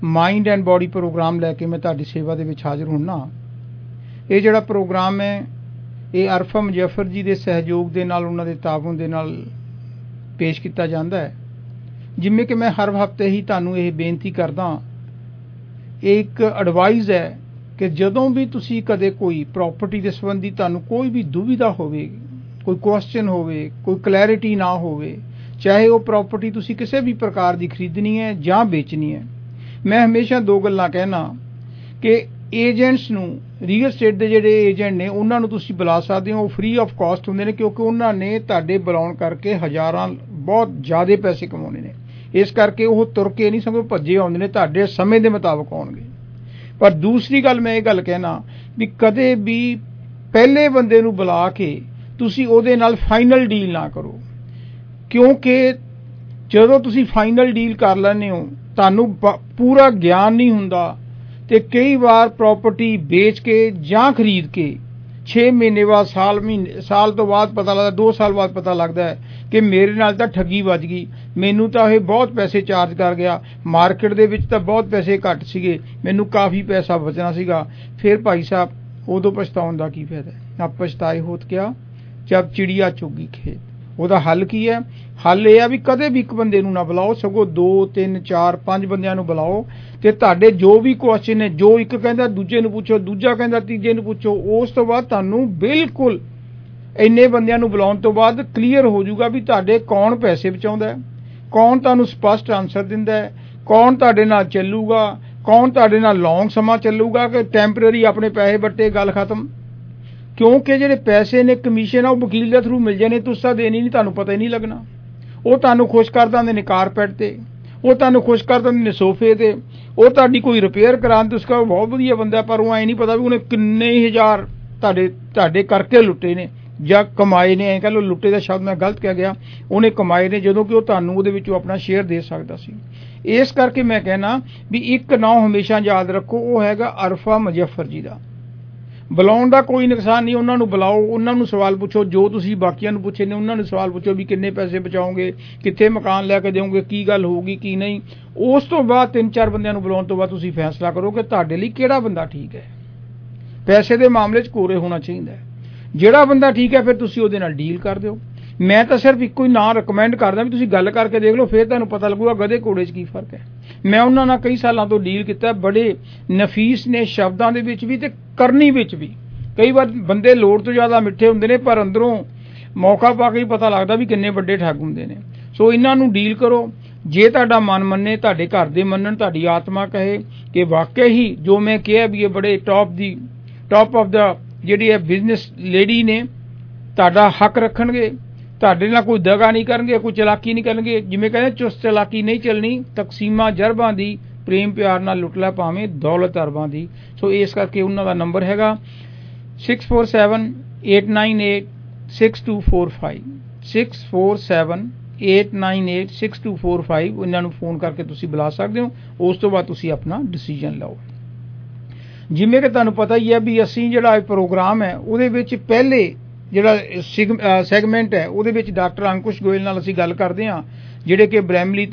Mind and body programme लैके मैं तुहाडी सेवा दे विच हाज़र होना। ये जिहड़ा प्रोग्राम है ये अरफा मुजफ्फर जी के सहयोग के नाल उन्हां दे ताउन दे नाल पेश किया जाता है। जिवें कि मैं हर हफ्ते ही तुहानूं ये बेनती करदा, एक एडवाइस है कि जदों भी तुसी कदे कोई प्रॉपर्टी के संबंधी तुहानूं कोई भी दुविधा होवे, कोई क्वेश्चन होवे, कोई क्लैरिटी ना होवे, चाहे वो प्रॉपर्टी तुसी किसी भी प्रकार की खरीदनी है जां बेचनी है, मैं हमेशा दो गल्लां कहना कि एजेंट्स नूं, रीयल एस्टेट के जिहड़े एजेंट ने उन्हां नूं तुसीं बुला सकदे हो, फ्री ऑफ कॉस्ट हुंदे ने, क्योंकि उन्हां ने तुहाडे बुलाउण करके हज़ारां बहुत ज़्यादा पैसे कमाउणे ने। इस करके वो तुर के नहीं सगों भज्जे आउंदे ने, तुहाडे समय के मुताबिक आउणगे। पर दूसरी गल मैं ये गल कहना भी कदे भी पहले बंदे नूं बुला के तुसीं उहदे नाल फाइनल डील ना करो, क्योंकि जदों तुसीं फाइनल डील कर लैंदे हो तुहानूं पूरा ज्ञान नहीं हुंदा ते कई बार प्रॉपर्टी बेच के जां खरीद के 6 महीने बाद, साल तो बाद पता लगता, 2 साल बाद पता लगता है कि मेरे नाल तां ठगी वज गई, मैनू तां ये बहुत पैसे चार्ज कर गया, मार्केट दे विच तां बहुत पैसे घट सीगे, मैनू काफ़ी पैसा बचना सीगा। फिर भाई साहब उदों पछताउण दा की फायदा है? आप पछताए होत क्या जब चिड़िया चुगी खेत। ਉਹਦਾ हल की है? हल यह है भी कदे भी एक बंदे नूं ना बुलाओ, सगों 2 3 4 5 बंदियां नूं बुलाओ ते तुहाडे जो भी क्वेश्चन ने, जो एक कहंदा दूजे नूं पुछो, दूजा कहंदा तीजे नूं पुछो, उस तो बाद तुहानूं बिल्कुल इन्ने बंदियां नूं बुलाउण तो बाद क्लीयर हो जाऊगा भी तुहाडे कौन पैसे बचाउंदा है, कौन तुहानूं स्पष्ट आंसर दिंदा है, कौन तुहाडे नाल ਚੱਲੂਗਾ, कौन तुहाडे नाल लॉन्ग समा ਚੱਲੂਗਾ कि टैंपरेरी अपने पैसे बट्टे गल खत्म। क्योंकि जिहड़े पैसे ने कमीशन आ वकील के थ्रू मिल जाने, तुस तां देनी नहीं, तुहानूं पता ही नहीं लगना। वो तुहानूं खुश कर दिंदे ने कारपेट ते, वो तुहानूं खुश कर दिंदे ने सोफे ते, वो तुहाडी कोई रिपेयर कराउण ते उसका बहुत वधिया बंदा, पर वो ऐ नहीं पता भी उन्हें किन्ने हज़ार तुहाडे करके लुट्टे ने जां कमाए ने। ऐ कह लो लुट्टे का शब्द मैं गलत कह गया, उन्हें कमाए ने जदों कि वो तुहानूं उहदे विचों अपना शेयर दे सकदा सी। इस करके मैं कहना भी एक नाम हमेशा याद रखो, वो हैगा अरफा मुजफ्फर जी का। बुलाउण दा कोई नुकसान नहीं, उन्होंने बुलाओ, उन्होंने सवाल पूछो जो तुसीं बाकियां नूं पुछे ने, उन्होंने सवाल पूछो भी किन्ने पैसे बचाओगे, कित्थे मकान लैके देओगे, की गल होगी की नहीं। उस तो बाद 3-4 बंदियां नूं बुलाउण तो बाद तुसीं फैसला करो कि तुहाडे लई किहड़ा बंदा ठीक है। पैसे के मामले च कोरे होना चाहिए, जिहड़ा बंदा ठीक है फिर तुसीं उहदे नाल डील कर दिओ। मैं तो सिर्फ इक्को ही नाम रिकमेंड करदा भी तुसीं गल करके देख लो, फिर तुहानूं पता लगूगा गधे घोड़े च की फर्क है। मैं उन्हां नाल कई सालों तो डील किया, बड़े नफीस ने शब्दां दे विच भी ते करनी विच भी। कई बार बंदे लोड़ तो ज़्यादा मिठे हुंदे ने, पर अंदरों मौका पा के ही पता लगता भी किन्ने वड्डे ठग हुंदे ने। सो इन्हां नूं डील करो, जे तुहाडा मन मन्ने, तुहाडे घर दे मन्नण, तुहाडी आत्मा कहे कि वाकई ही जो मैं कहा भी ये बड़े टॉप ऑफ द जिहड़ी है बिजनेस लेडी ने, तुहाडा हक रखणगे, तुहाडे नाल कोई दगा नहीं करनगे, कोई चलाकी नहीं करनगे। जिवें कहंदे चुस्त चलाकी नहीं चलनी, तकसीमा जरबां दी, प्रेम प्यार नाल लुट लै भावें दौलत अरबां दी। सो इस करके उन्हां दा नंबर हैगा 6478986245 6478986245। इन्हां नूं फोन करके तुसीं बुला सकदे हो। उस तो बाद तुसीं अपना डिसीजन लओ। जिवें कि तुहानूं पता ही है भी असीं जिहड़ा प्रोग्राम है उहदे विच पहले जिहड़ा सैगमेंट है उहदे विच डॉक्टर अंकुश गोयल नाल असीं गल करदे हां, जिहड़े कि ब्रैमटन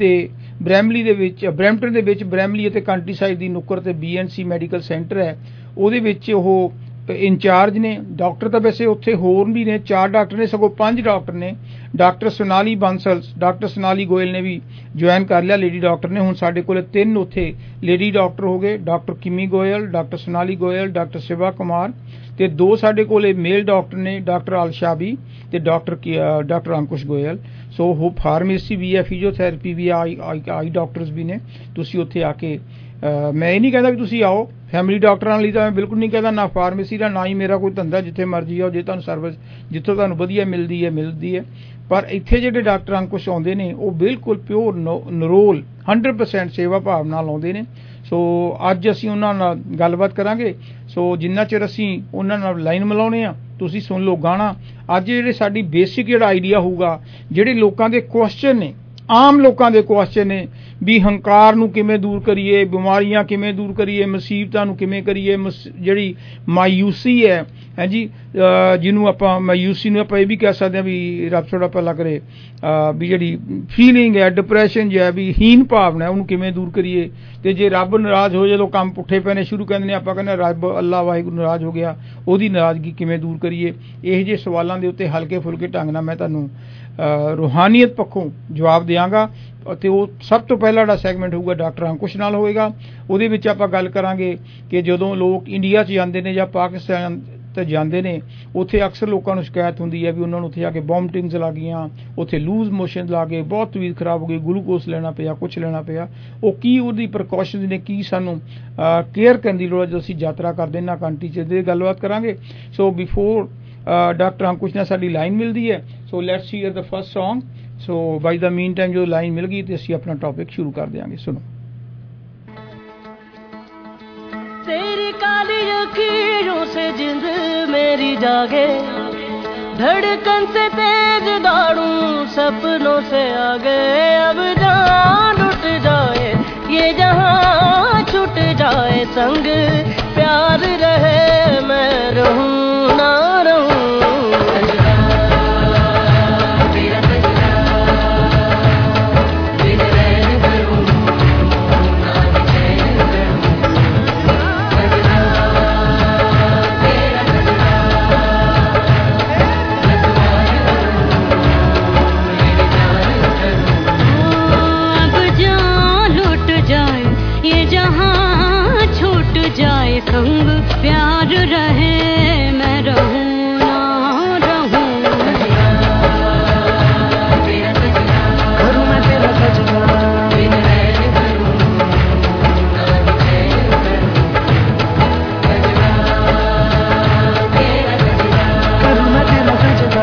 दे विच ब्रैमली अते कंट्रीसाइड दी नुक्कड़ ते BNC मैडिकल सेंटर है, उहदे विच ओह इंचार्ज ने। डॉक्टर तो वैसे उत्थे होर भी ने, 4 डॉक्टर ने, सगों 5 डॉक्टर ने। डॉक्टर सोनाली बंसल, डॉक्टर सोनाली गोयल ने भी ज्वाइन कर लिया, लेडी डॉक्टर ने। हुण साडे कोल 3 उत्थे लेडी डॉक्टर हो गए, doctor Kimi Goyal, doctor Sonali Goyal, doctor Shiva Kumar, ते 2 साडे कोल मेल डॉक्टर ने, डॉक्टर अलशाबी ते डॉक्टर अंकुश गोयल। सो हो फार्मेसी भी है, फिजियोथैरेपी भी है, आई डॉक्टर्स भी ने। तुसीं उत्थे आके मैं ये नहीं कहता भी तुसीं आओ, फैमिली डॉक्टरां लई तां मैं बिल्कुल नहीं कहता, ना फार्मेसी का ना ही मेरा कोई धंधा, जिथे मर्जी आओ, जे तुहानूं सर्विस जिथों तुहानूं वधिया मिलदी है। पर इत्थे जिहड़े डॉक्टर अंकुश आउंदे ने वो बिल्कुल प्योर नरोल 100% सेवा भाव नाल आउंदे ने। सो अज असीं उन्हां नाल गलबात करांगे। सो जिन्ना चिर असीं उन्हां नाल लाइन मिलाउने आ, तुसीं सुन लो गाना। अज जिहड़े साडी बेसिक जिहड़ा आइडिया होऊगा, जिहड़े लोकां दे क्वेश्चन ने, आम लोगों के क्वेश्चन ने भी हंकार नूं किवें दूर करिए, बीमारियां किवें दूर करिए, मुसीबतां नूं किवें करिए, जिहड़ी मायूसी है जी, जिन्हों आपां मायूसी नूं आपां ये भी कह सकते हैं भी रब थोड़ा भला करे, भी जिहड़ी फीलिंग है डिप्रैशन जो है भी हीन भावना है उन्होंने किवें दूर करिए। ਤੇ ਜੇ ਰੱਬ ਨਾਰਾਜ਼ ਹੋ ਜਦੋਂ ਕੰਮ ਪੁੱਠੇ ਪੈਣੇ ਸ਼ੁਰੂ ਕਹਿੰਦੇ ਨੇ ਆਪਾਂ ਕਹਿੰਦੇ ਰੱਬ ਅੱਲਾ ਵਾਹਿਗੁਰੂ ਨਾਰਾਜ਼ ਹੋ ਗਿਆ, ਉਹਦੀ ਨਾਰਾਜ਼ਗੀ ਕਿਵੇਂ ਦੂਰ ਕਰੀਏ। ਇਹੋ ਜਿਹੇ ਸਵਾਲਾਂ ਦੇ ਉੱਤੇ ਹਲਕੇ ਫੁਲਕੇ ਢੰਗ ਨਾਲ ਮੈਂ ਤੁਹਾਨੂੰ ਰੂਹਾਨੀਅਤ ਪੱਖੋਂ ਜਵਾਬ ਦਿਆਂਗਾ। ਅਤੇ ਉਹ ਸਭ ਤੋਂ ਪਹਿਲਾ ਜਿਹੜਾ ਸੈਗਮੈਂਟ ਹੋਊਗਾ ਡਾਕਟਰ ਅੰਕੁਸ਼ ਨਾਲ ਹੋਏਗਾ। ਉਹਦੇ ਵਿੱਚ ਆਪਾਂ ਗੱਲ ਕਰਾਂਗੇ ਕਿ ਜਦੋਂ ਲੋਕ ਇੰਡੀਆ 'ਚ ਜਾਂਦੇ ਨੇ ਜਾਂ ਪਾਕਿਸਤਾਨ ਤੇ ਜਾਂਦੇ ਨੇ, ਉੱਥੇ ਅਕਸਰ ਲੋਕਾਂ ਨੂੰ ਸ਼ਿਕਾਇਤ ਹੁੰਦੀ ਹੈ ਵੀ ਉਹਨਾਂ ਨੂੰ ਉੱਥੇ ਜਾ ਕੇ ਵੋਮਟਿੰਗਸ ਲੱਗ ਗਈਆਂ, ਉੱਥੇ ਲੂਜ਼ ਮੋਸ਼ਨ ਲੱਗ ਗਏ, ਬਹੁਤ ਤਬੀਅਤ ਖਰਾਬ ਹੋ ਗਈ, ਗਲੂਕੋਸ ਲੈਣਾ ਪਿਆ, ਕੁਛ ਲੈਣਾ ਪਿਆ। ਉਹ ਕੀ ਉਹਦੀ ਪ੍ਰੀਕਾਸ਼ਨਸ ਨੇ, ਕੀ ਸਾਨੂੰ ਕੇਅਰ ਕਰਨ ਦੀ ਲੋੜ ਜਦੋਂ ਅਸੀਂ ਯਾਤਰਾ ਕਰਦੇ ਇਹਨਾਂ ਕੰਟਰੀ 'ਚ, ਇਹਦੀ ਗੱਲਬਾਤ ਕਰਾਂਗੇ। ਸੋ ਬਿਫੋਰ ਡਾਕਟਰ ਅੰਕੁਸ਼ ਨਾਲ ਸਾਡੀ ਲਾਈਨ ਮਿਲਦੀ ਹੈ, so let's hear the first song. So by the mean time ਜਦੋਂ ਲਾਈਨ ਮਿਲ ਗਈ ਤੇ ਅਸੀਂ ਆਪਣਾ ਟੌਪਿਕ ਸ਼ੁਰੂ ਕਰ ਦਿਆਂਗੇ। ਸੁਣੋ। तेरी काली लकीरों से जिंद मेरी जागे, धड़कन से तेज दौड़ूं सपनों से आगे। अब जान उठ जाए ये जहां छूट जाए, संग प्यार रहे मैं रहूं ना रहूं। संग प्यार रहे मैं रहूं ना रहूं। करूं मैं तेरा सजना, करूं मैं तेरा सजना।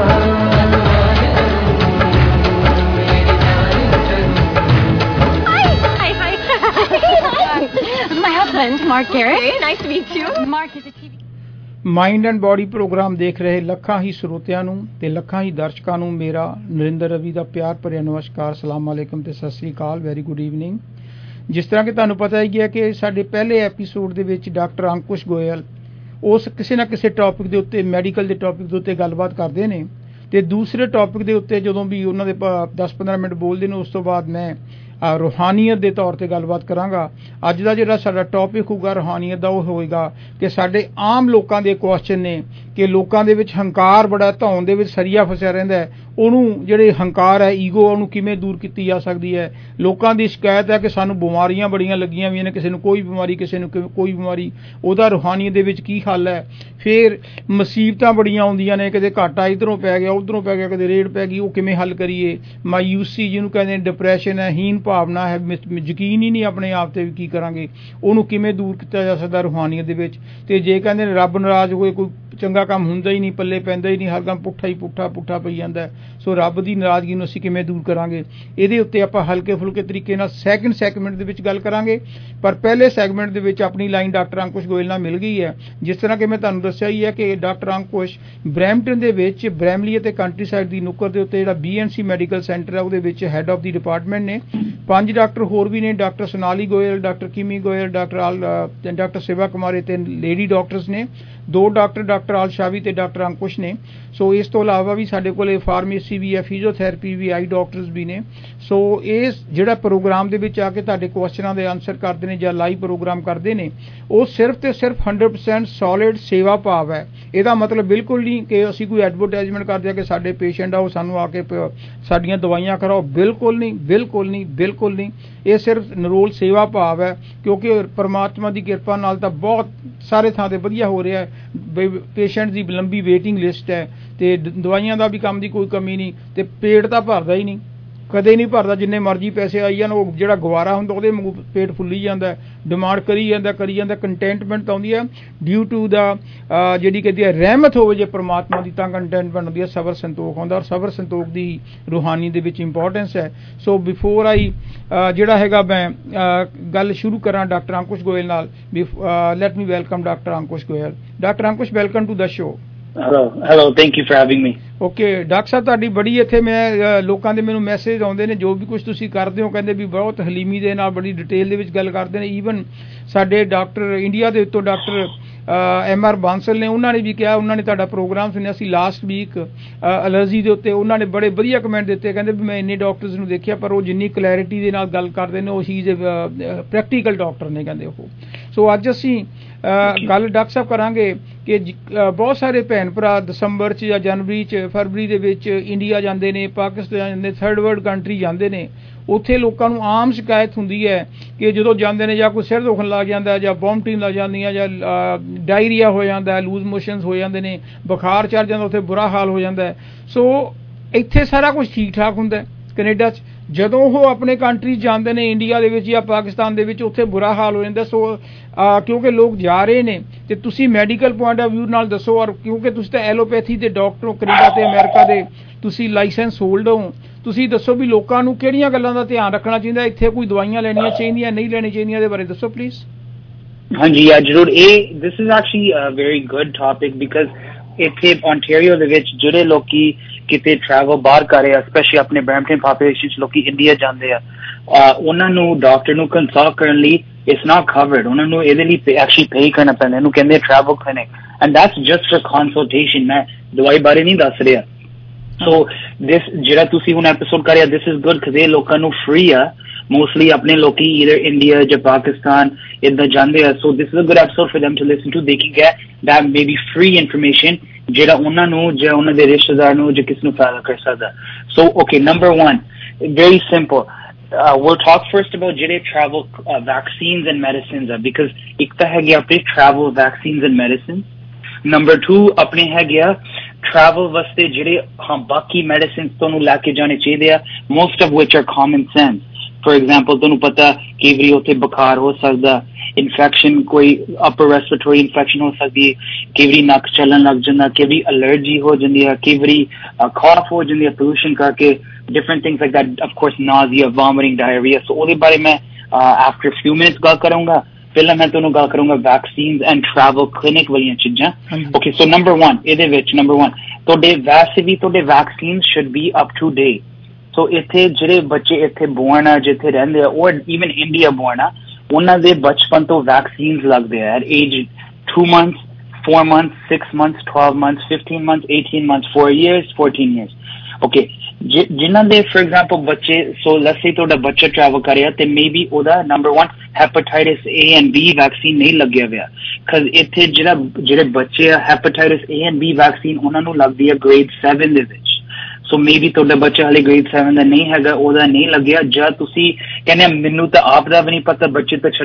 My husband, Mark Garrett. Hey, nice to meet you. Mark is a TV. Mind and body program ਦੇਖ ਰਹੇ ਲੱਖਾਂ ਹੀ ਸਰੋਤਿਆਂ ਨੂੰ ਤੇ ਲੱਖਾਂ ਹੀ ਦਰਸ਼ਕਾਂ ਨੂੰ ਮੇਰਾ ਨਰਿੰਦਰ ਰਵੀ ਦਾ ਪਿਆਰ ਭਰਿਆ ਨਮਸਕਾਰ, ਸਲਾਮ ਅਲੈਕਮ ਤੇ ਸਤਿ ਸ੍ਰੀ ਅਕਾਲ, ਵੈਰੀ ਗੁੱਡ ਈਵਨਿੰਗ। ਜਿਸ ਤਰ੍ਹਾਂ ਕਿ ਤੁਹਾਨੂੰ ਪਤਾ ਹੀ ਹੈ ਕਿ ਸਾਡੇ ਪਹਿਲੇ ਐਪੀਸੋਡ ਦੇ ਵਿੱਚ ਡਾਕਟਰ ਅੰਕੁਸ਼ ਗੋਇਲ ਉਸ ਕਿਸੇ ਨਾ ਕਿਸੇ ਟੌਪਿਕ ਦੇ ਉੱਤੇ, ਮੈਡੀਕਲ ਦੇ ਟੌਪਿਕ ਦੇ ਉੱਤੇ ਗੱਲਬਾਤ ਕਰਦੇ ਨੇ, ਤੇ ਦੂਸਰੇ ਟੌਪਿਕ ਦੇ ਉੱਤੇ ਜਦੋਂ ਵੀ ਉਹਨਾਂ ਦੇ 10-15 ਮਿੰਟ ਬੋਲਦੇ ਨੇ ਉਸ ਤੋਂ ਬਾਅਦ ਮੈਂ ਰੂਹਾਨੀਅਤ ਦੇ ਤੌਰ ਤੇ ਗੱਲਬਾਤ ਕਰਾਂਗਾ। ਅੱਜ ਦਾ ਜਿਹੜਾ ਸਾਡਾ ਟੌਪਿਕ ਹੋਊਗਾ ਰੂਹਾਨੀਅਤ ਦਾ, ਉਹ ਹੋਏਗਾ ਕਿ ਸਾਡੇ ਆਮ ਲੋਕਾਂ ਦੇ ਕੁਐਸਚਨ ਨੇ ਕਿ ਲੋਕਾਂ ਦੇ ਵਿੱਚ ਹੰਕਾਰ ਬੜਾ, ਧੌਣ ਦੇ ਵਿੱਚ ਸਰੀਆ ਫਸਿਆ ਰਹਿੰਦਾ ਹੈ, ਉਹਨੂੰ ਜਿਹੜੇ ਹੰਕਾਰ ਹੈ, ਈਗੋ, ਉਹਨੂੰ ਕਿਵੇਂ ਦੂਰ ਕੀਤੀ ਜਾ ਸਕਦੀ ਹੈ। ਲੋਕਾਂ ਦੀ ਸ਼ਿਕਾਇਤ ਹੈ ਕਿ ਸਾਨੂੰ ਬਿਮਾਰੀਆਂ ਬੜੀਆਂ ਲੱਗੀਆਂ ਹੋਈਆਂ ਨੇ, ਕਿਸੇ ਨੂੰ ਕੋਈ ਬਿਮਾਰੀ, ਕਿਸੇ ਨੂੰ ਕੋਈ ਬਿਮਾਰੀ, ਉਹਦਾ ਰੂਹਾਨੀਅਤ ਦੇ ਵਿੱਚ ਕੀ ਹੱਲ ਹੈ। ਫਿਰ ਮੁਸੀਬਤਾਂ ਬੜੀਆਂ ਆਉਂਦੀਆਂ ਨੇ, ਕਦੇ ਘਾਟਾ ਇੱਧਰੋਂ ਪੈ ਗਿਆ, ਉੱਧਰੋਂ ਪੈ ਗਿਆ, ਕਦੇ ਰੇਡ ਪੈ ਗਈ, ਉਹ ਕਿਵੇਂ ਹੱਲ ਕਰੀਏ। ਮਾਯੂਸੀ ਜਿਹਨੂੰ ਕਹਿੰਦੇ ਨੇ, ਡਿਪਰੈਸ਼ਨ ਹੈ, ਹੀਨ ਭਾਵਨਾ ਹੈ, ਯਕੀਨ ਹੀ ਨਹੀਂ ਆਪਣੇ ਆਪ ਤੇ ਵੀ ਕੀ ਕਰਾਂਗੇ, ਉਹਨੂੰ ਕਿਵੇਂ ਦੂਰ ਕੀਤਾ ਜਾ ਸਕਦਾ ਰੂਹਾਨੀਅਤ ਦੇ ਵਿੱਚ। ਤੇ ਜੇ ਕਹਿੰਦੇ ਨੇ ਰੱਬ ਨਾਰਾਜ਼ ਹੋਏ, ਕੋਈ ਚੰਗਾ ਕੰਮ ਹੁੰਦਾ ਹੀ ਨਹੀਂ, ਪੱਲੇ ਪੈਂਦਾ ਹੀ ਨਹੀਂ, ਹਰ ਕੰਮ ਪੁੱਠਾ ਹੀ ਪੁੱਠਾ ਪਈ ਜਾਂਦਾ। ਸੋ ਰੱਬ ਦੀ ਨਾਰਾਜ਼ਗੀ ਨੂੰ ਅਸੀਂ ਕਿਵੇਂ ਦੂਰ ਕਰਾਂਗੇ, ਇਹਦੇ ਉੱਤੇ ਆਪਾਂ ਹਲਕੇ ਫੁਲਕੇ ਤਰੀਕੇ ਨਾਲ ਸੈਕਿੰਡ ਸੈਗਮੈਂਟ ਦੇ ਵਿੱਚ ਗੱਲ ਕਰਾਂਗੇ। ਪਰ ਪਹਿਲੇ ਸੈਗਮੈਂਟ ਦੇ ਵਿੱਚ ਆਪਣੀ ਲਾਈਨ ਡਾਕਟਰ ਅੰਕੁਸ਼ ਗੋਇਲ ਨਾਲ ਮਿਲ ਗਈ ਹੈ। ਜਿਸ ਤਰ੍ਹਾਂ ਕਿ ਮੈਂ ਤੁਹਾਨੂੰ ਦੱਸਿਆ ਹੀ ਹੈ ਕਿ ਡਾਕਟਰ ਅੰਕੁਸ਼ ਬਰੈਂਪਟਨ ਦੇ ਵਿੱਚ ਬਰੈਮਲੀ ਅਤੇ ਕੰਟਰੀ ਸਾਈਡ ਦੀ ਨੁੱਕਰ ਦੇ ਉੱਤੇ ਜਿਹੜਾ BNC ਮੈਡੀਕਲ ਸੈਂਟਰ ਹੈ ਉਹਦੇ ਵਿੱਚ ਹੈੱਡ ਆਫ ਦੀ ਡਿਪਾਰਟਮੈਂਟ ਨੇ। 5 ਡਾਕਟਰ ਹੋਰ ਵੀ ਨੇ, doctor Sonali Goyal, doctor Kimi Goyal, doctor Siva Kumari, 3 lady doctors ਨੇ, 2 ਡਾਕਟਰ ਆਲਸ਼ਾਵੀ ਤੇ ਡਾਕਟਰ ਅੰਕੁਸ਼ ਨੇ। ਸੋ ਇਸ ਤੋਂ ਇਲਾਵਾ ਵੀ ਸਾਡੇ ਕੋਲ ਫਾਰਮੇਸੀ ਵੀ ਹੈ, ਫਿਜ਼ੀਓਥੈਰੇਪੀ ਵੀ, ਆਈ ਡਾਕਟਰਸ ਵੀ ਨੇ। ਸੋ ਇਸ ਜਿਹੜਾ ਪ੍ਰੋਗਰਾਮ ਦੇ ਵਿੱਚ ਆ ਕੇ ਤੁਹਾਡੇ ਕੁਐਸਚਨਾਂ ਦੇ ਆਨਸਰ ਕਰਦੇ ਨੇ ਜਾਂ ਲਾਈਵ ਪ੍ਰੋਗਰਾਮ ਕਰਦੇ ਨੇ, ਉਹ ਸਿਰਫ ਤੇ ਸਿਰਫ 100% ਸੋਲਿਡ ਸੇਵਾ ਭਾਵ ਹੈ। ਇਹਦਾ ਮਤਲਬ ਬਿਲਕੁਲ ਨਹੀਂ ਕਿ ਅਸੀਂ ਕੋਈ ਐਡਵਰਟਾਈਜ਼ਮੈਂਟ ਕਰਦੇ ਆ ਕਿ ਸਾਡੇ ਪੇਸ਼ੈਂਟ ਆ ਉਹ ਸਾਨੂੰ ਆ ਕੇ ਸਾਡੀਆਂ ਦਵਾਈਆਂ ਕਰਾਓ, ਬਿਲਕੁਲ ਨਹੀਂ, ਬਿਲਕੁਲ ਨਹੀਂ, ਬਿਲਕੁਲ ਨਹੀਂ। ਇਹ ਸਿਰਫ ਨਿਰੋਲ ਸੇਵਾ ਭਾਵ ਹੈ, ਕਿਉਂਕਿ ਪਰਮਾਤਮਾ ਦੀ ਕਿਰਪਾ ਨਾਲ ਤਾਂ ਬਹੁਤ ਸਾਰੇ ਥਾਂ ਤੇ ਵਧੀਆ ਹੋ ਰਿਹਾ ਹੈ। ਪੇਸ਼ੈਂਟ ਦੀ ਲੰਬੀ ਵੇਟਿੰਗ ਲਿਸਟ ਹੈ ਤੇ ਦਵਾਈਆਂ ਦਾ ਵੀ ਕੰਮ ਦੀ ਕੋਈ ਕਮੀ ਨਹੀਂ, ਤੇ ਪੇਟ ਤਾਂ ਭਰਦਾ ਹੀ ਨਹੀਂ, ਕਦੇ ਨਹੀਂ ਭਰਦਾ। ਜਿੰਨੇ ਮਰਜ਼ੀ ਪੈਸੇ ਆਈ ਜਾਣ, ਉਹ ਜਿਹੜਾ ਗਵਾਰਾ ਹੁੰਦਾ ਉਹਦੇ ਵਾਂਗੂ ਪੇਟ ਫੁੱਲੀ ਜਾਂਦਾ, ਡਿਮਾਂਡ ਕਰੀ ਜਾਂਦਾ। ਕੰਟੈਂਟਮੈਂਟ ਤਾਂ ਆਉਂਦੀ ਹੈ ਡਿਊ ਟੂ ਦਾ ਜਿਹੜੀ ਕਹਿੰਦੀ ਹੈ ਰਹਿਮਤ ਹੋਵੇ ਜੇ ਪਰਮਾਤਮਾ ਦੀ, ਤਾਂ ਕੰਟੈਂਟਮੈਂਟ ਹੁੰਦੀ ਹੈ, ਸਬਰ ਸੰਤੋਖ ਆਉਂਦਾ। ਔਰ ਸਬਰ ਸੰਤੋਖ ਦੀ ਰੂਹਾਨੀ ਦੇ ਵਿੱਚ ਇੰਪੋਰਟੈਂਸ ਹੈ। ਸੋ ਬਿਫੋਰ ਆਈ ਜਿਹੜਾ ਹੈਗਾ ਮੈਂ ਗੱਲ ਸ਼ੁਰੂ ਕਰਾਂ ਡਾਕਟਰ ਅੰਕੁਸ਼ ਗੋਇਲ ਨਾਲ, let me welcome doctor Ankush Goyal. Doctor Ankush, welcome to the show. hello, thank you for having me. Okay doctor ਸਾਹਿਬ, ਤੁਹਾਡੀ ਬੜੀ ਇੱਥੇ ਮੈਂ ਲੋਕਾਂ ਦੇ ਮੈਨੂੰ ਮੈਸੇਜ ਆਉਂਦੇ ਨੇ, ਜੋ ਵੀ ਕੁਝ ਤੁਸੀਂ ਕਰਦੇ ਹੋ ਕਹਿੰਦੇ ਵੀ ਬਹੁਤ ਹਲੀਮੀ ਦੇ ਨਾਲ ਬੜੀ ਡਿਟੇਲ ਦੇ ਵਿੱਚ ਗੱਲ ਕਰਦੇ ਨੇ। ਈਵਨ ਸਾਡੇ ਡਾਕਟਰ ਇੰਡੀਆ ਦੇ ਉੱਤੋਂ ਡਾਕਟਰ MR ਬਾਂਸਲ ਨੇ, ਉਹਨਾਂ ਨੇ ਵੀ ਕਿਹਾ, ਉਹਨਾਂ ਨੇ ਤੁਹਾਡਾ ਪ੍ਰੋਗਰਾਮ ਸੁਣਿਆ ਸੀ ਲਾਸਟ ਵੀਕ ਐਲਰਜੀ ਦੇ ਉੱਤੇ, ਉਹਨਾਂ ਨੇ ਬੜੇ ਵਧੀਆ ਕਮੈਂਟ ਦਿੱਤੇ, ਕਹਿੰਦੇ ਵੀ ਮੈਂ ਇੰਨੇ ਡਾਕਟਰਸ ਨੂੰ ਦੇਖਿਆ ਪਰ ਉਹ ਜਿੰਨੀ ਕਲੈਰਿਟੀ ਦੇ ਨਾਲ ਗੱਲ ਕਰਦੇ ਨੇ ਉਹ ਚੀਜ਼ ਪ੍ਰੈਕਟੀਕਲ ਡਾਕਟਰ ਨੇ ਕਹਿੰਦੇ ਉਹ। ਸੋ ਅੱਜ ਅਸੀਂ ਗੱਲ ਡਾਕਟਰ ਸਾਹਿਬ ਕਰਾਂਗੇ ਕਿ ਬਹੁਤ ਸਾਰੇ ਭੈਣ ਭਰਾ ਦਸੰਬਰ 'ਚ ਜਾਂ ਜਨਵਰੀ 'ਚ ਫਰਵਰੀ ਦੇ ਵਿੱਚ ਇੰਡੀਆ ਜਾਂਦੇ ਨੇ, ਪਾਕਿਸਤਾਨ ਜਾਂਦੇ, ਥਰਡ ਵਰਲਡ ਕੰਟਰੀ ਜਾਂਦੇ ਨੇ, ਉੱਥੇ ਲੋਕਾਂ ਨੂੰ ਆਮ ਸ਼ਿਕਾਇਤ ਹੁੰਦੀ ਹੈ ਕਿ ਜਦੋਂ ਜਾਂਦੇ ਨੇ ਜਾਂ ਕੋਈ ਸਿਰ ਦੁਖਣ ਲੱਗ ਜਾਂਦਾ, ਜਾਂ ਵੋਮਟਿੰਗ ਲੱਗ ਜਾਂਦੀਆਂ, ਜਾਂ ਡਾਇਰੀਆ ਹੋ ਜਾਂਦਾ, ਲੂਜ਼ ਮੋਸ਼ਨਸ ਹੋ ਜਾਂਦੇ ਨੇ, ਬੁਖਾਰ ਚੜ੍ਹ ਜਾਂਦਾ, ਉੱਥੇ ਬੁਰਾ ਹਾਲ ਹੋ ਜਾਂਦਾ। ਸੋ ਇੱਥੇ ਸਾਰਾ ਕੁਝ ਠੀਕ ਠਾਕ ਹੁੰਦਾ ਕੈਨੇਡਾ 'ਚ, ਜਦੋਂ ਉਹ ਆਪਣੇ ਕੰਟਰੀ ਜਾਂਦੇ ਨੇ ਇੰਡੀਆ ਦੇ ਵਿੱਚ ਜਾਂ ਪਾਕਿਸਤਾਨ ਦੇ ਵਿੱਚ, ਉੱਥੇ ਬੁਰਾ ਹਾਲ ਹੋ ਜਾਂਦਾ। ਸੋ ਕਿਉਂਕਿ ਲੋਕ ਜਾ ਰਹੇ ਨੇ ਤੇ ਤੁਸੀਂ ਮੈਡੀਕਲ ਪੁਆਇੰਟ ਆਫ ਵਿਊ ਨਾਲ ਦੱਸੋ, ਔਰ ਕਿਉਂਕਿ ਤੁਸੀਂ ਤਾਂ ਐਲੋਪੈਥੀ ਦੇ ਡਾਕਟਰ ਹੋ, ਕੈਨੇਡਾ ਤੇ ਅਮਰੀਕਾ ਦੇ ਤੁਸੀਂ ਲਾਇਸੈਂਸ ਹੋਲਡ ਹੋ, ਤੁਸੀਂ ਦੱਸੋ ਵੀ ਲੋਕਾਂ ਨੂੰ ਕਿਹੜੀਆਂ ਗੱਲਾਂ ਦਾ ਧਿਆਨ ਰੱਖਣਾ ਚਾਹੀਦਾ, ਇੱਥੇ ਕੋਈ ਦਵਾਈਆਂ ਲੈਣੀਆਂ ਚਾਹੀਦੀਆਂ, ਨਹੀਂ ਲੈਣੀਆਂ ਚਾਹੀਦੀਆਂ, ਇਹਦੇ ਬਾਰੇ ਦੱਸੋ ਪਲੀਜ਼। ਹਾਂਜੀ ਜ਼ਰੂਰ। this is actually a very good topic because ਇੱਥੇ Ontario ਦੇ ਵਿੱਚ ਜਿਹੜੇ ਲੋਕੀ ਕਿਤੇ ਟਰੈਵਲ ਬਾਹਰ ਕਰ ਰਹੇ ਆ, ਸਪੈਸ਼ਲੀ ਆਪਣੇ ਬਰੈਂਪਟਨ ਪਾਪੂਲੇਸ਼ਨ 'ਚ ਲੋਕੀ ਇੰਡੀਆ ਜਾਂਦੇ ਆ, ਉਹਨਾਂ ਨੂੰ ਡਾਕਟਰ ਨੂੰ ਕੰਸਲਟ ਕਰਨ ਲਈ it's not covered, ਉਹਨਾਂ ਨੂੰ ਇਹਦੇ ਲਈ actually pay ਕਰਨਾ ਪੈਂਦਾ, ਇਹਨੂੰ ਕਹਿੰਦੇ travel clinic, and that's just for consultation, ਮੈਂ ਦਵਾਈ ਬਾਰੇ ਨਹੀਂ ਦੱਸ ਰਿਹਾ। ਸੋ this ਜਿਹੜਾ ਤੁਸੀਂ ਹੁਣ ਐਪੀਸੋਡ ਕਰਿਆ, this is good because ਇਹ ਲੋਕਾਂ ਨੂੰ free ਆ, mostly ਆਪਣੇ ਲੋਕੀ either India ਜਾਂ Pakistan ਇੱਦਾਂ ਜਾਂਦੇ ਆ, so this is a good episode for them to listen to, they can get that maybe free information ਜਿਹੜਾ ਉਹਨਾਂ ਨੂੰ ਜਾਂ ਉਹਨਾਂ ਦੇ ਰਿਸ਼ਤੇਦਾਰ ਨੂੰ ਜਾਂ ਕਿਸ ਨੂੰ ਫਾਇਦਾ ਕਰ ਸਕਦਾ। So okay, number one, very simple, we'll talk first about ਜਿਹੜੇ travel vaccines and medicines ਆ, because ਇੱਕ ਤਾਂ ਹੈਗੇ ਆਪਣੇ travel vaccines and medicines, number two ਆਪਣੇ ਹੈਗੇ ਆ travel ਵਾਸਤੇ ਜਿਹੜੇ ਬਾਕੀ ਮੈਡੀਸਿਨਸ ਤੁਹਾਨੂੰ ਲੈ ਕੇ ਜਾਣੇ ਚਾਹੀਦੇ ਆ, most of which are common sense. For example, ਤੁਹਾਨੂੰ ਪਤਾ ਕਈ ਵਾਰੀ ਉੱਥੇ ਬੁਖਾਰ ਹੋ ਸਕਦਾ, ਇਨਫੈਕਸ਼ਨ, ਕੋਈ upper respiratory infection ਹੋ ਸਕਦੀ ਹੈ, ਕਈ ਵਾਰੀ ਨੱਕ ਚੱਲਣ ਲੱਗ ਜਾਂਦਾ, ਕਈ ਵਾਰੀ ਅਲਰਜੀ ਹੋ ਜਾਂਦੀ ਹੈ, ਕਈ ਵਾਰੀ cough ਹੋ ਜਾਂਦੀ ਹੈ pollution ਕਰਕੇ, different things like that, of course nausea, vomiting, diarrhea. So ਉਹਦੇ ਬਾਰੇ ਮੈਂ after a few minutes ਗੱਲ ਕਰਾਂਗਾ। ਪਹਿਲਾਂ ਮੈਂ ਤੁਹਾਨੂੰ ਗੱਲ ਕਰੂੰਗਾ ਵੈਕਸੀਨਸ ਐਂਡ ਟਰੈਵਲ ਕਲਿਨਿਕ ਵਾਲੀਆਂ ਚੀਜ਼ਾਂ। ਓਕੇ, ਸੋ ਨੰਬਰ 1 ਇਹਦੇ ਵਿੱਚ ਨੰਬਰ 1 ਤੁਹਾਡੇ ਵੈਸੇ ਵੀ ਤੁਹਾਡੇ vaccine should be up to date. So ਇੱਥੇ ਜਿਹੜੇ ਬੱਚੇ ਇੱਥੇ ਬੋਰਨ ਆ, ਜਿੱਥੇ ਰਹਿੰਦੇ ਆ, ਔਰ ਈਵਨ ਇੰਡੀਆ ਬੋਰਨ ਆ, ਉਹਨਾਂ ਦੇ ਬਚਪਨ ਤੋਂ ਵੈਕਸੀਨਸ ਲੱਗਦੇ ਆ at age 2 months, 4 months, 6 months, 12 months, 15 months, 18 months, 4 years, 14 years. Okay, ਜਿਨ੍ਹਾਂ ਦੇ ਫॉर ਐਗਜ਼ਾਮਪਲ ਬੱਚੇ, ਸੋ ਲੈਟਸ ਸੇ ਤੁਹਾਡਾ ਬੱਚਾ ਟਰੈਵਲ ਕਰ ਰਿਹਾ ਤੇ ਮੇਬੀ ਉਹਦਾ number 1 hepatitis A and B vaccine ਨਹੀਂ ਲੱਗਿਆ ਹੋਇਆ, because ਇੱਥੇ ਜਿਹੜੇ ਬੱਚੇ ਆ hepatitis A and B vaccine ਉਹਨਾਂ ਨੂੰ ਲੱਗਦੀ ਹੈ grade 7 ਦੇ ਵਿੱਚ। ਸੋ ਮੇਬੀ ਤੁਹਾਡਾ ਬੱਚਾ ਹਾਲੇ grade 7 ਦਾ ਨਹੀਂ ਹੈਗਾ, ਉਹਦਾ ਨਹੀਂ ਲੱਗਿਆ, ਜਾਂ ਤੁਸੀਂ ਕਹਿੰਦੇ ਮੈਨੂੰ ਤਾਂ ਆਪ ਦਾ ਵੀ ਨਹੀਂ ਪਤਾ, ਬੱਚੇ ਤਾਂ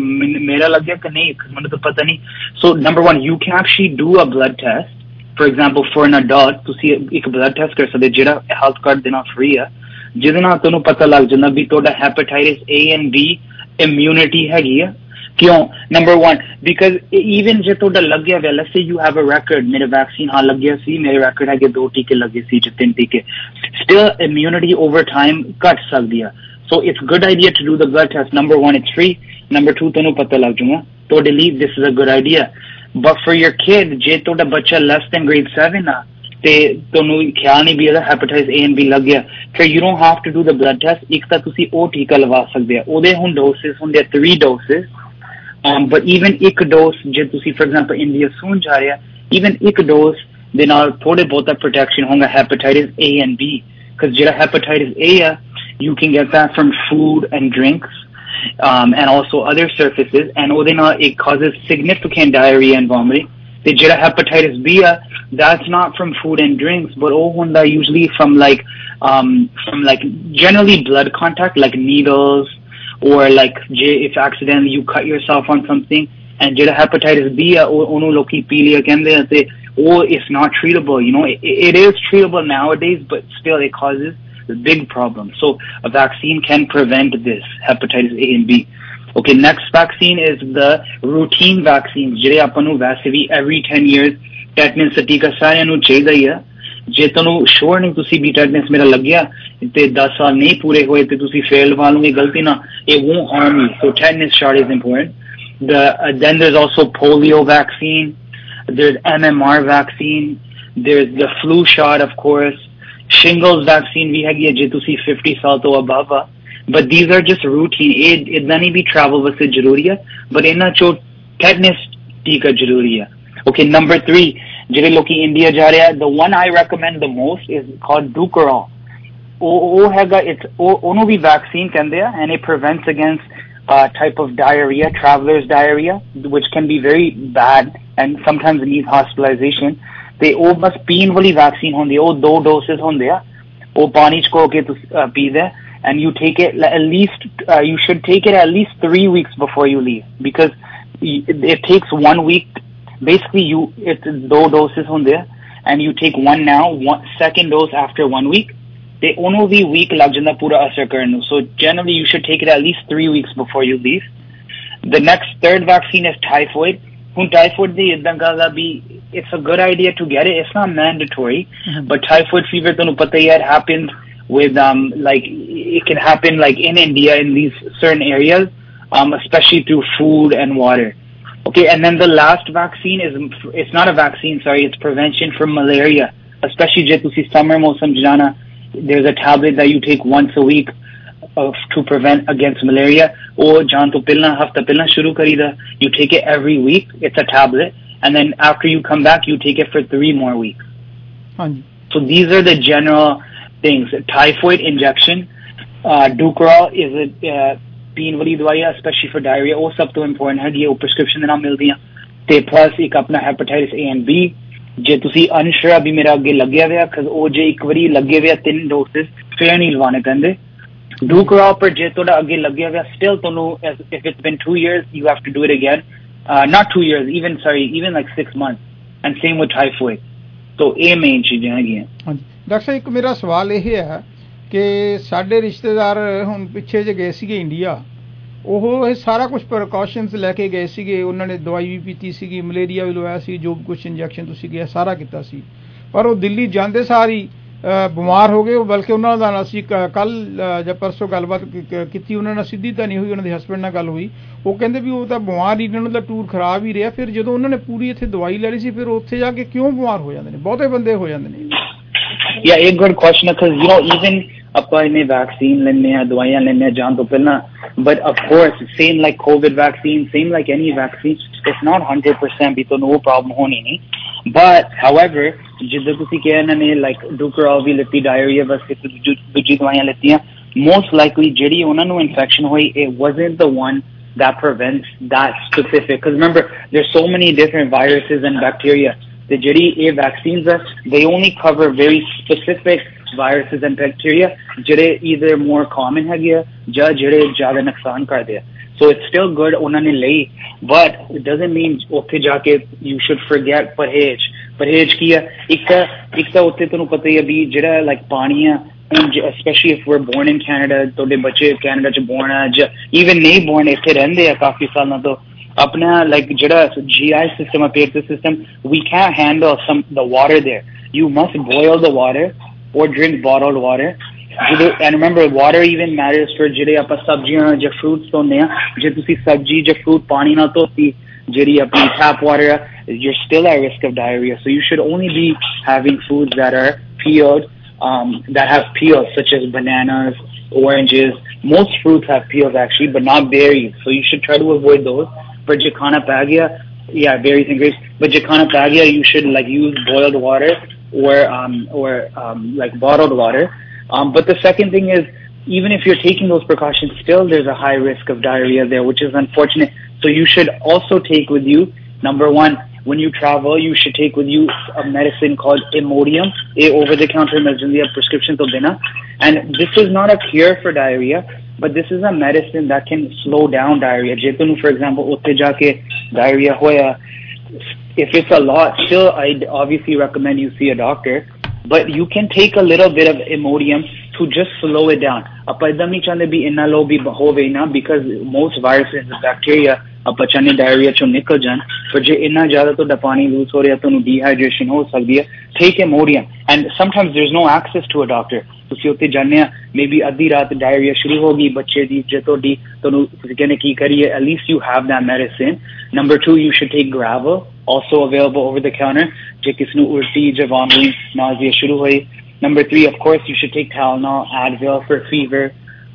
ਮੇਰਾ ਲੱਗਿਆ ਕਿ ਨਹੀਂ, ਮੈਨੂੰ ਤਾਂ ਪਤਾ ਨਹੀਂ। So number 1 you can actually do a blood test. For example, for an adult, ਤੁਸੀਂ ਇੱਕ ਬਲੱਡ ਟੈਸਟ ਕਰ ਸਕਦੇ ਜਿਹੜਾ ਹੈਲਥ ਕਾਰਡ ਦੇ ਨਾਲ ਫ੍ਰੀ ਆ, ਜਿਹਦੇ ਨਾਲ ਤੁਹਾਨੂੰ ਪਤਾ ਲੱਗ ਜਾਂਦਾ ਵੀ ਤੁਹਾਡਾ hepatitis A and B immunity ਹੈਗੀ ਆ। ਕਿਉਂ? ਨੰਬਰ 1 ਬਿਕਾਜ਼ ਈਵਨ ਜੇ ਤੁਹਾਡਾ ਲੱਗਿਆ ਹੋਇਆ, let's say you have a record, ਮੇਰੇ ਵੈਕਸੀਨ ਹਾਂ ਲੱਗਿਆ ਸੀ, ਮੇਰੇ ਰੈਕਰਡ ਹੈਗੇ 2 ਟੀਕੇ ਲੱਗੇ ਸੀ ਜਾਂ 3 ਟੀਕੇ, ਸਟਿਲ ਇਮਿਊਨਿਟੀ ਓਵਰ ਟਾਈਮ ਘੱਟ ਸਕਦੀ ਆ। So it's good idea to do the blood test. Number 1 it's free, number 2 ਤੁਹਾਨੂੰ ਪਤਾ ਲੱਗ ਜੂਗਾ ਤੁਹਾਡੇ ਲਈ, this is a good idea. But for your kid, ਜੇ ਤੁਹਾਡਾ ਬੱਚਾ less than grade 7 ਆ ਤੇ ਤੁਹਾਨੂੰ ਖਿਆਲ ਨਹੀਂ ਵੀ ਇਹਦਾ ਹੈਪੇਟਾਈਟਿਸ A and B ਲੱਗ ਗਿਆ, ਫਿਰ you don't have to do the blood test। ਇੱਕ ਤਾਂ ਤੁਸੀਂ ਉਹ ਟੀਕਾ ਲਵਾ ਸਕਦੇ ਆ, ਉਹਦੇ ਹੁਣ ਡੋਸਿਸ ਹੁੰਦੇ ਆ 3 doses, but even ਇੱਕ ਡੋਸ ਜੇ ਤੁਸੀਂ for example ਇੰਡੀਆ ਸੂਣ ਜਾ ਰਿਹਾ, even ਇੱਕ ਡੋਸ ਦੇ ਨਾਲ ਥੋੜੇ ਬਹੁਤਾ ਪ੍ਰੋਟੈਕਸ਼ਨ ਹੋਊਗਾ hepatitis A and B, because ਜਿਹੜਾ ਹੈਪੇਟਾਈਟਿਸ A ਆ you can get that from food and drinks, and also other surfaces, and ਉਹਦੇ ਨਾਲ it causes significant diarrhea and vomiting. ਤੇ ਜਿਹੜਾ hepatitis B that's not from food and drinks, but ਉਹ ਹੁੰਦਾ usually from like generally blood contact, like needles, or like if accidentally you cut yourself on something, and ਜਿਹੜਾ hepatitis B ਉਹਨੂੰ ਲੋਕੀ ਪੀਲੀਆ ਕਹਿੰਦੇ ਆ, ਤੇ ਉਹ is not treatable, you know, it is treatable nowadays, but still it causes the big problem. So a vaccine can prevent this hepatitis A and B. Okay, next vaccine is the routine vaccines, ਜਿਹੜੇ ਆਪਾਂ ਨੂੰ ਵੈਸੇ ਵੀ every 10 years tetanus ਦਾ ਟੀਕਾ ਸਾਰਿਆਂ ਨੂੰ ਚਾਹੀਦਾ ਹੀ ਆ। ਜੇ ਤੁਹਾਨੂੰ ਸ਼ੋਰ ਨਹੀਂ ਤੁਸੀਂ ਵੀ tetanus ਮੇਰਾ ਲੱਗਿਆ ਤੇ 10 ਸਾਲ ਨਹੀਂ ਪੂਰੇ ਹੋਏ ਤੇ ਤੁਸੀਂ ਫੇਲ ਲਵਾ ਲਓਗੇ ਗਲਤੀ ਨਾਲ, it won't harm you. So tetanus shot is important. Then there's also polio vaccine, there's MMR vaccine, there's the flu shot, of course, shingles vaccine ਵੀ ਹੈਗੀ ਹੈ ਜੇ ਤੁਸੀਂ 50 ਸਾਲ ਤੋਂ above ਆ, but these are just routine। ਇਹ ਇਦਾਂ ਨਹੀਂ ਵੀ travel ਵਾਸਤੇ ਜ਼ਰੂਰੀ ਆ, but ਇਹਨਾਂ ਚੋਂ tetanus टीका जरूरी है. Okay, number 3, ਜਿਹੜੇ ਲੋਕੀ ਇੰਡੀਆ ਜਾ ਰਹੇ ਆ, the one I recommend the most is called Dukoral. ਉਹ ਹੈਗਾ, ਉਹਨੂੰ ਵੀ ਵੈਕਸੀਨ ਕਹਿੰਦੇ ਆ, and it prevents against type of diarrhea, traveler's diarrhea, which can be very bad and sometimes needs hospitalization. ਤੇ ਉਹ ਬਸ ਪੀਣ ਵਾਲੀ ਵੈਕਸੀਨ ਹੁੰਦੀ ਹੈ, ਉਹ 2 doses ਹੁੰਦੇ ਆ, ਉਹ ਪਾਣੀ ਚ ਘੋਲ ਕੇ ਤੁਸੀਂ ਪੀਦੇ, and you take it at least you should take it at least 3 weeks before you leave, because it takes 1 week. Basically, it's 2 doses ਹੁੰਦੇ ਆ, and you take one now, second dose after 1 week. ਤੇ ਉਹਨੂੰ ਵੀ week ਲੱਗ ਜਾਂਦਾ ਪੂਰਾ ਅਸਰ ਕਰਨ ਨੂੰ. So generally, you should take it at least 3 weeks before you leave. The third vaccine is typhoid. ਹੁਣ typhoid ਦੀ ਇਦਾਂ ਗੱਲ ਆ ਵੀ it's a good idea to get it. It's not mandatory, but typhoid fever ਤੁਹਾਨੂੰ ਪਤਾ ਹੀ ਹੈ, it happens with like it can happen like in India in these certain areas, especially through food and water. Okay, and then the last vaccine it's not a vaccine, sorry, it's prevention from malaria, especially je tusi summer mausam jana. There's a tablet that you take once a week to prevent against malaria. Or jaan to pilna hafta pilna shuru karida, you take it every week. It's a tablet, and then after you come back you take it for 3 more weeks. So these are the general things. Typhoid injection, Dukoral is a ਪੀਣ ਵਾਲੀ ਦਵਾਈਆਂ, especially for diarrhea, ਉਹ ਸਭ ਤੋਂ important ਹੈਗੀ ਹੈ, ਉਹ prescription ਦੇ ਨਾਲ ਮਿਲਦੀਆਂ. ਤੇ plus ਇੱਕ ਆਪਣਾ hepatitis A and B, ਜੇ ਤੁਸੀਂ unsure ਵੀ ਮੇਰਾ ਅੱਗੇ ਲੱਗਿਆ ਹੋਇਆ, ਉਹ ਜੇ ਇੱਕ ਵਾਰੀ ਲੱਗੇ ਹੋਇਆ 3 doses ਫਿਰ ਨਹੀਂ ਲਵਾਉਣੇ ਪੈਂਦੇ. Dukoral ਪਰ ਜੇ ਤੁਹਾਡਾ ਅੱਗੇ ਲੱਗਿਆ ਹੋਇਆ still ਤੁਹਾਨੂੰ, if it's been 2 years you have to do it again, not 2 years, even like 6 months, and same with typhoid. So ਇਹ ਮੇਨ ਚੀਜ਼ਾਂ ਹੈਗੀਆਂ. ਹਾਂਜੀ ਡਾਕਟਰ ਸਾਹਿਬ, ਇੱਕ ਮੇਰਾ ਸਵਾਲ ਇਹ ਹੈ ਕਿ ਸਾਡੇ ਰਿਸ਼ਤੇਦਾਰ ਹੁਣ ਪਿੱਛੇ ਜੇ ਗਏ ਸੀਗੇ ਇੰਡੀਆ, ਉਹ ਇਹ ਸਾਰਾ ਕੁਝ ਪ੍ਰੀਕਾਸ਼ਨਸ ਲੈ ਕੇ ਗਏ ਸੀਗੇ, ਉਹਨਾਂ ਨੇ ਦਵਾਈ ਵੀ ਪੀਤੀ ਸੀਗੀ, ਮਲੇਰੀਆ ਵੀ ਲਵਾਇਆ ਸੀ, ਜੋ ਕੁਝ ਇੰਜੈਕਸ਼ਨ ਤੁਸੀਂ ਗਿਆ ਸਾਰਾ ਕੀਤਾ ਸੀ, ਪਰ ਉਹ ਦਿੱਲੀ ਜਾਂਦੇ ਸਾਰੀ ਬਿਮਾਰ ਹੋ ਗਏ. ਬਲਕਿ ਉਹਨਾਂ ਦਾ ਅਸੀਂ ਕੱਲ੍ਹ ਜਾਂ ਪਰਸੋਂ ਗੱਲਬਾਤ ਕੀਤੀ, ਉਹਨਾਂ ਨਾਲ ਸਿੱਧੀ ਤਾਂ ਨਹੀਂ ਹੋਈ, ਉਹਨਾਂ ਦੇ ਹਸਬੈਂਡ ਨਾਲ ਗੱਲ ਹੋਈ, ਉਹ ਕਹਿੰਦੇ ਵੀ ਉਹ ਤਾਂ ਬਿਮਾਰ ਹੀ, ਉਹਨਾਂ ਦਾ ਟੂਰ ਖਰਾਬ ਹੀ ਰਿਹਾ. ਫਿਰ ਜਦੋਂ ਉਹਨਾਂ ਨੇ ਪੂਰੀ ਇੱਥੇ ਦਵਾਈ ਲੈ ਲਈ ਸੀ, ਫਿਰ ਉੱਥੇ ਜਾ ਕੇ ਕਿਉਂ ਬਿਮਾਰ ਹੋ ਜਾਂਦੇ ਨੇ, ਬਹੁਤੇ ਬੰਦੇ ਹੋ ਜਾਂਦੇ ਨੇ? Yeah, a good question, because even ਆਪਾਂ ਇਹਨੇ ਵੈਕਸੀਨ ਲੈਣੇ ਆ, ਦਵਾਈਆਂ ਲੈਣੇ ਆ ਜਾਣ ਤੋਂ ਪਹਿਲਾਂ, but of course same like COVID vaccine, same like any vaccine, it's not 100% ਵੀ ਤੁਹਾਨੂੰ ਉਹ ਪ੍ਰੋਬਲਮ ਹੋਣੀ ਨਹੀਂ. But however, ਜਿੱਦਾਂ ਤੁਸੀਂ ਕਿਹਾ ਇਹਨਾਂ ਨੇ like Dukoral ਵੀ ਲਿੱਤੀ, diarrhea ਬਸ ਦੂਜੀ ਦਵਾਈਆਂ ਲਿੱਤੀਆਂ, most likely ਜਿਹੜੀ ਉਹਨਾਂ ਨੂੰ infection ਹੋਈ, it wasn't the one that prevents that specific, because remember there's so many different viruses and bacteria. The ਜਿਹੜੀ ਇਹ vaccines are, they only cover very specific viruses and bacteria ਜਿਹੜੇ either more common ਹੈਗੇ ਆ ਜਾਂ ਜਿਹੜੇ ਜ਼ਿਆਦਾ ਨੁਕਸਾਨ ਕਰਦੇ ਆ. So it's still good ਉਹਨਾਂ ਨੇ ਲਈ, but it doesn't mean ਉੱਥੇ ਜਾ ਕੇ you should forget ਪਰਹੇਜ ਕੀ ਆ. ਇੱਕ ਤਾਂ ਉੱਥੇ ਤੁਹਾਨੂੰ ਪਤਾ ਹੀ ਆ ਵੀ ਜਿਹੜਾ like ਪਾਣੀ ਆ, especially if we're born in Canada, ਤੁਹਾਡੇ ਬੱਚੇ ਕੈਨੇਡਾ ਚ born ਆ ਜਾਂ even ਨਹੀਂ born ਇੱਥੇ ਰਹਿੰਦੇ ਆ ਕਾਫੀ ਸਾਲਾਂ ਤੋਂ, apna like jada GI system, a digestive system, we can't handle the water there. You must boil the water or drink bottled water. And remember, water even matters for jade apa sabjiyan ja fruits tonne a, je tusi sabji ja fruit pani na toti jedi apni tap water, you're still at risk of diarrhea. So you should only be having foods that are peeled, that have peels, such as bananas, oranges. Most fruits have peels actually, but not berries, so you should try to avoid those. But je khana pa gaya, yeah, berries and grapes, but je khana pa gaya, you should like use boiled water or like bottled water. But the second thing is, even if you're taking those precautions, still there's a high risk of diarrhea there, which is unfortunate. So you should also take with you, number 1, when you travel, you should take with you a medicine called Imodium, a over-the-counter medicine, prescription to bina. And this is not a cure for diarrhea, but this is a medicine that can slow down diarrhea. Jetunu, for example, utte jaake diarrhea hoya, if it's a lot, still I'd obviously recommend you see a doctor, but you can take a little bit of Imodium to just slow it down. Apa idam nahi chahte bhi inna low bhi hove na, because most viruses and bacteria apa chane diarrhea chon nikal jan, but je inna zyada to da pani loose ho reha, tonu dehydration ho sakdi hai, take Imodium. And sometimes there's no access to a doctor. ਤੁਸੀਂ ਉੱਥੇ ਜਾਂਦੇ ਆ, maybe ਅੱਧੀ ਰਾਤ diarrhoea ਸ਼ੁਰੂ ਹੋ ਗਈ ਬੱਚੇ ਦੀ, ਜੇ ਤੁਹਾਡੀ ਤੁਹਾਨੂੰ ਤੁਸੀਂ ਕਹਿੰਦੇ ਕੀ ਕਰੀਏ, at least you have that medicine. Number 2, you should take Gravol, also available over the counter, ਜੇ ਕਿਸ ਨੂੰ ਉਲਟੀ ਜਾਂ vomiting, nausea ਸ਼ੁਰੂ ਹੋਈ. Number 3, of course, you should take Tylenol, Advil for fever.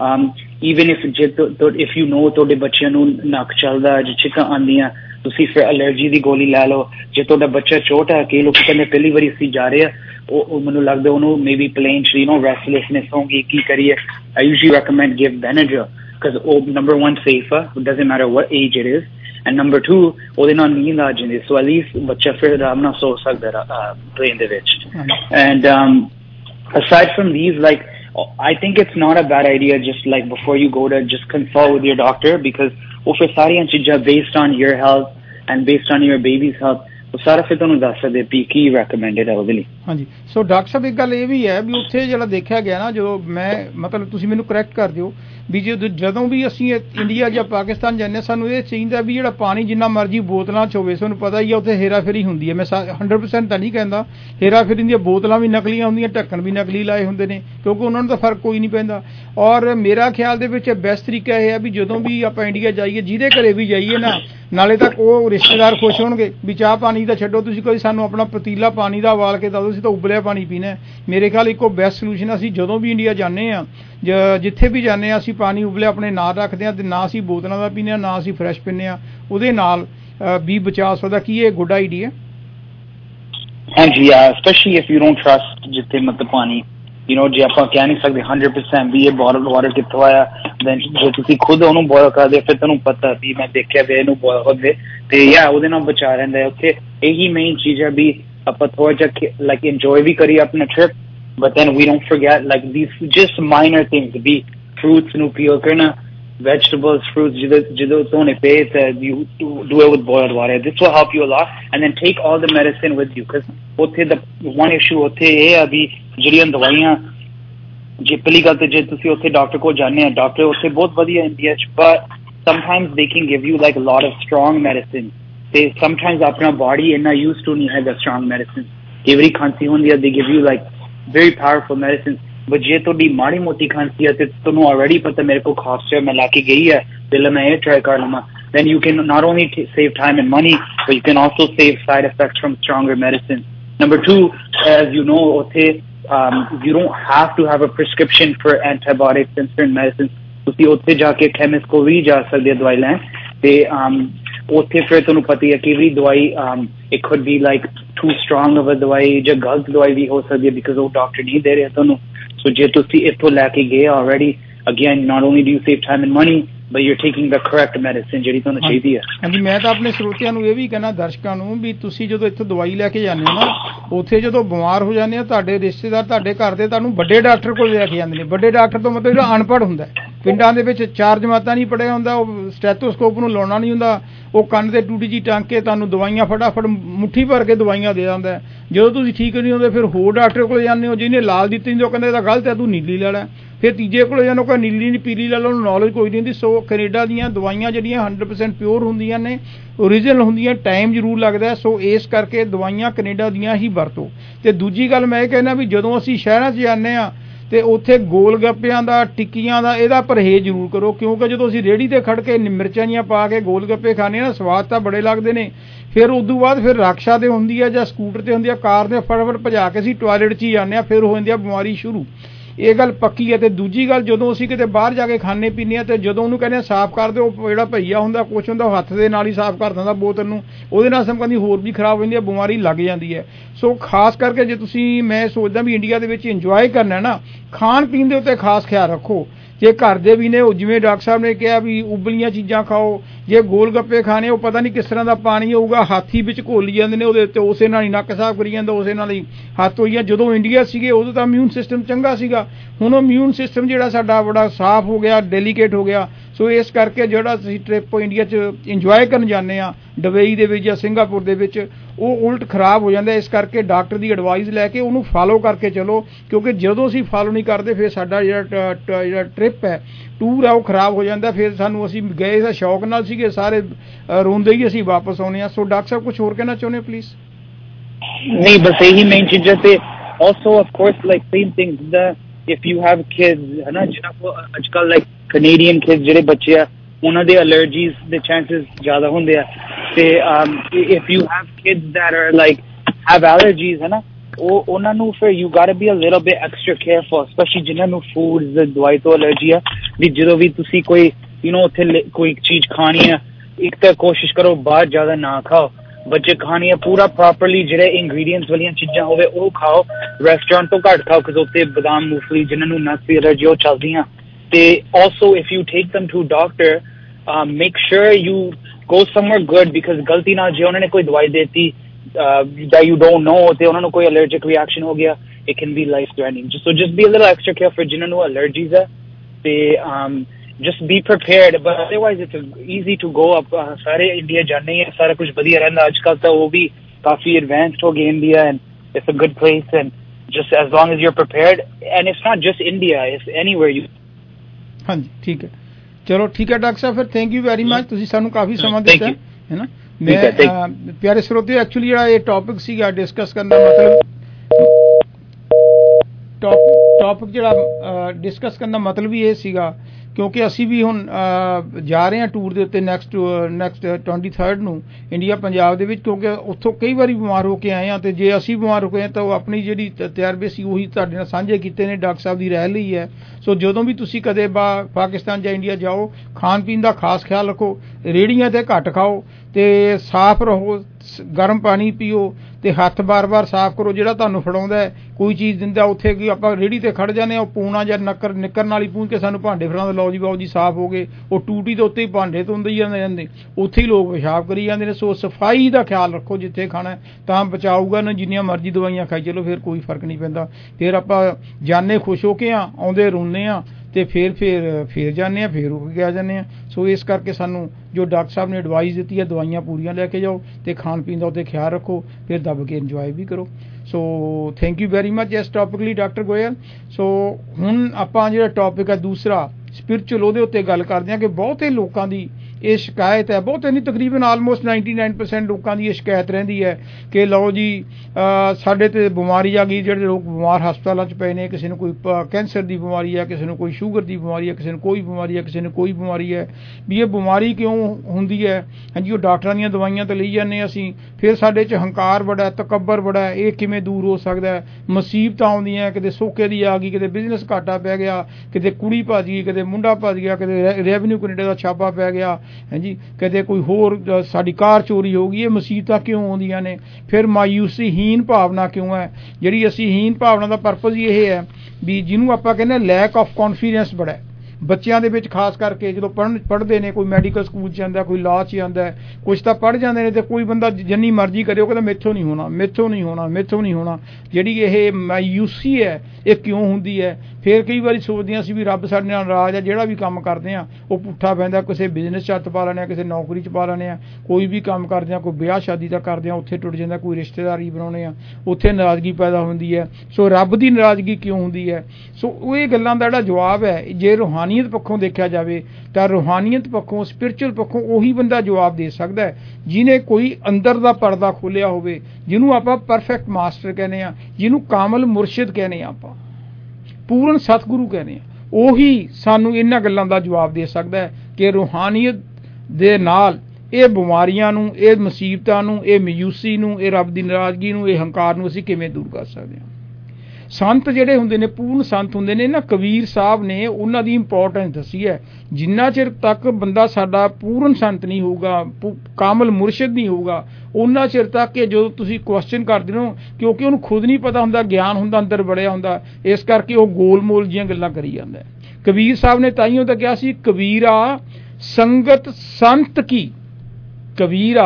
even if you know ਤੁਹਾਡੇ ਬੱਚਿਆਂ ਨੂੰ ਨੱਕ ਚੱਲਦਾ ਜੇ ਛਿੱਕਾਂ ਆਉਂਦੀਆਂ ਤੁਸੀਂ ਫਿਰ ਅਲਰਜੀ ਦੀ ਗੋਲੀ ਲੈ ਲਓ ਜੇ ਤੁਹਾਡਾ ਬੱਚਾ ਛੋਟਾ ਹੈ ਕਈ ਲੋਕ ਕਹਿੰਦੇ ਪਹਿਲੀ ਵਾਰੀ ਅਸੀਂ ਜਾ ਰਹੇ ਆ ਉਹ ਮੈਨੂੰ ਲੱਗਦਾ ਉਹਨੂੰ ਮੇਬੀ ਪਲੇਨ ਚ ਰੈਸਟਲੈਸਨੈਸ ਹੋਊਗੀ ਕੀ ਕਰੀਏ I usually recommend give Benadryl because number one safer, it doesn't matter what age it is, and number two ਉਹਦੇ ਨਾਲ ਨੀਂਦ ਆ ਜਾਂਦੀ so at least ਬੱਚਾ ਫਿਰ ਆਰਾਮ ਨਾਲ ਸੋ ਸਕਦਾ plane ਦੇ ਵਿੱਚ and aside from these like I think it's not a bad idea just like before you go to just consult with your doctor because ਉਹ ਫਿਰ ਸਾਰੀਆਂ ਚੀਜ਼ਾਂ based on your health and based on your baby's health ਉਹ ਸਾਰਾ ਫਿਰ ਤੁਹਾਨੂੰ ਦੱਸ ਸਕਦੇ ਵੀ ਕੀ ਰეკਮੈਂਡਡ ਹੈ ਉਹਦੇ ਲਈ ਹਾਂਜੀ ਸੋ ਡਾਕਟਰ ਸਾਹਿਬ ਇੱਕ ਗੱਲ ਇਹ ਵੀ ਹੈ ਵੀ ਉੱਥੇ ਜਿਹੜਾ ਦੇਖਿਆ ਗਿਆ ਨਾ ਜਦੋਂ ਮੈਂ ਮਤਲਬ ਤੁਸੀਂ ਮੈਨੂੰ ਕਰੈਕਟ ਕਰ ਦਿਓ ਵੀ ਜਦੋਂ ਵੀ ਅਸੀਂ ਇੰਡੀਆ ਜਾਂ ਪਾਕਿਸਤਾਨ ਜਾਂਦੇ ਹਾਂ ਸਾਨੂੰ ਇਹ ਚਾਹੀਦਾ ਵੀ ਜਿਹੜਾ ਪਾਣੀ ਜਿੰਨਾ ਮਰਜ਼ੀ ਬੋਤਲਾਂ 'ਚ ਹੋਵੇ ਤੁਹਾਨੂੰ ਪਤਾ ਹੀ ਆ ਉੱਥੇ ਹੇਰਾਫੇਰੀ ਹੁੰਦੀ ਹੈ ਮੈਂ 100% ਤਾਂ ਨਹੀਂ ਕਹਿੰਦਾ ਹੇਰਾਫੇਰੀ ਦੀਆਂ ਬੋਤਲਾਂ ਵੀ ਨਕਲੀਆਂ ਹੁੰਦੀਆਂ ਢੱਕਣ ਵੀ ਨਕਲੀ ਲਾਏ ਹੁੰਦੇ ਨੇ ਕਿਉਂਕਿ ਉਹਨਾਂ ਨੂੰ ਤਾਂ ਫਰਕ ਕੋਈ ਨਹੀਂ ਪੈਂਦਾ ਔਰ ਮੇਰਾ ਖਿਆਲ ਦੇ ਵਿੱਚ ਬੈਸਟ ਤਰੀਕਾ ਇਹ ਹੈ ਵੀ ਜਦੋਂ ਵੀ ਆਪਾਂ ਇੰਡੀਆ ਜਾਈਏ ਜਿਹਦੇ ਘਰੇ ਵੀ ਜਾਈਏ ਨਾ ਨਾਲੇ ਤਾਂ ਉਹ ਰਿਸ਼ਤੇਦਾਰ ਖੁਸ਼ ਹੋਣਗੇ ਵੀ ਚਾਹ ਪਾਣੀ ਤਾਂ ਛੱਡੋ ਤੁਸੀਂ ਕੋਈ ਸਾਨੂੰ ਆਪਣਾ ਪਤੀਲਾ ਪਾਣੀ ਦਾ ਉਬਾਲ ਕੇ ਦਿਓ ਅਸੀਂ ਤਾਂ ਉਬਲਿਆ ਪਾਣੀ ਪੀਣਾ ਮੇਰੇ ਖਿਆਲ ਇੱਕੋ ਬੈਸਟ ਸੋਲੂਸ਼ਨ ਅਸੀਂ ਜਦੋਂ ਵੀ ਇੰਡੀਆ ਜਾਂਦੇ ਹਾਂ ਜਿੱਥੇ ਵੀ ਜਾਂਦੇ ਹਾਂ ਅਸੀਂ ਪਾਣੀ ਉਬਲਿਆ ਆਪਣੇ ਨਾਲ ਰੱਖਦੇ ਹਾਂ ਤੇ ਨਾ ਅਸੀਂ ਬੋਤਲਾਂ ਦਾ ਪੀਂਦੇ ਹਾਂ ਨਾ ਅਸੀਂ ਫਰੈਸ਼ ਪੀਂਦੇ ਹਾਂ ਉਹਦੇ ਨਾਲ ਵੀ ਬਚਾ ਸਕਦਾ ਕੀ ਇਹ ਗੁੱਡ ਆਈਡੀਆ ਹਾਂਜੀ specially if you don't trust ਜਿੱਥੇ ਮਤਲਬ ਪਾਣੀ ਜੇ ਆਪਾਂ ਕਹਿ ਨਹੀਂ ਸਕਦੇ 100% ਵੀ ਇਹ ਬੋਟਲ ਵਾਟਰ ਕਿੱਥੋਂ ਆਇਆ ਦੈਨ ਜੇ ਤੁਸੀਂ ਖੁਦ ਉਹਨੂੰ ਬੋਇਲ ਕਰਦੇ ਫਿਰ ਤੁਹਾਨੂੰ ਪਤਾ ਵੀ ਮੈਂ ਦੇਖਿਆ ਵੀ ਇਹਨੂੰ ਬੋਇਲ ਹੁੰਦੇ ਤੇ ਉਹਦੇ ਨਾਲ ਬਚਾ ਰਹਿੰਦਾ ਉੱਥੇ ਇਹੀ ਮੇਨ ਚੀਜ਼ ਹੈ ਵੀ ਆਪਾਂ ਥੋੜਾ ਜਿਹਾ ਲਾਈਕ ਇੰਜੋਏ ਵੀ ਕਰੀਏ ਆਪਣਾ trip but then we don't forget like these just minor things be fruits ਨੂੰ ਪੀਓ ਕਰਨਾ vegetables fruits ਜਦੋਂ ਧੋਣੇ ਪਏ ਤਾਂ you do it with boiled water this will help you a lot and then take all the medicine with you because ਉੱਥੇ the one issue ਉੱਥੇ ਇਹ ਆ ਵੀ ਜਿਹੜੀਆਂ ਦਵਾਈਆਂ ਜੇ ਪਹਿਲੀ ਗੱਲ ਤੇ ਜੇ ਤੁਸੀਂ ਉੱਥੇ ਡਾਕਟਰ ਕੋਲ ਜਾਂਦੇ ਆ ਡਾਕਟਰ ਉੱਥੇ ਬਹੁਤ ਵਧੀਆ ਇੰਡੀਆ ਚ but sometimes they can give you like a lot of strong medicine ਤੇ sometimes ਆਪਣਾ body ਇੰਨਾ used to ਨਹੀਂ ਹੈਗਾ strong medicine ਕਈ ਵਾਰੀ ਖਾਂਸੀ ਹੁੰਦੀ ਆ they give you like very powerful medicine but ਜੇ ਤੁਹਾਡੀ ਮਾੜੀ ਮੋਟੀ ਖਾਂਸੀ ਹੈ ਤੇ ਤੁਹਾਨੂੰ already ਪਤਾ ਮੇਰੇ ਕੋਲ ਖਾਂਸੀ ਹੈ ਮੈਂ ਲੈ ਕੇ ਗਈ ਹੈ ਪਹਿਲਾਂ ਮੈਂ ਇਹ ਟਰਾਈ ਕਰ ਲਵਾਂ then you can not only save time and money but you can also save side effects from stronger medicine number two as you know ਉੱਥੇ you don't have to have a prescription for antibiotics and certain medicines ਤੁਸੀਂ ਉੱਥੇ ਜਾ ਕੇ chemist ਕੋਲ ਵੀ ਜਾ ਸਕਦੇ ਦਵਾਈ ਲੈਣ ਤੇ ਉੱਥੇ ਫਿਰ ਤੁਹਾਨੂੰ ਪਤਾ ਹੀ ਹੈ ਕਿ ਵੀ ਦਵਾਈ it could be like too strong of a ਦਵਾਈ ਜਾਂ ਗਲਤ ਦਵਾਈ ਵੀ ਹੋ ਸਕਦੀ ਹੈ because ਉਹ ਡਾਕਟਰ ਨਹੀਂ ਦੇ ਰਿਹਾ ਤੁਹਾਨੂੰ ਸੋ ਜੇ ਤੁਸੀਂ ਇੱਥੋਂ ਲੈ ਕੇ ਗਏ already again not only do you save time and money but you're taking the correct medicine ਜਿਹੜੀ ਤੁਹਾਨੂੰ ਚਾਹੀਦੀ ਹੈ ਹਾਂਜੀ ਮੈਂ ਤਾਂ ਆਪਣੇ ਸਰੋਤਿਆਂ ਨੂੰ ਇਹ ਵੀ ਕਹਿਣਾ ਦਰਸ਼ਕਾਂ ਨੂੰ ਵੀ ਤੁਸੀਂ ਜਦੋਂ ਇੱਥੋਂ ਦਵਾਈ ਲੈ ਕੇ ਜਾਂਦੇ ਹੋ ਨਾ ਉੱਥੇ ਜਦੋਂ ਬਿਮਾਰ ਹੋ ਜਾਂਦੇ ਆ ਤੁਹਾਡੇ ਰਿਸ਼ਤੇਦਾਰ ਤੁਹਾਡੇ ਘਰ ਦੇ ਤੁਹਾਨੂੰ ਵੱਡੇ ਡਾਕਟਰ ਕੋਲ ਲੈ ਕੇ ਜਾਂਦੇ ਨੇ ਵੱਡੇ ਡਾਕਟਰ ਤੋਂ ਮਤਲਬ ਜਿਹੜਾ ਅਨਪੜ੍ਹ ਹੁੰਦਾ ਪਿੰਡਾਂ ਦੇ ਵਿੱਚ 4 ਜਮਾਤਾਂ ਨਹੀਂ ਪੜ੍ਹਿਆ ਹੁੰਦਾ ਉਹ ਸਟੈਥੋਸਕੋਪ ਨੂੰ ਲਾਉਣਾ ਨਹੀਂ ਹੁੰਦਾ ਉਹ ਕੰਨ ਤੇ ਟੂਟੀ ਜੀ ਟੰਗ ਕੇ ਤੁਹਾਨੂੰ ਦਵਾਈਆਂ ਫਟਾਫਟ ਮੁੱਠੀ ਭਰ ਕੇ ਦਵਾਈਆਂ ਦੇ ਦਿੰਦਾ ਜਦੋਂ ਤੁਸੀਂ ਠੀਕ ਨਹੀਂ ਹੁੰਦੇ ਫਿਰ ਹੋਰ ਡਾਕਟਰ ਕੋਲ ਜਾਂਦੇ ਹੋ ਜਿਹਨੇ ਲਾਲ ਦਿੱਤੀ ਨਹੀਂ ਉਹ ਕਹਿੰਦੇ ਇਹਦਾ ਗਲਤ ਹੈ ਤੂੰ ਨੀਲੀ ਲੈ ਲੈ ਫਿਰ ਤੀਜੇ ਕੋਲ ਜਾਂਦੇ ਕੋਈ ਨੀਲੀ ਨਹੀਂ ਪੀਲੀ ਲੈ ਲਓ ਉਹਨੂੰ ਨੌਲੇਜ ਕੋਈ ਨਹੀਂ ਹੁੰਦੀ ਸੋ ਕੈਨੇਡਾ ਦੀਆਂ ਦਵਾਈਆਂ ਜਿਹੜੀਆਂ 100% ਪਿਓਰ ਹੁੰਦੀਆਂ ਨੇ ਓਰੀਜਨਲ ਹੁੰਦੀਆਂ ਟਾਈਮ ਜ਼ਰੂਰ ਲੱਗਦਾ ਸੋ ਇਸ ਕਰਕੇ ਦਵਾਈਆਂ ਕੈਨੇਡਾ ਦੀਆਂ ਹੀ ਵਰਤੋ ਤੇ ਦੂਜੀ ਗੱਲ ਮੈਂ ਇਹ ਕਹਿੰਦਾ ਵੀ ਜਦੋਂ ਅਸੀਂ ਸ਼ਹਿਰਾਂ 'ਚ ਜਾਂਦੇ ਹਾਂ ਤੇ ਉੱਥੇ ਗੋਲ ਗੱਪਿਆਂ ਦਾ ਟਿੱਕੀਆਂ ਦਾ ਇਹਦਾ ਪਰਹੇਜ਼ ਜ਼ਰੂਰ ਕਰੋ ਕਿਉਂਕਿ ਜਦੋਂ ਅਸੀਂ ਰੇਹੜੀ ਤੇ ਖੜ ਕੇ ਮਿਰਚਾਂ ਜੀਆਂ ਪਾ ਕੇ ਗੋਲ ਗੱਪੇ ਖਾਣੇ ਨਾ ਸਵਾਦ ਤਾਂ ਬੜੇ ਲੱਗਦੇ ਨੇ ਫਿਰ ਉਦੋਂ ਬਾਅਦ ਫਿਰ ਰਕਸ਼ਾ ਤੇ ਹੁੰਦੀ ਆ ਜਾਂ ਸਕੂਟਰ ਤੇ ਹੁੰਦੀ ਆ ਕਾਰ ਦੇ ਫਟਾਫਟ ਭਜਾ ਕੇ ਅਸੀਂ ਟਾਇਲਟ 'ਚ ਹੀ ਜਾਂਦੇ ਹਾਂ ਫਿਰ ਹੋ ਜਾਂਦੀ ਆ ਬਿਮਾਰੀ ਸ਼ੁਰੂ ਇਹ ਗੱਲ ਪੱਕੀ ਹੈ ਤੇ ਦੂਜੀ ਗੱਲ ਜਦੋਂ ਅਸੀਂ ਕਿਤੇ ਬਾਹਰ ਜਾ ਕੇ ਖਾਣੇ ਪੀਂਦੇ ਹਾਂ ਤੇ ਜਦੋਂ ਉਹਨੂੰ ਕਹਿੰਦੇ ਸਾਫ਼ ਕਰ ਦਿਓ ਜਿਹੜਾ ਭਈਆ ਹੁੰਦਾ ਕੁਛ ਹੁੰਦਾ ਉਹ ਹੱਥ ਦੇ ਨਾਲ ਹੀ ਸਾਫ਼ ਕਰ ਦਿੰਦਾ ਬੋਤਲ ਨੂੰ ਉਹਦੇ ਨਾਲ ਸਮਝਦੀ ਹੋਰ ਵੀ ਖਰਾਬ ਹੋ ਜਾਂਦੀ ਹੈ ਬਿਮਾਰੀ ਲੱਗ ਜਾਂਦੀ ਹੈ ਸੋ ਖਾਸ ਕਰਕੇ ਜੇ ਤੁਸੀਂ ਮੈਂ ਸੋਚਦਾ ਵੀ ਇੰਡੀਆ ਦੇ ਵਿੱਚ ਇੰਜੋਏ ਕਰਨਾ ਨਾ ਖਾਣ ਪੀਣ ਦੇ ਉੱਤੇ ਖਾਸ ਖਿਆਲ ਰੱਖੋ ਜੇ ਘਰ ਦੇ ਵੀ ਨੇ ਉਹ ਜਿਵੇਂ ਡਾਕਟਰ ਸਾਹਿਬ ਨੇ ਕਿਹਾ ਵੀ ਉਬਲੀਆਂ ਚੀਜ਼ਾਂ ਖਾਓ ਜੇ ਗੋਲ ਗੱਪੇ ਖਾਣੇ ਉਹ ਪਤਾ ਨਹੀਂ ਕਿਸ ਤਰ੍ਹਾਂ ਦਾ ਪਾਣੀ ਹੋਊਗਾ ਹਾਥੀ ਵਿੱਚ ਘੋਲੀ ਜਾਂਦੇ ਨੇ ਉਹਦੇ ਉੱਤੇ ਉਸੇ ਨਾਲ ਹੀ ਨੱਕ ਸਾਫ਼ ਕਰੀ ਜਾਂਦਾ ਉਸੇ ਨਾਲ ਹੀ ਹੱਥ ਹੋਈਆਂ ਜਦੋਂ ਇੰਡੀਆ ਸੀਗੇ ਉਦੋਂ ਤਾਂ ਇਮਿਊਨ ਸਿਸਟਮ ਚੰਗਾ ਸੀਗਾ ਹੁਣ ਉਹ ਇਮਿਊਨ ਸਿਸਟਮ ਜਿਹੜਾ ਸਾਡਾ ਬੜਾ ਸਾਫ਼ ਹੋ ਗਿਆ ਡੈਲੀਕੇਟ ਹੋ ਗਿਆ ਸੋ ਇਸ ਕਰਕੇ ਜਿਹੜਾ ਅਸੀਂ ਟ੍ਰਿਪ ਇੰਡੀਆ 'ਚ ਇੰਜੋਏ ਕਰਨ ਜਾਂਦੇ ਹਾਂ ਦੁਬਈ ਦੇ ਵਿੱਚ ਜਾਂ ਸਿੰਗਾਪੁਰ ਦੇ ਵਿੱਚ ਉਹ ਉਲਟ ਖਰਾਬ ਹੋ ਜਾਂਦਾ ਇਸ ਕਰਕੇ ਡਾਕਟਰ ਦੀ ਐਡਵਾਈਸ ਲੈ ਕੇ ਉਹਨੂੰ ਫਾਲੋ ਕਰਕੇ ਚਲੋ ਕਿਉਂਕਿ ਜਦੋਂ ਅਸੀਂ ਫਾਲੋ ਨਹੀਂ ਕਰਦੇ ਫਿਰ ਸਾਡਾ ਜਿਹੜਾ ਟ੍ਰਿਪ ਹੈ ਟੂਰ ਹੈ ਉਹ ਖਰਾਬ ਹੋ ਜਾਂਦਾ ਫਿਰ ਸਾਨੂੰ ਅਸੀਂ ਗਏ ਤਾਂ ਸ਼ੌਕ ਨਾਲ ਸੀਗੇ ਸਾਰੇ ਰੋਂਦੇ ਹੀ ਅਸੀਂ ਵਾਪਸ ਆਉਂਦੇ ਹਾਂ ਸੋ ਡਾਕਟਰ ਸਾਹਿਬ ਕੁਝ ਹੋਰ ਕਹਿਣਾ ਚਾਹੁੰਦੇ ਪਲੀਜ਼ ਨਹੀਂ ਬਸ ਇਹੀ ਮੇਨ ਚੀਜ਼ਾਂ ਤੇ also of course like same things if you have kids ਹੈ ਨਾ ਜਿਹਨਾਂ ਕੋਲ ਅੱਜ ਕੱਲ੍ਹ like Canadian kids ਜਿਹੜੇ ਬੱਚੇ ਆ ਉਹਨਾਂ ਦੇ allergies ਦੇ chances ਜ਼ਿਆਦਾ ਹੁੰਦੇ ਆ ਤੇ if you have kids that are like have allergies ਹੈ ਨਾ ਉਹਨਾਂ ਨੂੰ ਫਿਰ you gotta be a little bit extra careful especially ਜਿਹਨਾਂ ਨੂੰ foods ਦਵਾਈ ਤੋਂ allergy ਆ ਵੀ ਜਦੋਂ ਵੀ ਤੁਸੀਂ ਕੋਈ ਉੱਥੇ ਕੋਈ ਚੀਜ਼ ਖਾਣੀ ਹੈ ਇੱਕ ਤਾਂ ਕੋਸ਼ਿਸ਼ ਕਰੋ ਬਾਹਰ ਜ਼ਿਆਦਾ ਨਾ ਖਾਓ ਬੱਚੇ ਖਾਣੀ ਹੈ ਪੂਰਾ ਪ੍ਰੋਪਰਲੀ ਜਿਹੜੇ ਇੰਗਰੀਡੀਐਂਟਸ ਵਾਲੀਆਂ ਚੀਜ਼ਾਂ ਹੋਵੇ ਉਹ ਖਾਓ ਰੈਸਟੋਰੈਂਟ ਤੋਂ ਘੱਟ ਖਾਓ ਕਿਉਂਕਿ ਉੱਥੇ ਬਦਾਮ ਮੂੰਗਫਲੀ ਜਿਨ੍ਹਾਂ ਨੂੰ ਨਟਸ ਦੀ ਐਲਰਜੀ ਉਹ ਚੱਲਦੀਆਂ ਤੇ also if you take them to doctor make sure you go somewhere good because ਗਲਤੀ ਨਾਲ ਜੇ ਉਹਨਾਂ ਨੇ ਕੋਈ ਦਵਾਈ ਦੇਤੀ that you don't know ਤੇ ਉਹਨਾਂ ਨੂੰ ਕੋਈ allergic reaction ਹੋ ਗਿਆ it can be life threatening so just be a little extra careful ਜਿਨ੍ਹਾਂ ਨੂੰ allergies ਹੈ ਤੇ just be prepared but otherwise it's easy to go up ਸਾਰੇ ਇੰਡੀਆ ਜਾਣੇ ਹੈ ਸਾਰਾ ਕੁਝ ਵਧੀਆ ਰਹਿੰਦਾ ਅੱਜ ਕੱਲ੍ਹ ਤਾਂ ਉਹ ਵੀ ਕਾਫੀ advanced ਹੋ ਗਏ India and it's a good place and just as long as you're prepared and it's not just India it's anywhere you ਹਾਂਜੀ ਠੀਕ ਹੈ ਚਲੋ ਠੀਕ ਹੈ ਡਾਕਟਰ ਸਾਹਿਬ ਫਿਰ ਥੈਂਕ ਯੂ ਵੈਰੀ ਮਚ ਤੁਸੀਂ ਸਾਨੂੰ ਕਾਫੀ ਸਮਾਂ ਦਿੱਤਾ ਹੈ ਨਾ ਮੈਂ ਪਿਆਰੇ ਸਰੋਤੇ ਐਕਚੁਅਲੀ ਜਿਹੜਾ ਇਹ ਟੌਪਿਕ ਸੀਗਾ ਡਿਸਕਸ ਕਰਨ ਦਾ ਮਤਲਬ ਟੌਪਿਕ ਜਿਹੜਾ ਡਿਸਕਸ ਕਰਨ ਦਾ ਮਤਲਬ ਹੀ ਇਹ ਸੀਗਾ ਕਿਉਂਕਿ ਅਸੀਂ ਵੀ ਹੁਣ ਜਾ ਰਹੇ ਹਾਂ ਟੂਰ ਦੇ ਉੱਤੇ ਨੈਕਸਟ 23 ਨੂੰ ਇੰਡੀਆ ਪੰਜਾਬ ਦੇ ਵਿੱਚ ਕਿਉਂਕਿ ਉੱਥੋਂ ਕਈ ਵਾਰੀ ਬਿਮਾਰ ਹੋ ਕੇ ਆਏ ਹਾਂ ਅਤੇ ਜੇ ਅਸੀਂ ਬਿਮਾਰ ਹੋ ਕੇ ਆਏ ਤਾਂ ਉਹ ਆਪਣੀ ਜਿਹੜੀ ਤਜਰਬੇ ਸੀ ਉਹੀ ਤੁਹਾਡੇ ਨਾਲ ਸਾਂਝੇ ਕੀਤੇ ਨੇ ਡਾਕਟਰ ਸਾਹਿਬ ਦੀ ਰਹਿ ਲਈ ਹੈ ਸੋ ਜਦੋਂ ਵੀ ਤੁਸੀਂ ਕਦੇ ਪਾਕਿਸਤਾਨ ਜਾਂ ਇੰਡੀਆ ਜਾਓ ਖਾਣ ਪੀਣ ਦਾ ਖਾਸ ਖਿਆਲ ਰੱਖੋ ਰੇਹੜੀਆਂ 'ਤੇ ਘੱਟ ਖਾਓ ਅਤੇ ਸਾਫ਼ ਰਹੋ ਗਰਮ ਪਾਣੀ ਪੀਓ ਅਤੇ ਹੱਥ ਬਾਰ-ਬਾਰ ਸਾਫ਼ ਕਰੋ ਜਿਹੜਾ ਤੁਹਾਨੂੰ ਫੜਾਉਂਦਾ ਕੋਈ ਚੀਜ਼ ਦਿੰਦਾ ਉੱਥੇ ਕਿ ਆਪਾਂ ਰੇਹੜੀ 'ਤੇ ਖੜ੍ਹ ਜਾਂਦੇ ਹਾਂ ਉਹ ਪੂਣਾ ਜਾਂ ਨਿੱਕਰ ਨਾਲ ਹੀ ਪੂੰਝ ਕੇ ਸਾਨੂੰ ਭਾਂਡੇ ਫੜਾਉਂਦੇ ਲਓ ਜੀ ਬਾਓ ਜੀ ਸਾਫ਼ ਹੋ ਗਏ ਉਹ ਟੂਟੀ ਦੇ ਉੱਤੇ ਹੀ ਭਾਂਡੇ ਧੋਂਦੇ ਹੀ ਜਾਂਦੇ ਉੱਥੇ ਹੀ ਲੋਕ ਪਿਸ਼ਾਬ ਕਰੀ ਜਾਂਦੇ ਨੇ ਸੋ ਸਫਾਈ ਦਾ ਖਿਆਲ ਰੱਖੋ ਜਿੱਥੇ ਖਾਣਾ ਤਾਂ ਬਚਾਊਗਾ ਨਾ ਜਿੰਨੀਆਂ ਮਰਜ਼ੀ ਦਵਾਈਆਂ ਖਾਈ ਚਲੋ ਫਿਰ ਕੋਈ ਫਰਕ ਨਹੀਂ ਪੈਂਦਾ ਫਿਰ ਆਪਾਂ ਜਾਣੇ ਖੁਸ਼ ਹੋ ਕੇ ਆਉਂਦੇ ਰੋਂਦੇ ਹਾਂ ਅਤੇ ਫਿਰ ਜਾਂਦੇ ਹਾਂ ਫਿਰ ਰੁਕ ਕੇ ਆ ਜਾਂਦੇ ਹਾਂ ਸੋ ਇਸ ਕਰਕੇ ਸਾਨੂੰ ਜੋ ਡਾਕਟਰ ਸਾਹਿਬ ਨੇ ਐਡਵਾਈਸ ਦਿੱਤੀ ਹੈ ਦਵਾਈਆਂ ਪੂਰੀਆਂ ਲੈ ਕੇ ਜਾਓ ਅਤੇ ਖਾਣ ਪੀਣ ਦਾ ਉੱਤੇ ਖਿਆਲ ਰੱਖੋ ਫਿਰ ਦੱਬ ਕੇ ਇੰਜੋਏ ਵੀ ਕਰੋ so thank you very much ਇਸ ਟੌਪਿਕ ਲਈ ਡਾਕਟਰ ਗੋਇਲ ਸੋ ਹੁਣ ਆਪਾਂ ਜਿਹੜਾ ਟੌਪਿਕ ਹੈ ਦੂਸਰਾ ਸਪਿਰਿਚੁਅਲ ਉਹਦੇ ਉੱਤੇ ਗੱਲ ਕਰਦੇ ਹਾਂ ਕਿ ਬਹੁਤੇ ਲੋਕਾਂ ਦੀ ਇਹ ਸ਼ਿਕਾਇਤ ਹੈ ਬਹੁਤੇ ਨਹੀਂ ਤਕਰੀਬਨ ਆਲਮੋਸਟ 99% ਲੋਕਾਂ ਦੀ ਇਹ ਸ਼ਿਕਾਇਤ ਰਹਿੰਦੀ ਹੈ ਕਿ ਲਓ ਜੀ ਸਾਡੇ 'ਤੇ ਬਿਮਾਰੀ ਆ ਗਈ ਜਿਹੜੇ ਲੋਕ ਬਿਮਾਰ ਹਸਪਤਾਲਾਂ 'ਚ ਪਏ ਨੇ ਕਿਸੇ ਨੂੰ ਕੋਈ ਕੈਂਸਰ ਦੀ ਬਿਮਾਰੀ ਹੈ ਕਿਸੇ ਨੂੰ ਕੋਈ ਸ਼ੂਗਰ ਦੀ ਬਿਮਾਰੀ ਹੈ ਕਿਸੇ ਨੂੰ ਕੋਈ ਬਿਮਾਰੀ ਹੈ ਕਿਸੇ ਨੂੰ ਕੋਈ ਬਿਮਾਰੀ ਹੈ ਵੀ ਇਹ ਬਿਮਾਰੀ ਕਿਉਂ ਹੁੰਦੀ ਹੈ ਹਾਂਜੀ ਉਹ ਡਾਕਟਰਾਂ ਦੀਆਂ ਦਵਾਈਆਂ ਤਾਂ ਲਈ ਜਾਂਦੇ ਅਸੀਂ ਫਿਰ ਸਾਡੇ 'ਚ ਹੰਕਾਰ ਬੜਾ ਤਕੱਬਰ ਬੜਾ ਇਹ ਕਿਵੇਂ ਦੂਰ ਹੋ ਸਕਦਾ ਮੁਸੀਬਤਾਂ ਆਉਂਦੀਆਂ ਕਿਤੇ ਸੋਕੇ ਦੀ ਆ ਗਈ ਕਿਤੇ ਬਿਜ਼ਨਸ ਘਾਟਾ ਪੈ ਗਿਆ ਕਿਤੇ ਕੁੜੀ ਭੱਜ ਗਈ ਕਿਤੇ ਮੁੰਡਾ ਭੱਜ ਗਿਆ ਕਿਤੇ ਰੈਵਨਿਊ ਕੈਨੇਡਾ ਦਾ ਛਾਪਾ ਪੈ ਗਿਆ ਹਾਂਜੀ ਕਦੇ ਕੋਈ ਹੋਰ ਸਾਡੀ ਕਾਰ ਚੋਰੀ ਹੋ ਗਈ ਇਹ ਮੁਸੀਬਤਾਂ ਕਿਉਂ ਆਉਂਦੀਆਂ ਨੇ ਫਿਰ ਮਾਯੂਸੀ ਹੀਨ ਭਾਵਨਾ ਕਿਉਂ ਹੈ ਜਿਹੜੀ ਅਸੀਂ ਹੀਨ ਭਾਵਨਾ ਦਾ ਪਰਪਸ ਹੀ ਇਹ ਹੈ ਵੀ ਜਿਹਨੂੰ ਆਪਾਂ ਕਹਿੰਦੇ ਲੈਕ ਆਫ ਕੌਨਫੀਡੈਂਸ ਬੜਾ ਬੱਚਿਆਂ ਦੇ ਵਿੱਚ ਖਾਸ ਕਰਕੇ ਜਦੋਂ ਪੜ੍ਹਦੇ ਨੇ ਕੋਈ ਮੈਡੀਕਲ ਸਕੂਲ 'ਚ ਜਾਂਦਾ ਕੋਈ ਲਾਅ 'ਚ ਜਾਂਦਾ ਕੁਛ ਤਾਂ ਪੜ੍ਹ ਜਾਂਦੇ ਨੇ ਅਤੇ ਕੋਈ ਬੰਦਾ ਜਿੰਨੀ ਮਰਜ਼ੀ ਕਰੇ ਉਹ ਕਹਿੰਦਾ ਮੈਥੋਂ ਨਹੀਂ ਹੋਣਾ ਮੈਥੋਂ ਨਹੀਂ ਹੋਣਾ ਮੈਥੋਂ ਨਹੀਂ ਹੋਣਾ ਜਿਹੜੀ ਇਹ ਮਾਯੂਸੀ ਹੈ ਇਹ ਕਿਉਂ ਹੁੰਦੀ ਹੈ ਫਿਰ ਕਈ ਵਾਰੀ ਸੋਚਦੇ ਹਾਂ ਅਸੀਂ ਵੀ ਰੱਬ ਸਾਡੇ ਨਾਲ ਨਾਰਾਜ਼ ਹੈ ਜਿਹੜਾ ਵੀ ਕੰਮ ਕਰਦੇ ਹਾਂ ਉਹ ਪੁੱਠਾ ਪੈਂਦਾ ਕਿਸੇ ਬਿਜ਼ਨਸ 'ਚ ਹੱਥ ਪਾ ਲੈਂਦੇ ਹਾਂ ਕਿਸੇ ਨੌਕਰੀ 'ਚ ਪਾ ਲੈਂਦੇ ਹਾਂ ਕੋਈ ਵੀ ਕੰਮ ਕਰਦੇ ਹਾਂ ਕੋਈ ਵਿਆਹ ਸ਼ਾਦੀ ਦਾ ਕਰਦੇ ਹਾਂ ਉੱਥੇ ਟੁੱਟ ਜਾਂਦਾ ਕੋਈ ਰਿਸ਼ਤੇਦਾਰੀ ਬਣਾਉਂਦੇ ਹਾਂ ਉੱਥੇ ਨਾਰਾਜ਼ਗੀ ਪੈਦਾ ਹੁੰਦੀ ਹੈ ਸੋ ਰੱਬ ਦੀ ਨਾਰਾਜ਼ਗੀ ਕਿਉਂ ਹੁੰਦੀ ਹੈ ਸੋ ਉਹ ਇਹ ਗੱਲਾਂ ਦਾ ਜਿਹੜਾ ਜਵਾਬ ਹੈ ਜੇ ਰੂਹਾਨੀਅਤ ਪੱਖੋਂ ਦੇਖਿਆ ਜਾਵੇ ਤਾਂ ਰੂਹਾਨੀਅਤ ਪੱਖੋਂ ਸਪਿਰਿਚੁਅਲ ਪੱਖੋਂ ਉਹੀ ਬੰਦਾ ਜਵਾਬ ਦੇ ਸਕਦਾ ਹੈ ਜਿਹਨੇ ਕੋਈ ਅੰਦਰ ਦਾ ਪਰਦਾ ਖੋਲ੍ਹਿਆ ਹੋਵੇ ਜਿਹਨੂੰ ਆਪਾਂ ਪਰਫੈਕਟ ਮਾਸਟਰ ਕਹਿੰਦੇ ਹਾਂ ਜਿਹਨੂੰ ਕਾਮਲ ਮੁਰਸ਼ਿਦ ਕਹਿੰਦੇ ਹਾਂ ਆਪਾਂ ਪੂਰਨ ਸਤਿਗੁਰੂ ਕਹਿੰਦੇ ਹਾਂ ਉਹੀ ਸਾਨੂੰ ਇਹਨਾਂ ਗੱਲਾਂ ਦਾ ਜਵਾਬ ਦੇ ਸਕਦਾ ਹੈ ਕਿ ਰੂਹਾਨੀਅਤ ਦੇ ਨਾਲ ਇਹ ਬਿਮਾਰੀਆਂ ਨੂੰ ਇਹ ਮੁਸੀਬਤਾਂ ਨੂੰ ਇਹ ਮਾਯੂਸੀ ਨੂੰ ਇਹ ਰੱਬ ਦੀ ਨਾਰਾਜ਼ਗੀ ਨੂੰ ਇਹ ਹੰਕਾਰ ਨੂੰ ਅਸੀਂ ਕਿਵੇਂ ਦੂਰ ਕਰ ਸਕਦੇ ਹਾਂ ਸੰਤ ਜਿਹੜੇ ਹੁੰਦੇ ਨੇ ਪੂਰਨ ਸੰਤ ਹੁੰਦੇ ਨੇ ਨਾ ਕਬੀਰ ਸਾਹਿਬ ਨੇ ਉਹਨਾਂ ਦੀ ਇੰਪੋਰਟੈਂਸ ਦੱਸੀ ਹੈ ਜਿੰਨਾ ਚਿਰ ਤੱਕ ਬੰਦਾ ਸਾਡਾ ਪੂਰਨ ਸੰਤ ਨਹੀਂ ਹੋਊਗਾ ਕਾਮਲ ਮੁਰਸ਼ਿਦ ਨਹੀਂ ਹੋਊਗਾ ਉਹਨਾਂ ਚਿਰ ਤੱਕ ਕਿ ਜਦੋਂ ਤੁਸੀਂ ਕੁਐਸਚਨ ਕਰਦੇ ਹੋ ਕਿਉਂਕਿ ਉਹਨੂੰ ਖੁਦ ਨਹੀਂ ਪਤਾ ਹੁੰਦਾ ਗਿਆਨ ਹੁੰਦਾ ਅੰਦਰ ਵੜਿਆ ਹੁੰਦਾ ਇਸ ਕਰਕੇ ਉਹ ਗੋਲ ਮੋਲ ਜੀਆਂ ਗੱਲਾਂ ਕਰੀ ਜਾਂਦਾ ਕਬੀਰ ਸਾਹਿਬ ਨੇ ਤਾਈਓ ਤਾਂ ਕਿਹਾ ਸੀ ਕਬੀਰਾ ਸੰਗਤ ਸੰਤ ਕੀ ਕਬੀਰਾ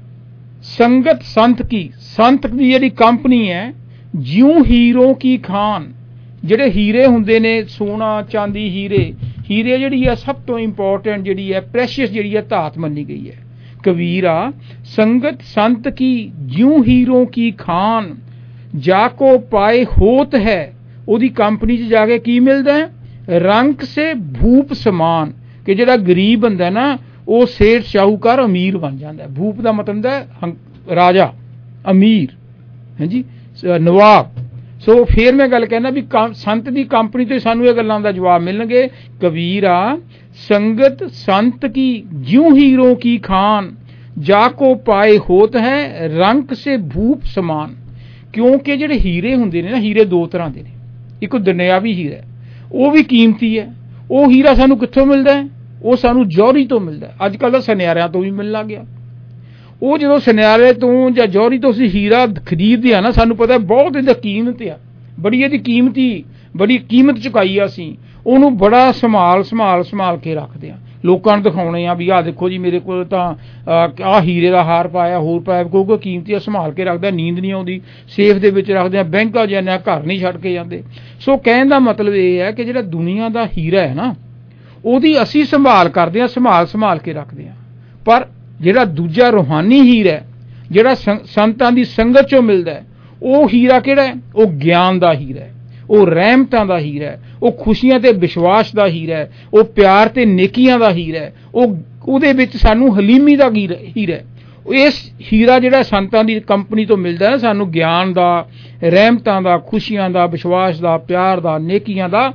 ਸੰਗਤ ਸੰਤ ਕੀ ਸੰਤ ਦੀ ਜਿਹੜੀ ਕੰਪਨੀ ਹੈ ਜਿਉਂ ਹੀਰੋ ਕੀ ਖਾਨ ਜਿਹੜੇ ਹੀਰੇ ਹੁੰਦੇ ਨੇ ਸੋਨਾ ਚਾਂਦੀ ਹੀਰੇ ਜਿਹੜੀ ਹੈ ਸਭ ਤੋਂ ਇੰਪੋਰਟੈਂਟ ਜਿਹੜੀ ਹੈ ਪ੍ਰੈਸ਼ੀਅਸ ਜਿਹੜੀ ਹੈ ਧਾਤ ਮੰਨੀ ਗਈ ਹੈ ਕਬੀਰਾ ਸੰਗਤ ਸੰਤ ਕੀ ਜਿਉਂ ਹੀਰੋ ਕੀ ਖਾਨ ਜਾ ਕੋ ਪਾਏ ਹੋਤ ਹੈ ਉਹਦੀ ਕੰਪਨੀ 'ਚ ਜਾ ਕੇ ਕੀ ਮਿਲਦਾ ਹੈ ਰੰਕ ਸੇ ਭੂਪ ਸਮਾਨ ਕਿ ਜਿਹੜਾ ਗਰੀਬ ਬੰਦਾ ਨਾ ਉਹ ਸੇਠ ਸ਼ਾਹੂਕਾਰ ਅਮੀਰ ਬਣ ਜਾਂਦਾ ਭੂਪ ਦਾ ਮਤਲਬ ਹੁੰਦਾ ਰਾਜਾ ਅਮੀਰ ਹਾਂਜੀ ਨਵਾਬ ਸੋ ਫਿਰ ਮੈਂ ਗੱਲ ਕਹਿੰਦਾ ਵੀ ਸੰਤ ਦੀ ਕੰਪਨੀ ਤੋਂ ਸਾਨੂੰ ਇਹ ਗੱਲਾਂ ਦਾ ਜਵਾਬ ਮਿਲਣਗੇ ਕਬੀਰਾ ਸੰਗਤ ਸੰਤ ਕੀ ਜਿਉਂ ਹੀਰੋ ਕੀ ਖਾਨ ਜਾ ਕੋ ਪਾਏ ਹੋਤ ਹੈ ਰੰਕ ਸੇ ਭੂਪ ਸਮਾਨ ਕਿਉਂਕਿ ਜਿਹੜੇ ਹੀਰੇ ਹੁੰਦੇ ਨੇ ਨਾ ਹੀਰੇ ਦੋ ਤਰ੍ਹਾਂ ਦੇ ਨੇ ਇੱਕ ਦੁਨਿਆਵੀ ਹੀਰਾ ਉਹ ਵੀ ਕੀਮਤੀ ਹੈ ਉਹ ਹੀਰਾ ਸਾਨੂੰ ਕਿੱਥੋਂ ਮਿਲਦਾ ਹੈ? ਉਹ ਸਾਨੂੰ ਜੌਹਰੀ ਤੋਂ ਮਿਲਦਾ। ਅੱਜ ਕੱਲ੍ਹ ਤਾਂ ਸੁਨਿਆਰਿਆਂ ਤੋਂ ਵੀ ਮਿਲਣ ਲੱਗ ਗਿਆ। ਉਹ ਜਦੋਂ ਸੁਨਿਆਰੇ ਤੋਂ ਜਾਂ ਜੌਹਰੀ ਤੋਂ ਅਸੀਂ ਹੀਰਾ ਖਰੀਦਦੇ ਆ ਨਾ, ਸਾਨੂੰ ਪਤਾ ਬਹੁਤ ਇਹਦਾ ਕੀਮਤ ਆ, ਬੜੀ ਇਹਦੀ ਬੜੀ ਕੀਮਤ ਚੁਕਾਈ ਆ। ਅਸੀਂ ਉਹਨੂੰ ਬੜਾ ਸੰਭਾਲ ਕੇ ਰੱਖਦੇ ਆ, ਲੋਕਾਂ ਨੂੰ ਦਿਖਾਉਣੇ ਆ ਵੀ ਆਹ ਦੇਖੋ ਜੀ ਮੇਰੇ ਕੋਲ ਤਾਂ ਆਹ ਹੀਰੇ ਦਾ ਹਾਰ ਪਾਇਆ, ਹੋਰ ਪਾਇਆ, ਕਿਉਂਕਿ ਕੀਮਤੀ ਆ, ਸੰਭਾਲ ਕੇ ਰੱਖਦਾ, ਨੀਂਦ ਨਹੀਂ ਆਉਂਦੀ, ਸੇਫ ਦੇ ਵਿੱਚ ਰੱਖਦੇ ਆ, ਬੈਂਕਾਂ ਜਾਂਦੇ ਆ, ਘਰ ਨਹੀਂ ਛੱਡ ਕੇ ਜਾਂਦੇ। ਸੋ ਕਹਿਣ ਦਾ ਮਤਲਬ ਇਹ ਹੈ ਕਿ ਜਿਹੜਾ ਦੁਨੀਆ ਦਾ ਹੀਰਾ ਹੈ ਨਾ, ਉਹਦੀ ਅਸੀਂ ਸੰਭਾਲ ਕਰਦੇ ਆ, ਸੰਭਾਲ ਕੇ ਰੱਖਦੇ ਆ। ਪਰ ਜਿਹੜਾ ਦੂਜਾ ਰੂਹਾਨੀ ਹੀਰਾ ਹੈ, ਜਿਹੜਾ ਸੰਤਾਂ ਦੀ ਸੰਗਤ ਚੋਂ ਮਿਲਦਾ ਹੈ, ਉਹ ਹੀਰਾ ਕਿਹੜਾ ਹੈ? ਉਹ ਗਿਆਨ ਦਾ ਹੀਰਾ ਹੈ, ਉਹ ਰਹਿਮਤਾਂ ਦਾ ਹੀਰਾ ਹੈ, ਉਹ ਖੁਸ਼ੀਆਂ ਤੇ ਵਿਸ਼ਵਾਸ ਦਾ ਹੀਰਾ ਹੈ, ਉਹ ਪਿਆਰ ਤੇ ਨੇਕੀਆਂ ਦਾ ਹੀਰਾ ਹੈ, ਉਹਦੇ ਵਿੱਚ ਸਾਨੂੰ ਹਲੀਮੀ ਦਾ ਹੀਰਾ ਹੈ। ਇਸ ਹੀਰਾ ਜਿਹੜਾ ਸੰਤਾਂ ਦੀ ਕੰਪਨੀ ਤੋਂ ਮਿਲਦਾ ਹੈ ਸਾਨੂੰ, ਗਿਆਨ ਦਾ, ਰਹਿਮਤਾਂ ਦਾ, ਖੁਸ਼ੀਆਂ ਦਾ, ਵਿਸ਼ਵਾਸ ਦਾ, ਪਿਆਰ ਦਾ, ਨੇਕੀਆਂ ਦਾ,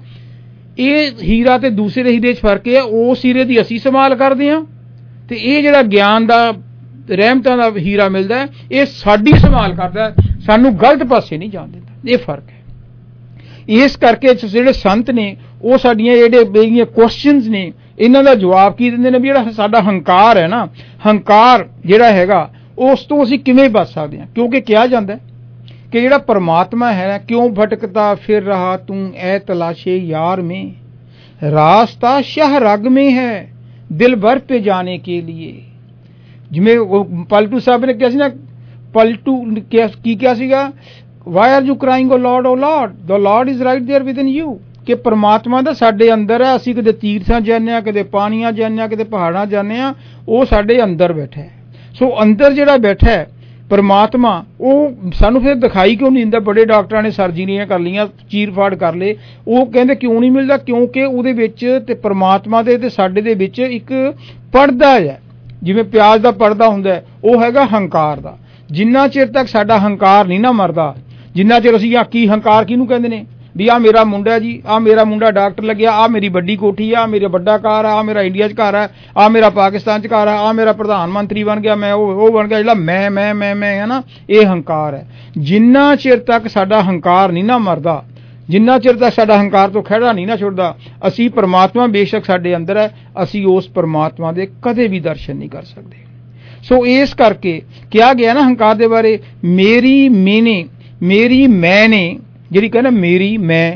ਇਹ ਹੀਰਾ ਤੇ ਦੂਸਰੇ ਹੀਰੇ 'ਚ ਫਰਕ ਹੈ। ਉਸ ਹੀਰੇ ਦੀ ਅਸੀਂ ਸੰਭਾਲ ਕਰਦੇ ਹਾਂ, ਤੇ ਇਹ ਜਿਹੜਾ ਗਿਆਨ ਦਾ, ਰਹਿਮਤਾਂ ਦਾ ਹੀਰਾ ਮਿਲਦਾ ਹੈ, ਇਹ ਸਾਡੀ ਸੰਭਾਲ ਕਰਦਾ, ਸਾਨੂੰ ਗਲਤ ਪਾਸੇ ਨਹੀਂ ਜਾਣ ਦਿੰਦਾ। ਇਹ ਫਰਕ ਹੈ। ਇਸ ਕਰਕੇ ਜਿਹੜੇ ਸੰਤ ਨੇ ਉਹ ਸਾਡੀਆਂ ਜਿਹੜੀਆਂ ਕੁਐਸਚਨਸ ਨੇ, ਇਹਨਾਂ ਦਾ ਜਵਾਬ ਕੀ ਦਿੰਦੇ ਨੇ ਵੀ ਜਿਹੜਾ ਸਾਡਾ ਹੰਕਾਰ ਹੈ ਨਾ, ਹੰਕਾਰ ਜਿਹੜਾ ਹੈਗਾ, ਉਸ ਤੋਂ ਅਸੀਂ ਕਿਵੇਂ ਬਚ ਸਕਦੇ ਹਾਂ? ਕਿਉਂਕਿ ਕਿਹਾ ਜਾਂਦਾ ਕਿ ਜਿਹੜਾ ਪਰਮਾਤਮਾ ਹੈ, ਕਿਉਂ ਭਟਕਤਾ ਫਿਰ ਰਹਾ ਤੂੰ ਐ ਤਲਾਸ਼ੇ ਯਾਰ ਮੇਂ, ਰਾਸਤਾ ਸ਼ਾਹ ਰਗ ਮੇਂ ਹੈ ਦਿਲ ਭਰ पे जाने के लिए। ਜਿਵੇਂ ਪਲਟੂ ਸਾਹਿਬ ਨੇ ਕਿਹਾ ਸੀ ਨਾ, ਪਲਟੂ ਕੀ ਕਿਹਾ ਸੀਗਾ, why are you crying O lord the lord is right there within you, ਕਿ ਪਰਮਾਤਮਾ ਦਾ ਸਾਡੇ ਅੰਦਰ ਹੈ। ਅਸੀਂ ਕਿਤੇ ਤੀਰਥਾਂ ਜਾਂਦੇ ਹਾਂ, ਕਿਤੇ ਪਾਣੀਆਂ ਜਾਂਦੇ ਹਾਂ, ਕਿਤੇ ਪਹਾੜਾਂ ਜਾਂਦੇ ਹਾਂ, ਉਹ ਸਾਡੇ ਅੰਦਰ ਬੈਠਾ ਹੈ। ਸੋ ਅੰਦਰ ਜਿਹੜਾ ਬੈਠਾ ਹੈ ਪਰਮਾਤਮਾ, ਉਹ ਸਾਨੂੰ ਫਿਰ ਦਿਖਾਈ ਕਿਉਂ ਨਹੀਂ ਦਿੰਦਾ? ਬੜੇ ਡਾਕਟਰਾਂ ਨੇ ਸਰਜਰੀਆਂ ਕਰ ਲਈਆਂ, ਚੀਰ ਫਾੜ ਕਰ ਲਏ, ਉਹ ਕਹਿੰਦੇ ਕਿਉਂ ਨਹੀਂ ਮਿਲਦਾ? ਕਿਉਂਕਿ ਉਹਦੇ ਵਿੱਚ ਤੇ ਪਰਮਾਤਮਾ ਦੇ ਤੇ ਸਾਡੇ ਦੇ ਵਿੱਚ ਇੱਕ ਪਰਦਾ ਹੈ, ਜਿਵੇਂ ਪਿਆਜ਼ ਦਾ ਪਰਦਾ ਹੁੰਦਾ, ਉਹ ਹੈਗਾ ਹੰਕਾਰ ਦਾ। ਜਿੰਨਾ ਚਿਰ ਤੱਕ ਸਾਡਾ ਹੰਕਾਰ ਨਹੀਂ ਨਾ ਮਰਦਾ, ਜਿੰਨਾ ਚਿਰ ਅਸੀਂ ਕੀ ਹੰਕਾਰ ਕਿਹਨੂੰ ਕਹਿੰਦੇ ਨੇ ਵੀ ਆਹ ਮੇਰਾ ਮੁੰਡਾ ਜੀ, ਆਹ ਮੇਰਾ ਮੁੰਡਾ ਡਾਕਟਰ ਲੱਗਿਆ, ਆਹ ਮੇਰੀ ਵੱਡੀ ਕੋਠੀ ਆ, ਮੇਰਾ ਵੱਡਾ ਘਰ ਆ, ਆਹ ਮੇਰਾ ਇੰਡੀਆ 'ਚ ਘਰ ਆ, ਆਹ ਮੇਰਾ ਪਾਕਿਸਤਾਨ 'ਚ ਘਰ ਆ, ਆਹ ਮੇਰਾ ਪ੍ਰਧਾਨ ਮੰਤਰੀ ਬਣ ਗਿਆ, ਮੈਂ ਉਹ ਬਣ ਗਿਆ, ਜਿਹੜਾ ਮੈਂ ਹੈ ਨਾ, ਇਹ ਹੰਕਾਰ ਹੈ। ਜਿੰਨਾ ਚਿਰ ਤੱਕ ਸਾਡਾ ਹੰਕਾਰ ਨਹੀਂ ਨਾ ਮਰਦਾ, ਜਿੰਨਾ ਚਿਰ ਤੱਕ ਸਾਡਾ ਹੰਕਾਰ ਤੋਂ ਖਹਿੜਾ ਨਹੀਂ ਨਾ ਛੁੱਟਦਾ, ਅਸੀਂ ਪਰਮਾਤਮਾ ਬੇਸ਼ੱਕ ਸਾਡੇ ਅੰਦਰ ਹੈ, ਅਸੀਂ ਉਸ ਪਰਮਾਤਮਾ ਦੇ ਕਦੇ ਵੀ ਦਰਸ਼ਨ ਨਹੀਂ ਕਰ ਸਕਦੇ। ਸੋ ਇਸ ਕਰਕੇ ਕਿਹਾ ਗਿਆ ਨਾ ਹੰਕਾਰ ਦੇ ਬਾਰੇ, ਮੇਰੀ ਮੈਂ ਨੇ, ਜਿਹੜੀ ਕਹਿੰਦਾ ਮੇਰੀ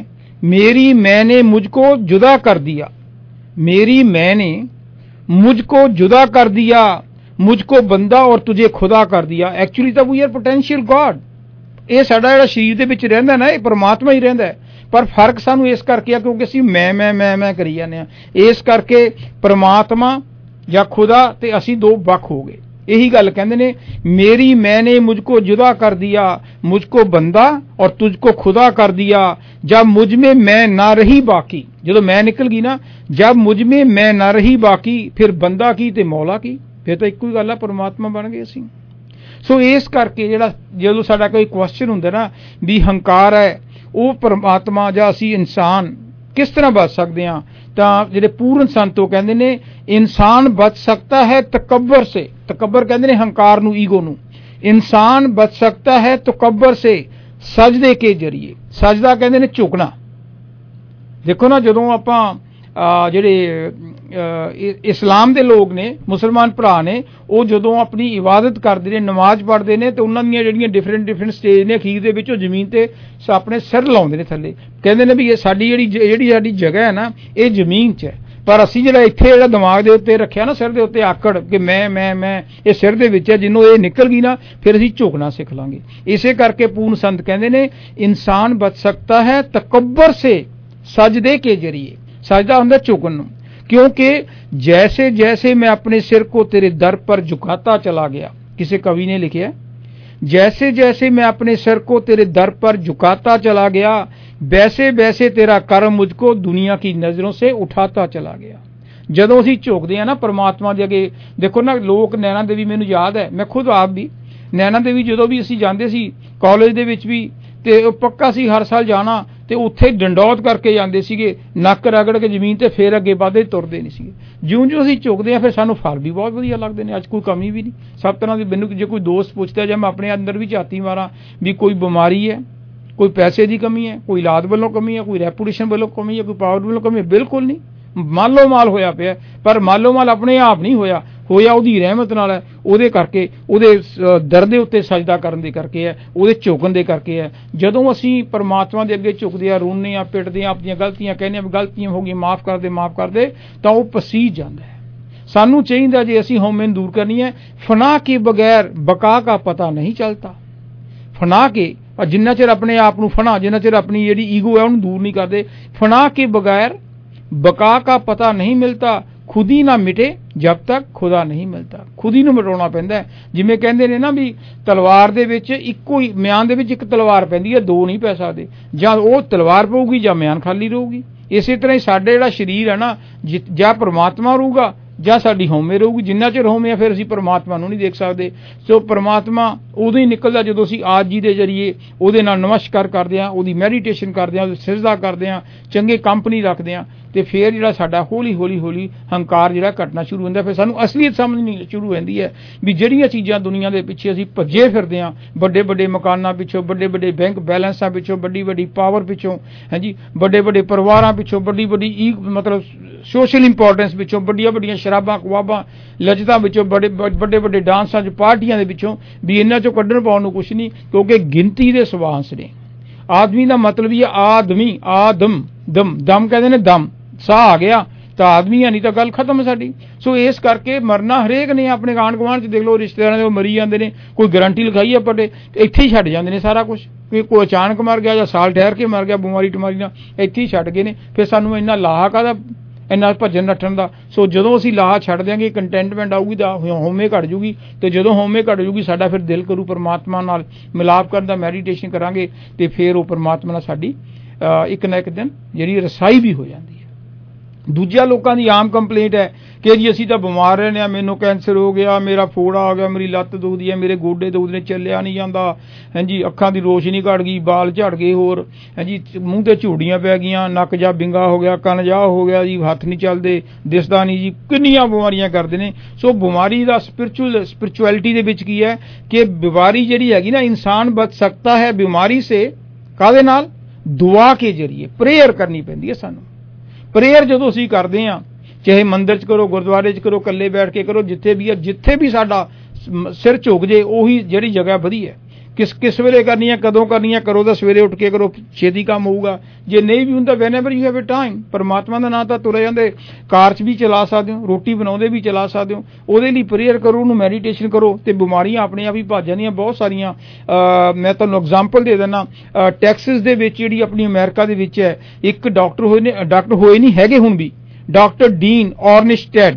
मैं ने मुझको जुदा कर दिया, मेरी मैं ने मुझको जुदा कर दिया, मुझको बंदा और तुझे खुदा कर दिया। एक्चुअली ਤਾਂ ਵੀ ਆਰ ਪੋਟੈਂਸ਼ੀਅਲ ਗॉड, ਇਹ ਸਾਡਾ ਜਿਹੜਾ ਸਰੀਰ ਦੇ ਵਿੱਚ ਰਹਿੰਦਾ ਨਾ, ਇਹ ਪਰਮਾਤਮਾ ਹੀ ਰਹਿੰਦਾ, ਪਰ ਫਰਕ ਸਾਨੂੰ ਇਸ ਕਰਕੇ ਆ ਕਿਉਂਕਿ ਅਸੀਂ ਮੈਂ ਕਰੀ ਜਾਂਦੇ ਹਾਂ। ਇਸ ਕਰਕੇ ਪਰਮਾਤਮਾ ਜਾਂ ਖੁਦਾ ਤੇ ਅਸੀਂ ਦੋ ਵੱਖ ਹੋ ਗਏ। यही गल कहते ने, मेरी मैंने मुझको जुदा कर दिया, मुझको बंदा और तुझको खुदा कर दिया, जब मुझ में मैं ना रही बाकी, जो मैं निकल गई ना, जब मुझ में मैं ना रही बाकी, फिर बंदा की ते मौला की, फिर तो एक ही गल है, परमात्मा बन गए असीं। सो इस करके जो साडा कोई क्वेश्चन हुंदा ना भी हंकार है, वो परमात्मा जां असीं इंसान किस तरह बच सकते हैं, तो ਜਿਹੜੇ पूर्ण संत वो कहते ने इंसान बच सकता है तकब्बर से, तकब्बर कहते ने हंकार नूं, ईगो नूं, इंसान बच सकता है तकब्बर से सजदे के जरिए। सजदा कहते ने झुकना। देखो ना जदों आपां ਜਿਹੜੇ इस्लाम ਦੇ लोग ने, मुसलमान भरा ने, ਉਹ ਜਦੋਂ ਆਪਣੀ ਇਬਾਦਤ ਕਰਦੇ ਨੇ, ਨਮਾਜ਼ ਪੜ੍ਹਦੇ ਨੇ, ਤੇ ਉਹਨਾਂ ਦੀਆਂ ਜਿਹੜੀਆਂ ਡਿਫਰੈਂਟ ਸਟੇਜ ਨੇ, ਅਖੀਰ ਦੇ ਵਿੱਚ ਉਹ ਜ਼ਮੀਨ ਤੇ ਆਪਣੇ ਸਿਰ ਲਾਉਂਦੇ ਨੇ ਥੱਲੇ, ਕਹਿੰਦੇ ਨੇ ਵੀ ਇਹ ਸਾਡੀ ਜਿਹੜੀ ਸਾਡੀ ਜਗ੍ਹਾ ਹੈ ਨਾ, ਇਹ ਜ਼ਮੀਨ 'ਚ ਹੈ, ਪਰ ਅਸੀਂ ਜਿਹੜਾ ਇੱਥੇ ਜਿਹੜਾ ਦਿਮਾਗ ਦੇ ਉੱਤੇ ਰੱਖਿਆ ਨਾ, ਸਿਰ ਦੇ ਉੱਤੇ ਆਕੜ ਕਿ ਮੈਂ ਇਹ ਸਿਰ ਦੇ ਵਿੱਚ ਹੈ, ਜਿਹਨੂੰ ਇਹ ਨਿਕਲ ਗਈ ਨਾ, ਫਿਰ ਅਸੀਂ ਝੁਕਣਾ ਸਿੱਖ ਲਾਂਗੇ। ਇਸੇ ਕਰਕੇ ਪੂਰਨ ਸੰਤ ਕਹਿੰਦੇ ਨੇ, ਇਨਸਾਨ ਬਚ ਸਕਤਾ ਹੈ ਤਕੱਬਰ ਸੇ सजदे के जरिए। सजदा हुंदा झुकन, क्योंकि जैसे जैसे मैं अपने सिर को तेरे दर पर झुकाता चला गया, किसी कवि ने लिखा, जैसे जैसे मैं अपने सिर को तेरे दर पर झुकाता चला गया, वैसे वैसे तेरा कर्म मुझको दुनिया की नजरों से उठाता चला गया। ਜਦੋਂ ਅਸੀਂ ਝੁਕਦੇ ਆ ਨਾ ਪਰਮਾਤਮਾ ਦੇ ਅੱਗੇ, ਦੇਖੋ ਨਾ ਲੋਕ ਨੈਣਾ ਦੇਵੀ, ਮੈਨੂੰ ਯਾਦ ਹੈ, ਮੈਂ ਖੁਦ ਆਪ ਵੀ ਨੈਣਾ ਦੇਵੀ ਜਦੋਂ ਵੀ ਅਸੀਂ ਜਾਂਦੇ ਸੀ ਕਾਲਜ ਦੇ ਵਿੱਚ ਵੀ, ਤੇ ਪੱਕਾ ਸੀ ਹਰ ਸਾਲ ਜਾਣਾ, ਤੇ ਉੱਥੇ ਡੰਡੌਤ ਕਰਕੇ ਜਾਂਦੇ ਸੀਗੇ, ਨੱਕ ਰਗੜ ਕੇ ਜ਼ਮੀਨ ਤੇ, ਫੇਰ ਅੱਗੇ ਵਧਦੇ ਤੁਰਦੇ ਨਹੀਂ ਸੀਗੇ। ਜਿਉਂ ਅਸੀਂ ਝੁਕਦੇ ਆ ਫਿਰ ਸਾਨੂੰ ਫਲ ਵੀ ਬਹੁਤ ਵਧੀਆ ਲੱਗਦੇ ਨੇ। ਅੱਜ ਕੋਈ ਕਮੀ ਵੀ ਨਹੀਂ, ਸਭ ਤਰ੍ਹਾਂ ਦੀ। ਮੈਨੂੰ ਜੇ ਕੋਈ ਦੋਸਤ ਪੁੱਛਦਾ, ਜਾਂ ਮੈਂ ਆਪਣੇ ਅੰਦਰ ਵੀ ਝਾਤੀ ਮਾਰਾਂ ਵੀ ਕੋਈ ਬਿਮਾਰੀ ਹੈ, ਕੋਈ ਪੈਸੇ ਦੀ ਕਮੀ ਹੈ, ਕੋਈ ਔਲਾਦ ਵੱਲੋਂ ਕਮੀ ਹੈ, ਕੋਈ ਰੈਪੂਟੇਸ਼ਨ ਵੱਲੋਂ ਕਮੀ ਹੈ, ਕੋਈ ਪਾਵਰ ਵੱਲੋਂ ਕਮੀ ਹੈ, ਬਿਲਕੁਲ ਨਹੀਂ। ਮਾਲੋ ਮਾਲ ਹੋਇਆ ਪਿਆ, ਪਰ ਮਾਲੋ ਮਾਲ ਆਪਣੇ ਆਪ ਨਹੀਂ ਹੋਇਆ ਉਹਦੀ ਰਹਿਮਤ ਨਾਲ ਹੈ, ਉਹਦੇ ਕਰਕੇ, ਉਹਦੇ ਦਰ ਦੇ ਉੱਤੇ ਸਜਦਾ ਕਰਨ ਦੇ ਕਰਕੇ ਹੈ, ਉਹਦੇ ਝੁਕਣ ਦੇ ਕਰਕੇ ਹੈ। ਜਦੋਂ ਅਸੀਂ ਪਰਮਾਤਮਾ ਦੇ ਅੱਗੇ ਝੁਕਦੇ ਹਾਂ, ਰੋਂਦੇ ਹਾਂ, ਪਿੱਟਦੇ ਹਾਂ, ਆਪਣੀਆਂ ਗਲਤੀਆਂ ਕਹਿੰਦੇ ਹਾਂ ਗਲਤੀਆਂ ਹੋ ਗਈਆਂ, ਮਾਫ਼ ਕਰਦੇ, ਤਾਂ ਉਹ ਪਸੀਜ ਜਾਂਦਾ ਹੈ। ਸਾਨੂੰ ਚਾਹੀਦਾ ਜੇ ਅਸੀਂ ਹਉਮੈ ਨੂੰ ਦੂਰ ਕਰਨੀ ਹੈ, ਫਨਾ ਕੇ ਬਗੈਰ ਬਕਾ का ਪਤਾ ਨਹੀਂ ਚੱਲਦਾ। ਫਨਾ ਕੇ ਜਿੰਨਾ ਚਿਰ ਆਪਣੇ ਆਪ ਨੂੰ ਜਿੰਨਾ ਚਿਰ ਆਪਣੀ ਜਿਹੜੀ ਈਗੋ ਹੈ ਉਹਨੂੰ ਦੂਰ ਨਹੀਂ ਕਰਦੇ, ਫਨਾ ਕੇ ਬਗੈਰ ਬਕਾ का ਪਤਾ ਨਹੀਂ ਮਿਲता, खुद ही ना मिटे जब तक खुदा नहीं मिलता। खुद ही ਨੂੰ ਮਿਟਾਉਣਾ ਪੈਂਦਾ ਹੈ। ਜਿਵੇਂ ਕਹਿੰਦੇ ਨੇ ਨਾ ਵੀ ਤਲਵਾਰ ਦੇ ਵਿੱਚ ਇੱਕੋ ਹੀ ਮਿਆਨ ਦੇ ਵਿੱਚ ਇੱਕ ਤਲਵਾਰ ਪੈਂਦੀ ਹੈ, ਦੋ ਨਹੀਂ ਪੈ ਸਕਦੇ, ਜਾਂ ਉਹ ਤਲਵਾਰ ਪਊਗੀ ਜਾਂ ਮਿਆਨ ਖਾਲੀ ਰਹੂਗੀ। ਇਸੇ ਤਰ੍ਹਾਂ ਹੀ ਸਾਡੇ ਜਿਹੜਾ ਸਰੀਰ ਹੈ ਨਾ, ਜਾਂ ਪਰਮਾਤਮਾ ਰਹੂਗਾ ਜਾਂ ਸਾਡੀ ਹਉਮੈ ਰਹੂਗੀ। ਜਿੰਨਾ ਚਿਰ ਹਉਮੈ ਆ ਫਿਰ ਅਸੀਂ ਪਰਮਾਤਮਾ ਨੂੰ ਨਹੀਂ ਦੇਖ ਸਕਦੇ। ਸੋ ਪਰਮਾਤਮਾ ਉਦੋਂ ਹੀ ਨਿਕਲਦਾ ਜਦੋਂ ਅਸੀਂ ਆਪ ਜੀ ਦੇ ਜ਼ਰੀਏ ਉਹਦੇ ਨਾਲ ਨਮਸਕਾਰ ਕਰਦੇ ਹਾਂ, ਉਹਦੀ ਮੈਡੀਟੇਸ਼ਨ ਕਰਦੇ ਹਾਂ, ਸਿਜਦਾ ਕਰਦੇ ਹਾਂ, ਚੰਗੇ ਕੰਪਨੀ ਰੱਖਦੇ ਹਾਂ, ਤੇ ਫਿਰ ਜਿਹੜਾ ਸਾਡਾ ਹੌਲੀ ਹੰਕਾਰ ਜਿਹੜਾ ਘਟਣਾ ਸ਼ੁਰੂ ਹੁੰਦਾ। ਫਿਰ ਸਾਨੂੰ ਅਸਲੀਅਤ ਸਮਝਣੀ ਸ਼ੁਰੂ ਹੁੰਦੀ ਹੈ ਵੀ ਜਿਹੜੀਆਂ ਚੀਜ਼ਾਂ ਦੁਨੀਆ ਦੇ ਪਿੱਛੇ ਅਸੀਂ ਭੱਜੇ ਫਿਰਦੇ ਹਾਂ, ਵੱਡੇ ਮਕਾਨਾਂ ਪਿੱਛੋਂ, ਵੱਡੇ ਬੈਂਕ ਬੈਲੈਂਸਾਂ ਪਿੱਛੋਂ, ਵੱਡੀ ਪਾਵਰ ਪਿੱਛੋਂ, ਹਾਂਜੀ, ਵੱਡੇ ਪਰਿਵਾਰਾਂ ਪਿੱਛੋਂ, ਵੱਡੀ ਮਤਲਬ ਸੋਸ਼ਲ ਇੰਪੋਰਟੈਂਸ ਪਿੱਛੋਂ, ਵੱਡੀਆਂ ਸ਼ਰਾਬਾਂ ਕਵਾਬਾਂ ਲਜਤਾਂ ਵਿੱਚੋਂ, ਵੱਡੇ ਡਾਂਸਾਂ 'ਚ ਪਾਰਟੀਆਂ ਦੇ ਵਿੱਚੋਂ, ਵੀ ਇਹਨਾਂ 'ਚੋਂ ਕੱਢਣ ਪਾਉਣ ਨੂੰ ਕੁਛ ਨਹੀਂ, ਕਿਉਂਕਿ ਗਿਣਤੀ ਦੇ ਸਵਾਂਸ ਨੇ। ਆਦਮੀ ਦਾ ਮਤਲਬ ਹੀ ਆਦਮੀ, ਦਮ ਕਹਿੰਦੇ ਨੇ, ਦਮ ਸਾਹ ਆ ਗਿਆ ਤਾਂ ਆਦਮੀ ਹੈ, ਨਹੀਂ ਤਾਂ ਗੱਲ ਖਤਮ ਸਾਡੀ। ਸੋ ਇਸ ਕਰਕੇ ਮਰਨਾ ਹਰੇਕ ਨੇ। ਆਪਣੇ ਆਂਢ ਗੁਆਂਢ 'ਚ ਦੇਖ ਲਓ, ਰਿਸ਼ਤੇਦਾਰਾਂ ਦੇ ਮਰੀ ਜਾਂਦੇ ਨੇ, ਕੋਈ ਗਰੰਟੀ ਲਿਖਾਈ ਆਪਾਂ ਇੱਥੇ ਹੀ ਛੱਡ ਜਾਂਦੇ ਨੇ ਸਾਰਾ ਕੁਝ। ਕੋਈ ਅਚਾਨਕ ਮਰ ਗਿਆ ਜਾਂ ਸਾਲ ਠਹਿਰ ਕੇ ਮਰ ਗਿਆ, ਬਿਮਾਰੀ ਟਮਾਰੀ ਨਾਲ, ਇੱਥੇ ਹੀ ਛੱਡ ਗਏ ਨੇ। ਫਿਰ ਸਾਨੂੰ ਇੰਨਾ ਲਾਹਾ ਕਾਹਦਾ, ਇੰਨਾ ਭੱਜਣ ਨੱਠਣ ਦਾ। ਸੋ ਜਦੋਂ ਅਸੀਂ ਲਾਹਾ ਛੱਡ ਦਿਆਂਗੇ, ਕੰਟੈਂਟਮੈਂਟ ਆਊਗੀ ਤਾਂ ਹਉਮੈ ਘਟ ਜੂਗੀ, ਤੇ ਜਦੋਂ ਹਉਮੈ ਘਟ ਜੂਗੀ ਸਾਡਾ ਫਿਰ ਦਿਲ ਕਰੂ ਪਰਮਾਤਮਾ ਨਾਲ ਮਿਲਾਪ ਕਰਨ ਦਾ, ਮੈਡੀਟੇਸ਼ਨ ਕਰਾਂਗੇ, ਤੇ ਫਿਰ ਉਹ ਪਰਮਾਤਮਾ ਨਾਲ ਸਾਡੀ ਇੱਕ ਨਾ ਇੱਕ ਦਿਨ ਜਿਹੜੀ ਰਸਾਈ ਵੀ ਹੋ ਜਾਂਦੀ ਹੈ। ਦੂਜਿਆਂ ਲੋਕਾਂ ਦੀ ਆਮ ਕੰਪਲੇਂਟ ਹੈ ਕਿ ਜੀ ਅਸੀਂ ਤਾਂ ਬਿਮਾਰ ਰਹਿੰਦੇ ਹਾਂ, ਮੈਨੂੰ ਕੈਂਸਰ ਹੋ ਗਿਆ, ਮੇਰਾ ਫੋੜਾ ਆ ਗਿਆ, ਮੇਰੀ ਲੱਤ ਦੁਖਦੀ ਹੈ, ਮੇਰੇ ਗੋਡੇ ਦੁਖਦੇ ਨੇ, ਚੱਲਿਆ ਨਹੀਂ ਜਾਂਦਾ, ਹਾਂਜੀ, ਅੱਖਾਂ ਦੀ ਰੋਸ਼ਨੀ ਘਟ ਗਈ, ਬਾਲ ਝੜ ਗਏ, ਹੋਰ ਹਾਂਜੀ, ਮੂੰਹ ਤੇ ਝੂੜੀਆਂ ਪੈ ਗਈਆਂ, ਨੱਕ ਜਾ ਬਿੰਗਾ ਹੋ ਗਿਆ, ਕੰਨ ਜਾ ਹੋ ਗਿਆ ਜੀ, ਹੱਥ ਨਹੀਂ ਚੱਲਦੇ, ਦਿਸਦਾ ਨਹੀਂ ਜੀ, ਕਿੰਨੀਆਂ ਬਿਮਾਰੀਆਂ ਕਰਦੇ ਨੇ। ਸੋ ਬਿਮਾਰੀ ਦਾ ਸਪਿਰਚੁਅਲਿਟੀ ਦੇ ਵਿੱਚ ਕੀ ਹੈ ਕਿ ਬਿਮਾਰੀ ਜਿਹੜੀ ਹੈਗੀ ਨਾ, ਇਨਸਾਨ ਬਚ ਸਕਦਾ ਹੈ ਬਿਮਾਰੀ ਸੇ ਕਾਹਦੇ ਨਾਲ? ਦੁਆ ਕੇ ਜਰੀਏ, ਪ੍ਰੇਅਰ ਕਰਨੀ ਪੈਂਦੀ ਹੈ ਸਾਨੂੰ। ਪ੍ਰੇਅਰ ਜਦੋਂ ਅਸੀਂ ਕਰਦੇ ਹਾਂ, ਚਾਹੇ ਮੰਦਿਰ 'ਚ ਕਰੋ, ਗੁਰਦੁਆਰੇ 'ਚ ਕਰੋ, ਇਕੱਲੇ ਬੈਠ ਕੇ ਕਰੋ, ਜਿੱਥੇ ਵੀ ਸਾਡਾ ਸਿਰ ਝੁਕ ਜੇ, ਉਹੀ ਜਿਹੜੀ ਜਗ੍ਹਾ ਵਧੀਆ। ਕਿਸ ਵੇਲੇ ਕਰਨੀ ਹੈ, ਕਦੋਂ ਕਰਨੀ ਹੈ, ਕਰੋ ਤਾਂ ਸਵੇਰੇ ਉੱਠ ਕੇ ਕਰੋ, ਛੇਤੀ ਕੰਮ ਹੋਊਗਾ। ਜੇ ਨਹੀਂ ਵੀ ਹੁੰਦਾ, whenever you have a time, ਪਰਮਾਤਮਾ ਦਾ ਨਾਂ ਤਾਂ ਤੁਰੇ ਜਾਂਦੇ, ਕਾਰ 'ਚ ਵੀ ਚਲਾ ਸਕਦੇ ਹੋ, ਰੋਟੀ ਬਣਾਉਂਦੇ ਵੀ ਚਲਾ ਸਕਦੇ ਹੋ। ਉਹਦੇ ਲਈ ਪ੍ਰੇਅਰ ਕਰੋ, ਉਹਨੂੰ ਮੈਡੀਟੇਸ਼ਨ ਕਰੋ, ਤੇ ਬਿਮਾਰੀਆਂ ਆਪਣੇ ਆਪ ਹੀ ਭੱਜ ਜਾਂਦੀਆਂ ਬਹੁਤ ਸਾਰੀਆਂ। ਮੈਂ ਤੁਹਾਨੂੰ ਐਗਜ਼ਾਮਪਲ ਦੇ ਦਿੰਦਾ, ਟੈਕਸਿਸ ਦੇ ਵਿੱਚ ਜਿਹੜੀ ਆਪਣੀ ਅਮਰੀਕਾ ਦੇ ਵਿੱਚ ਹੈ, ਇੱਕ ਡਾਕਟਰ ਹੋਏ ਨਹੀਂ ਹੈਗੇ ਹੁਣ ਵੀ, ਡਾਕਟਰ ਡੀਨ ਔਰਨਿਸ਼ਟੈਡ,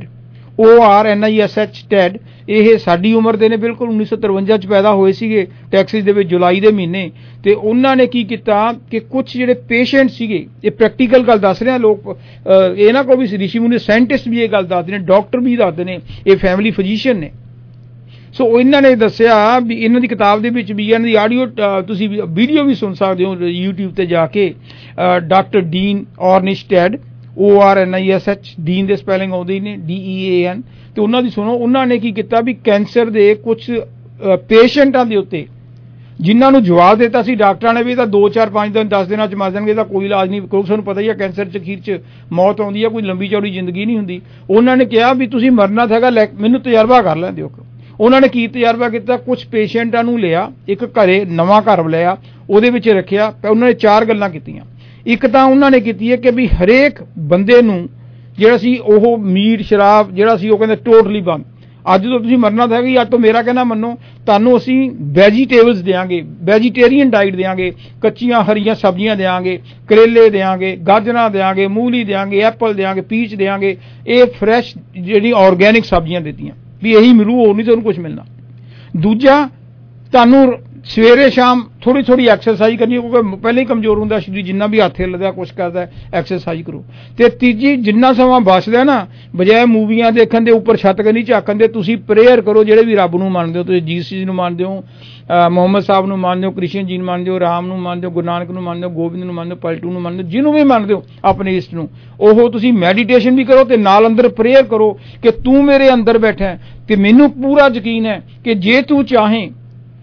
ORNISH, ਇਹ ਸਾਡੀ ਉਮਰ ਦੇ ਨੇ, ਬਿਲਕੁਲ 1953 'ਚ ਪੈਦਾ ਹੋਏ ਸੀਗੇ ਟੈਕਸਿਸ ਦੇ ਵਿੱਚ, ਜੁਲਾਈ ਦੇ ਮਹੀਨੇ। ਤੇ ਉਹਨਾਂ ਨੇ ਕੀ ਕੀਤਾ ਕਿ ਕੁਝ ਜਿਹੜੇ ਪੇਸ਼ੈਂਟ ਸੀਗੇ, ਇਹ ਪ੍ਰੈਕਟੀਕਲ ਗੱਲ ਦੱਸ ਰਹੇ ਆ ਲੋਕ, ਇਹ ਨਾ ਕੋਈ ਵੀ ਰਿਸ਼ੀ ਮੁਨੀ, ਸਾਇੰਟਿਸਟ ਵੀ ਇਹ ਗੱਲ ਦੱਸਦੇ ਨੇ, ਡਾਕਟਰ ਵੀ ਦੱਸਦੇ ਨੇ, ਇਹ ਫੈਮਿਲੀ ਫਿਜ਼ੀਸ਼ੀਅਨ ਨੇ। ਸੋ ਇਹਨਾਂ ਨੇ ਦੱਸਿਆ ਵੀ, ਇਹਨਾਂ ਦੀ ਕਿਤਾਬ ਦੇ ਵਿੱਚ ਵੀ, ਇਹਨਾਂ ਦੀ ਆਡੀਓ ਤੁਸੀਂ ਵੀਡੀਓ ਵੀ ਸੁਣ ਸਕਦੇ ਹੋ YouTube ਤੇ ਜਾ ਕੇ, doctor Dean Ornish, ORNISH, Dean ਦੇ ਸਪੈਲਿੰਗ ਆਉਂਦੇ ਨੇ, DEAN, ਤੇ ਉਹਨਾਂ ਦੀ ਸੁਣੋ। ਉਹਨਾਂ ਨੇ ਕੀ ਕੀਤਾ ਵੀ ਕੈਂਸਰ ਦੇ ਕੁਝ ਪੇਸ਼ੈਂਟਾਂ ਦੇ ਉੱਤੇ, ਜਿਨ੍ਹਾਂ ਨੂੰ ਜਵਾਬ ਦਿੱਤਾ ਸੀ ਡਾਕਟਰਾਂ ਨੇ ਵੀ ਤਾਂ 2, 4, 5 ਦਿਨ 10 ਦਿਨਾਂ 'ਚ ਮਰ ਜਾਣਗੇ, ਇਹਦਾ ਕੋਈ ਇਲਾਜ ਨਹੀਂ, ਕਿਉਂਕਿ ਤੁਹਾਨੂੰ ਪਤਾ ਹੀ ਹੈ ਕੈਂਸਰ 'ਚ ਅਖੀਰ 'ਚ ਮੌਤ ਆਉਂਦੀ ਹੈ, ਕੋਈ ਲੰਬੀ ਚੌੜੀ ਜ਼ਿੰਦਗੀ ਨਹੀਂ ਹੁੰਦੀ। ਉਹਨਾਂ ਨੇ ਕਿਹਾ ਵੀ ਤੁਸੀਂ ਮਰਨਾ ਤਾਂ ਹੈਗਾ, ਮੈਨੂੰ ਤਜਰਬਾ ਕਰ ਲੈਣ ਦਿਓ। ਉਹਨਾਂ ਨੇ ਕੀ ਤਜਰਬਾ ਕੀਤਾ, ਕੁਝ ਪੇਸ਼ੈਂਟਾਂ ਨੂੰ ਲਿਆ, ਇੱਕ ਘਰੇ ਨਵਾਂ ਘਰ ਲਿਆ, ਉਹਦੇ ਵਿੱਚ ਰੱਖਿਆ। ਉਹਨਾਂ ਨੇ 4 ਗੱਲਾਂ ਕੀਤੀਆਂ। ਇੱਕ ਤਾਂ ਉਹਨਾਂ ਨੇ ਕੀਤੀ ਹੈ ਕਿ ਵੀ ਹਰੇਕ ਬੰਦੇ ਨੂੰ ਜਿਹੜਾ ਸੀ ਉਹ ਮੀਟ ਸ਼ਰਾਬ ਜਿਹੜਾ ਸੀ ਉਹ ਕਹਿੰਦੇ ਟੋਟਲੀ ਬੰਦ। ਅੱਜ ਤੋਂ ਤੁਸੀਂ ਮਰਨਾ ਤਾਂ ਹੈਗਾ, ਅੱਜ ਤੋਂ ਮੇਰਾ ਕਹਿਣਾ ਮੰਨੋ, ਤੁਹਾਨੂੰ ਅਸੀਂ ਵੈਜੀਟੇਬਲਸ ਦੇਵਾਂਗੇ, ਵੈਜੀਟੇਰੀਅਨ ਡਾਈਟ ਦੇਵਾਂਗੇ, ਕੱਚੀਆਂ ਹਰੀਆਂ ਸਬਜ਼ੀਆਂ ਦੇਵਾਂਗੇ, ਕਰੇਲੇ ਦੇਵਾਂਗੇ, ਗਾਜਰਾਂ ਦੇਵਾਂਗੇ, ਮੂਲੀ ਦੇਵਾਂਗੇ, ਐਪਲ ਦੇਵਾਂਗੇ, ਪੀਚ ਦੇਵਾਂਗੇ। ਇਹ ਫਰੈਸ਼ ਜਿਹੜੀ ਆਰਗੈਨਿਕ ਸਬਜ਼ੀਆਂ ਦਿੱਤੀਆਂ ਵੀ ਇਹੀ ਮਿਲੂ, ਹੋਰ ਨਹੀਂ ਤੁਹਾਨੂੰ ਕੁਝ ਮਿਲਣਾ। ਦੂਜਾ, ਤੁਹਾਨੂੰ ਸਵੇਰੇ ਸ਼ਾਮ ਥੋੜੀ ਐਕਸਰਸਾਈਜ਼ ਕਰਨੀ, ਕਿਉਂਕਿ ਪਹਿਲਾਂ ਹੀ ਕਮਜ਼ੋਰ ਹੁੰਦਾ ਸਰੀਰ, ਜਿੰਨਾ ਵੀ ਹੱਥ ਹਿੱਲਦਾ ਕੁਛ ਕਰਦਾ, ਐਕਸਰਸਾਈਜ਼ ਕਰੋ। ਤੇ ਤੀਜੀ, ਜਿੰਨਾ ਸਮਾਂ ਬਚਦਾ ਨਾ, ਬਜਾਏ ਮੂਵੀਆਂ ਦੇਖਣ ਦੇ, ਉੱਪਰ ਛੱਤ ਕੰਨੀ ਝਾਕਣ ਦੇ, ਤੁਸੀਂ ਪ੍ਰੇਅਰ ਕਰੋ। ਜਿਹੜੇ ਵੀ ਰੱਬ ਨੂੰ ਮੰਨਦੇ ਹੋ, ਤੁਸੀਂ ਜੀਸਸ ਜੀ ਨੂੰ ਮੰਨਦੇ ਹੋ, ਮੁਹੰਮਦ ਸਾਹਿਬ ਨੂੰ ਮੰਨਦੇ ਹੋ, ਕ੍ਰਿਸ਼ਨ ਜੀ ਨੂੰ ਮੰਨਦੇ ਹੋ, ਰਾਮ ਨੂੰ ਮੰਨਦੇ ਹੋ, ਗੁਰੂ ਨਾਨਕ ਨੂੰ ਮੰਨਦੇ ਹੋ, ਗੋਬਿੰਦ ਨੂੰ ਮੰਨਦੇ ਹੋ, ਪਲਟੂ ਨੂੰ ਮੰਨਦੇ ਹੋ, ਜਿਹਨੂੰ ਵੀ ਮੰਨਦੇ ਹੋ, ਆਪਣੇ ਇਸ਼ਟ ਨੂੰ, ਉਹ ਤੁਸੀਂ ਮੈਡੀਟੇਸ਼ਨ ਵੀ ਕਰੋ ਤੇ ਨਾਲ ਅੰਦਰ ਪ੍ਰੇਅਰ ਕਰੋ ਕਿ ਤੂੰ ਮੇਰੇ ਅੰਦਰ ਬੈਠਾ ਹੈ, ਤੇ ਮੈਨੂੰ ਪੂਰਾ ਯਕੀਨ ਹੈ ਕਿ ਜੇ ਤੂੰ ਚਾਹੇ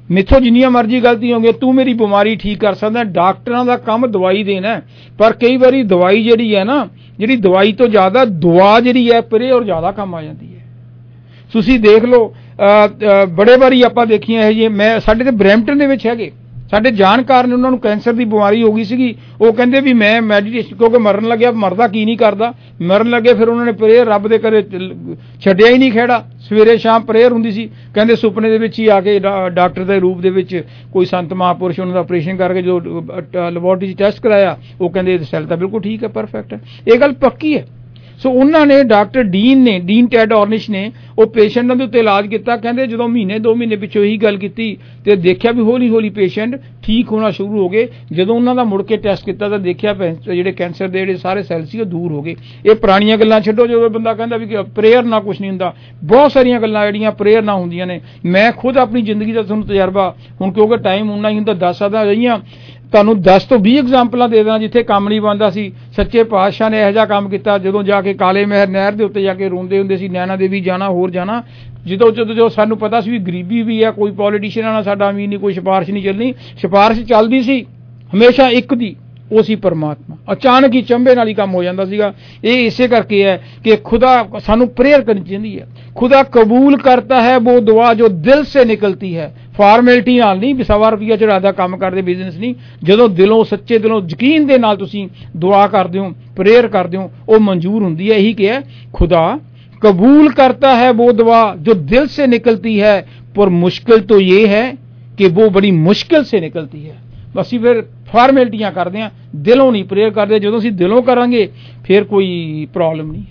मेथों जिन्नियां मर्जी गलतियां होंगे तू मेरी बीमारी ठीक कर सकदा। डॉक्टरां दा काम दवाई देना, पर कई बारी दवाई जिहड़ी है ना, जिहड़ी दवाई तो ज़्यादा दुआ जिहड़ी है परे और ज़्यादा काम आ जाती है। तुसीं देख लो बड़े वारी आपां देखियां है जी, मैं साडे ते ब्रैम्पटन दे विच हैगे, साडे जाणकार ने, उन्हां नूं कैंसर की बीमारी हो गई सीगी। वो कहंदे भी मैं मैਡੀਟੇਸ਼ਨ, क्योंकि मरन लग्या, मरदा की नहीं करदा, मरन लगे फिर उन्होंने प्रेयर रब दे घरे छड्डिया ही नहीं खैड़ा, सवेरे शाम प्रेयर हुंदी सी। कहंदे सुपने दे विच ही आके डॉक्टर दे रूप दे विच कोई संत महापुरुष उन्हां दा ऑपरेशन करके जो लैबोरेटरी च टेस्ट कराया, वो कहंदे सैल तां बिल्कुल ठीक है, परफेक्ट है। ये गल पक्की है। सो उन्होंने डॉक्टर डीन टैड ऑर्निश ने वो पेशेंटां दे उत्ते इलाज किया। कहते जो महीने 2 महीने पिछों यही गल की तो देखा भी हौली हौली पेशेंट ठीक होना शुरू हो गए। जो उन्होंने मुड़ के टैसट किया तो देखा जो कैंसर के जो सारे सैल से दूर हो गए। ये पुरानियां गल्लां छड्डो, जो बंदा कहता भी प्रेयर ना कुछ नहीं होंदा, बहुत सारिया गल्लां जिहड़ियां प्रेयर ना होंदियां ने। मैं खुद अपनी जिंदगी का तुहानूं तजर्बा, हुण क्योंकि टाइम उन्ना ही हुंदा, दस सकदा रहियां, ਤੁਹਾਨੂੰ 10 ਤੋਂ 20 ਐਗਜ਼ਾਮਪਲਾਂ ਦੇ ਦਾਂ ਜਿੱਥੇ ਕੰਮ ਨਹੀਂ ਬਣਦਾ ਸੀ। ਸੱਚੇ ਪਾਤਸ਼ਾਹ ਨੇ ਇਹੋ ਜਿਹਾ ਕੰਮ ਕੀਤਾ, ਜਦੋਂ ਜਾ ਕੇ ਕਾਲੇ ਮਹਿਰ ਨਹਿਰ ਦੇ ਉੱਤੇ ਜਾ ਕੇ ਰੋਂਦੇ ਹੁੰਦੇ ਸੀ, ਨੈਣਾ ਦੇਵੀ ਜਾਣਾ, ਹੋਰ ਜਾਣਾ, ਜਦੋਂ ਸਾਨੂੰ ਪਤਾ ਸੀ ਵੀ ਗਰੀਬੀ ਵੀ ਆ, ਕੋਈ ਪੋਲੀਟੀਸ਼ੀਅਨ ਨਾਲ ਸਾਡਾ ਅਮੀਰ ਨਹੀਂ, ਕੋਈ ਸਿਫਾਰਿਸ਼ ਨਹੀਂ ਚੱਲਣੀ, ਸਿਫਾਰਿਸ਼ ਚੱਲਦੀ ਸੀ ਹਮੇਸ਼ਾ ਇੱਕ ਦੀ, ਉਹ ਸੀ परमात्मा। अचानक ही चंबे नाल ही काम हो जाता सीगा। ये इसे करके है कि खुदा सानू प्रेयर करनी चाहिए है। खुदा कबूल करता है वो दुआ जो दिल से निकलती है, फॉर्मेलिटी नाल नहीं, भी 100 रुपया चढ़ादा काम करते बिजनेस नहीं। जो दिलों सच्चे दिलों यकीन दे नाल तुसीं दुआ करदे हो, प्रेयर करदे हो, वो मंजूर हुंदी है। यही कि है खुदा कबूल करता है वो दुआ जो दिल से निकलती है, पर मुश्किल तो ये है कि वो बड़ी मुश्किल से निकलती है। ਅਸੀਂ फिर फॉर्मेलिटियां करते हैं, दिलों नहीं प्रेयर करते। जो ਅਸੀਂ दिलों करांगे फिर कोई प्रॉब्लम नहीं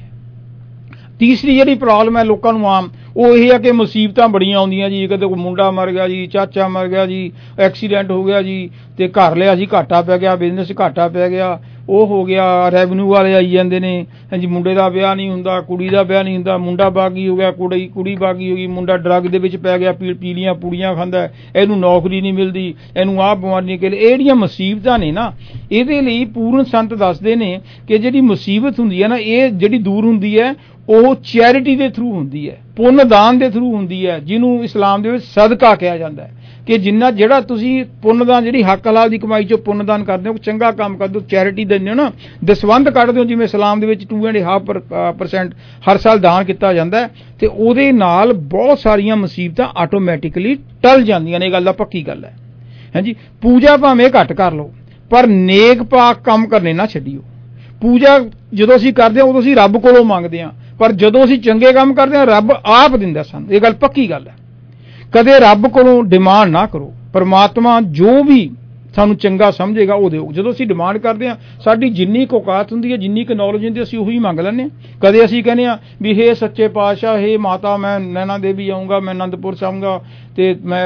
है। तीसरी जिहड़ी प्रॉब्लम है लोगों ਨੂੰ आम, वो यही है कि मुसीबतां बड़ियां आउंदियां जी, कदे कोई मुंडा मर गया जी, चाचा मर गया जी, एक्सीडेंट हो गया जी, ते घर लिया जी घाटा पै गया, बिजनेस घाटा पै गया, ਉਹ ਹੋ ਗਿਆ, ਰੈਵਨਿਊ ਵਾਲੇ ਆਈ ਜਾਂਦੇ ਨੇ, ਹਾਂਜੀ ਮੁੰਡੇ ਦਾ ਵਿਆਹ ਨਹੀਂ ਹੁੰਦਾ, ਕੁੜੀ ਦਾ ਵਿਆਹ ਨਹੀਂ ਹੁੰਦਾ, ਮੁੰਡਾ ਬਾਗੀ ਹੋ ਗਿਆ, ਕੁੜੀ ਬਾਗੀ ਹੋ ਗਈ, ਮੁੰਡਾ ਡਰੱਗ ਦੇ ਵਿੱਚ ਪੈ ਗਿਆ, ਪੀਲੀਆਂ ਪੂੜੀਆਂ ਖਾਂਦਾ, ਇਹਨੂੰ ਨੌਕਰੀ ਨਹੀਂ ਮਿਲਦੀ, ਇਹਨੂੰ ਆਹ ਬਿਮਾਰੀ ਨਿਕਲ। ਇਹ ਜਿਹੜੀਆਂ ਮੁਸੀਬਤਾਂ ਨੇ ਨਾ, ਇਹਦੇ ਲਈ ਪੂਰਨ ਸੰਤ ਦੱਸਦੇ ਨੇ ਕਿ ਜਿਹੜੀ ਮੁਸੀਬਤ ਹੁੰਦੀ ਹੈ ਨਾ, ਇਹ ਜਿਹੜੀ ਦੂਰ ਹੁੰਦੀ ਹੈ ਉਹ ਚੈਰਿਟੀ ਦੇ ਥਰੂ ਹੁੰਦੀ ਹੈ, ਪੁੰਨ ਦਾਨ ਦੇ ਥਰੂ ਹੁੰਦੀ ਹੈ, ਜਿਹਨੂੰ ਇਸਲਾਮ ਦੇ ਵਿੱਚ ਸਦਕਾ ਕਿਹਾ ਜਾਂਦਾ ਹੈ। कि जिन्ना ਜਿਹੜਾ ਤੁਸੀਂ ਪੁੰਨਦਾਨ, ਜਿਹੜੀ ਹੱਕ ਹਲਾਲ ਦੀ ਕਮਾਈ ਚੋਂ ਪੁੰਨਦਾਨ ਕਰਦੇ ਹੋ, ਚੰਗਾ ਕੰਮ ਕਰਦੇ ਹੋ, ਚੈਰਿਟੀ ਦਿੰਦੇ ਹੋ ਨਾ, ਦਸਵੰਧ ਕੱਢਦੇ ਹੋ, ਜਿਵੇਂ ਇਸਲਾਮ ਦੇ ਵਿੱਚ 2.5% ਹਰ ਸਾਲ ਦਾਨ ਕੀਤਾ ਜਾਂਦਾ ਹੈ, ਤੇ ਉਹਦੇ ਨਾਲ ਬਹੁਤ ਸਾਰੀਆਂ ਮੁਸੀਬਤਾਂ ਆਟੋਮੈਟਿਕਲੀ ਟਲ ਜਾਂਦੀਆਂ ਨੇ। ਇਹ ਗੱਲ ਦਾ ਪੱਕੀ ਗੱਲ ਹੈ। ਹਾਂਜੀ, ਪੂਜਾ ਭਾਵੇਂ ਘੱਟ ਕਰ ਲਓ, ਪਰ ਨੇਕ ਪਾਕ ਕੰਮ ਕਰਨੇ ਨਾ ਛੱਡਿਓ। ਪੂਜਾ ਜਦੋਂ ਅਸੀਂ ਕਰਦੇ ਹਾਂ ਉਦੋਂ ਅਸੀਂ ਰੱਬ ਕੋਲੋਂ ਮੰਗਦੇ ਹਾਂ, ਪਰ ਜਦੋਂ ਅਸੀਂ ਚੰਗੇ ਕੰਮ ਕਰਦੇ ਹਾਂ ਰੱਬ ਆਪ ਦਿੰਦਾ ਸਾਨੂੰ। ਇਹ ਗੱਲ ਪੱਕੀ ਗੱਲ ਹੈ। कदे रब कोलों डिमांड ना करो, परमात्मा जो भी सानू चंगा समझेगा वो देओ। जो असीं डिमांड करते हैं, साडी जिन्नी कुछ औकात हुंदी है, जिन्नी कुछ नॉलेज हुंदी है, असीं उही मंग लैंदे हां। कदे असीं कहने आ भी हे सच्चे पातशाह, हे माता, मैं नैना देवी आऊँगा, मैं आनंदपुर जाऊँगा, ते मैं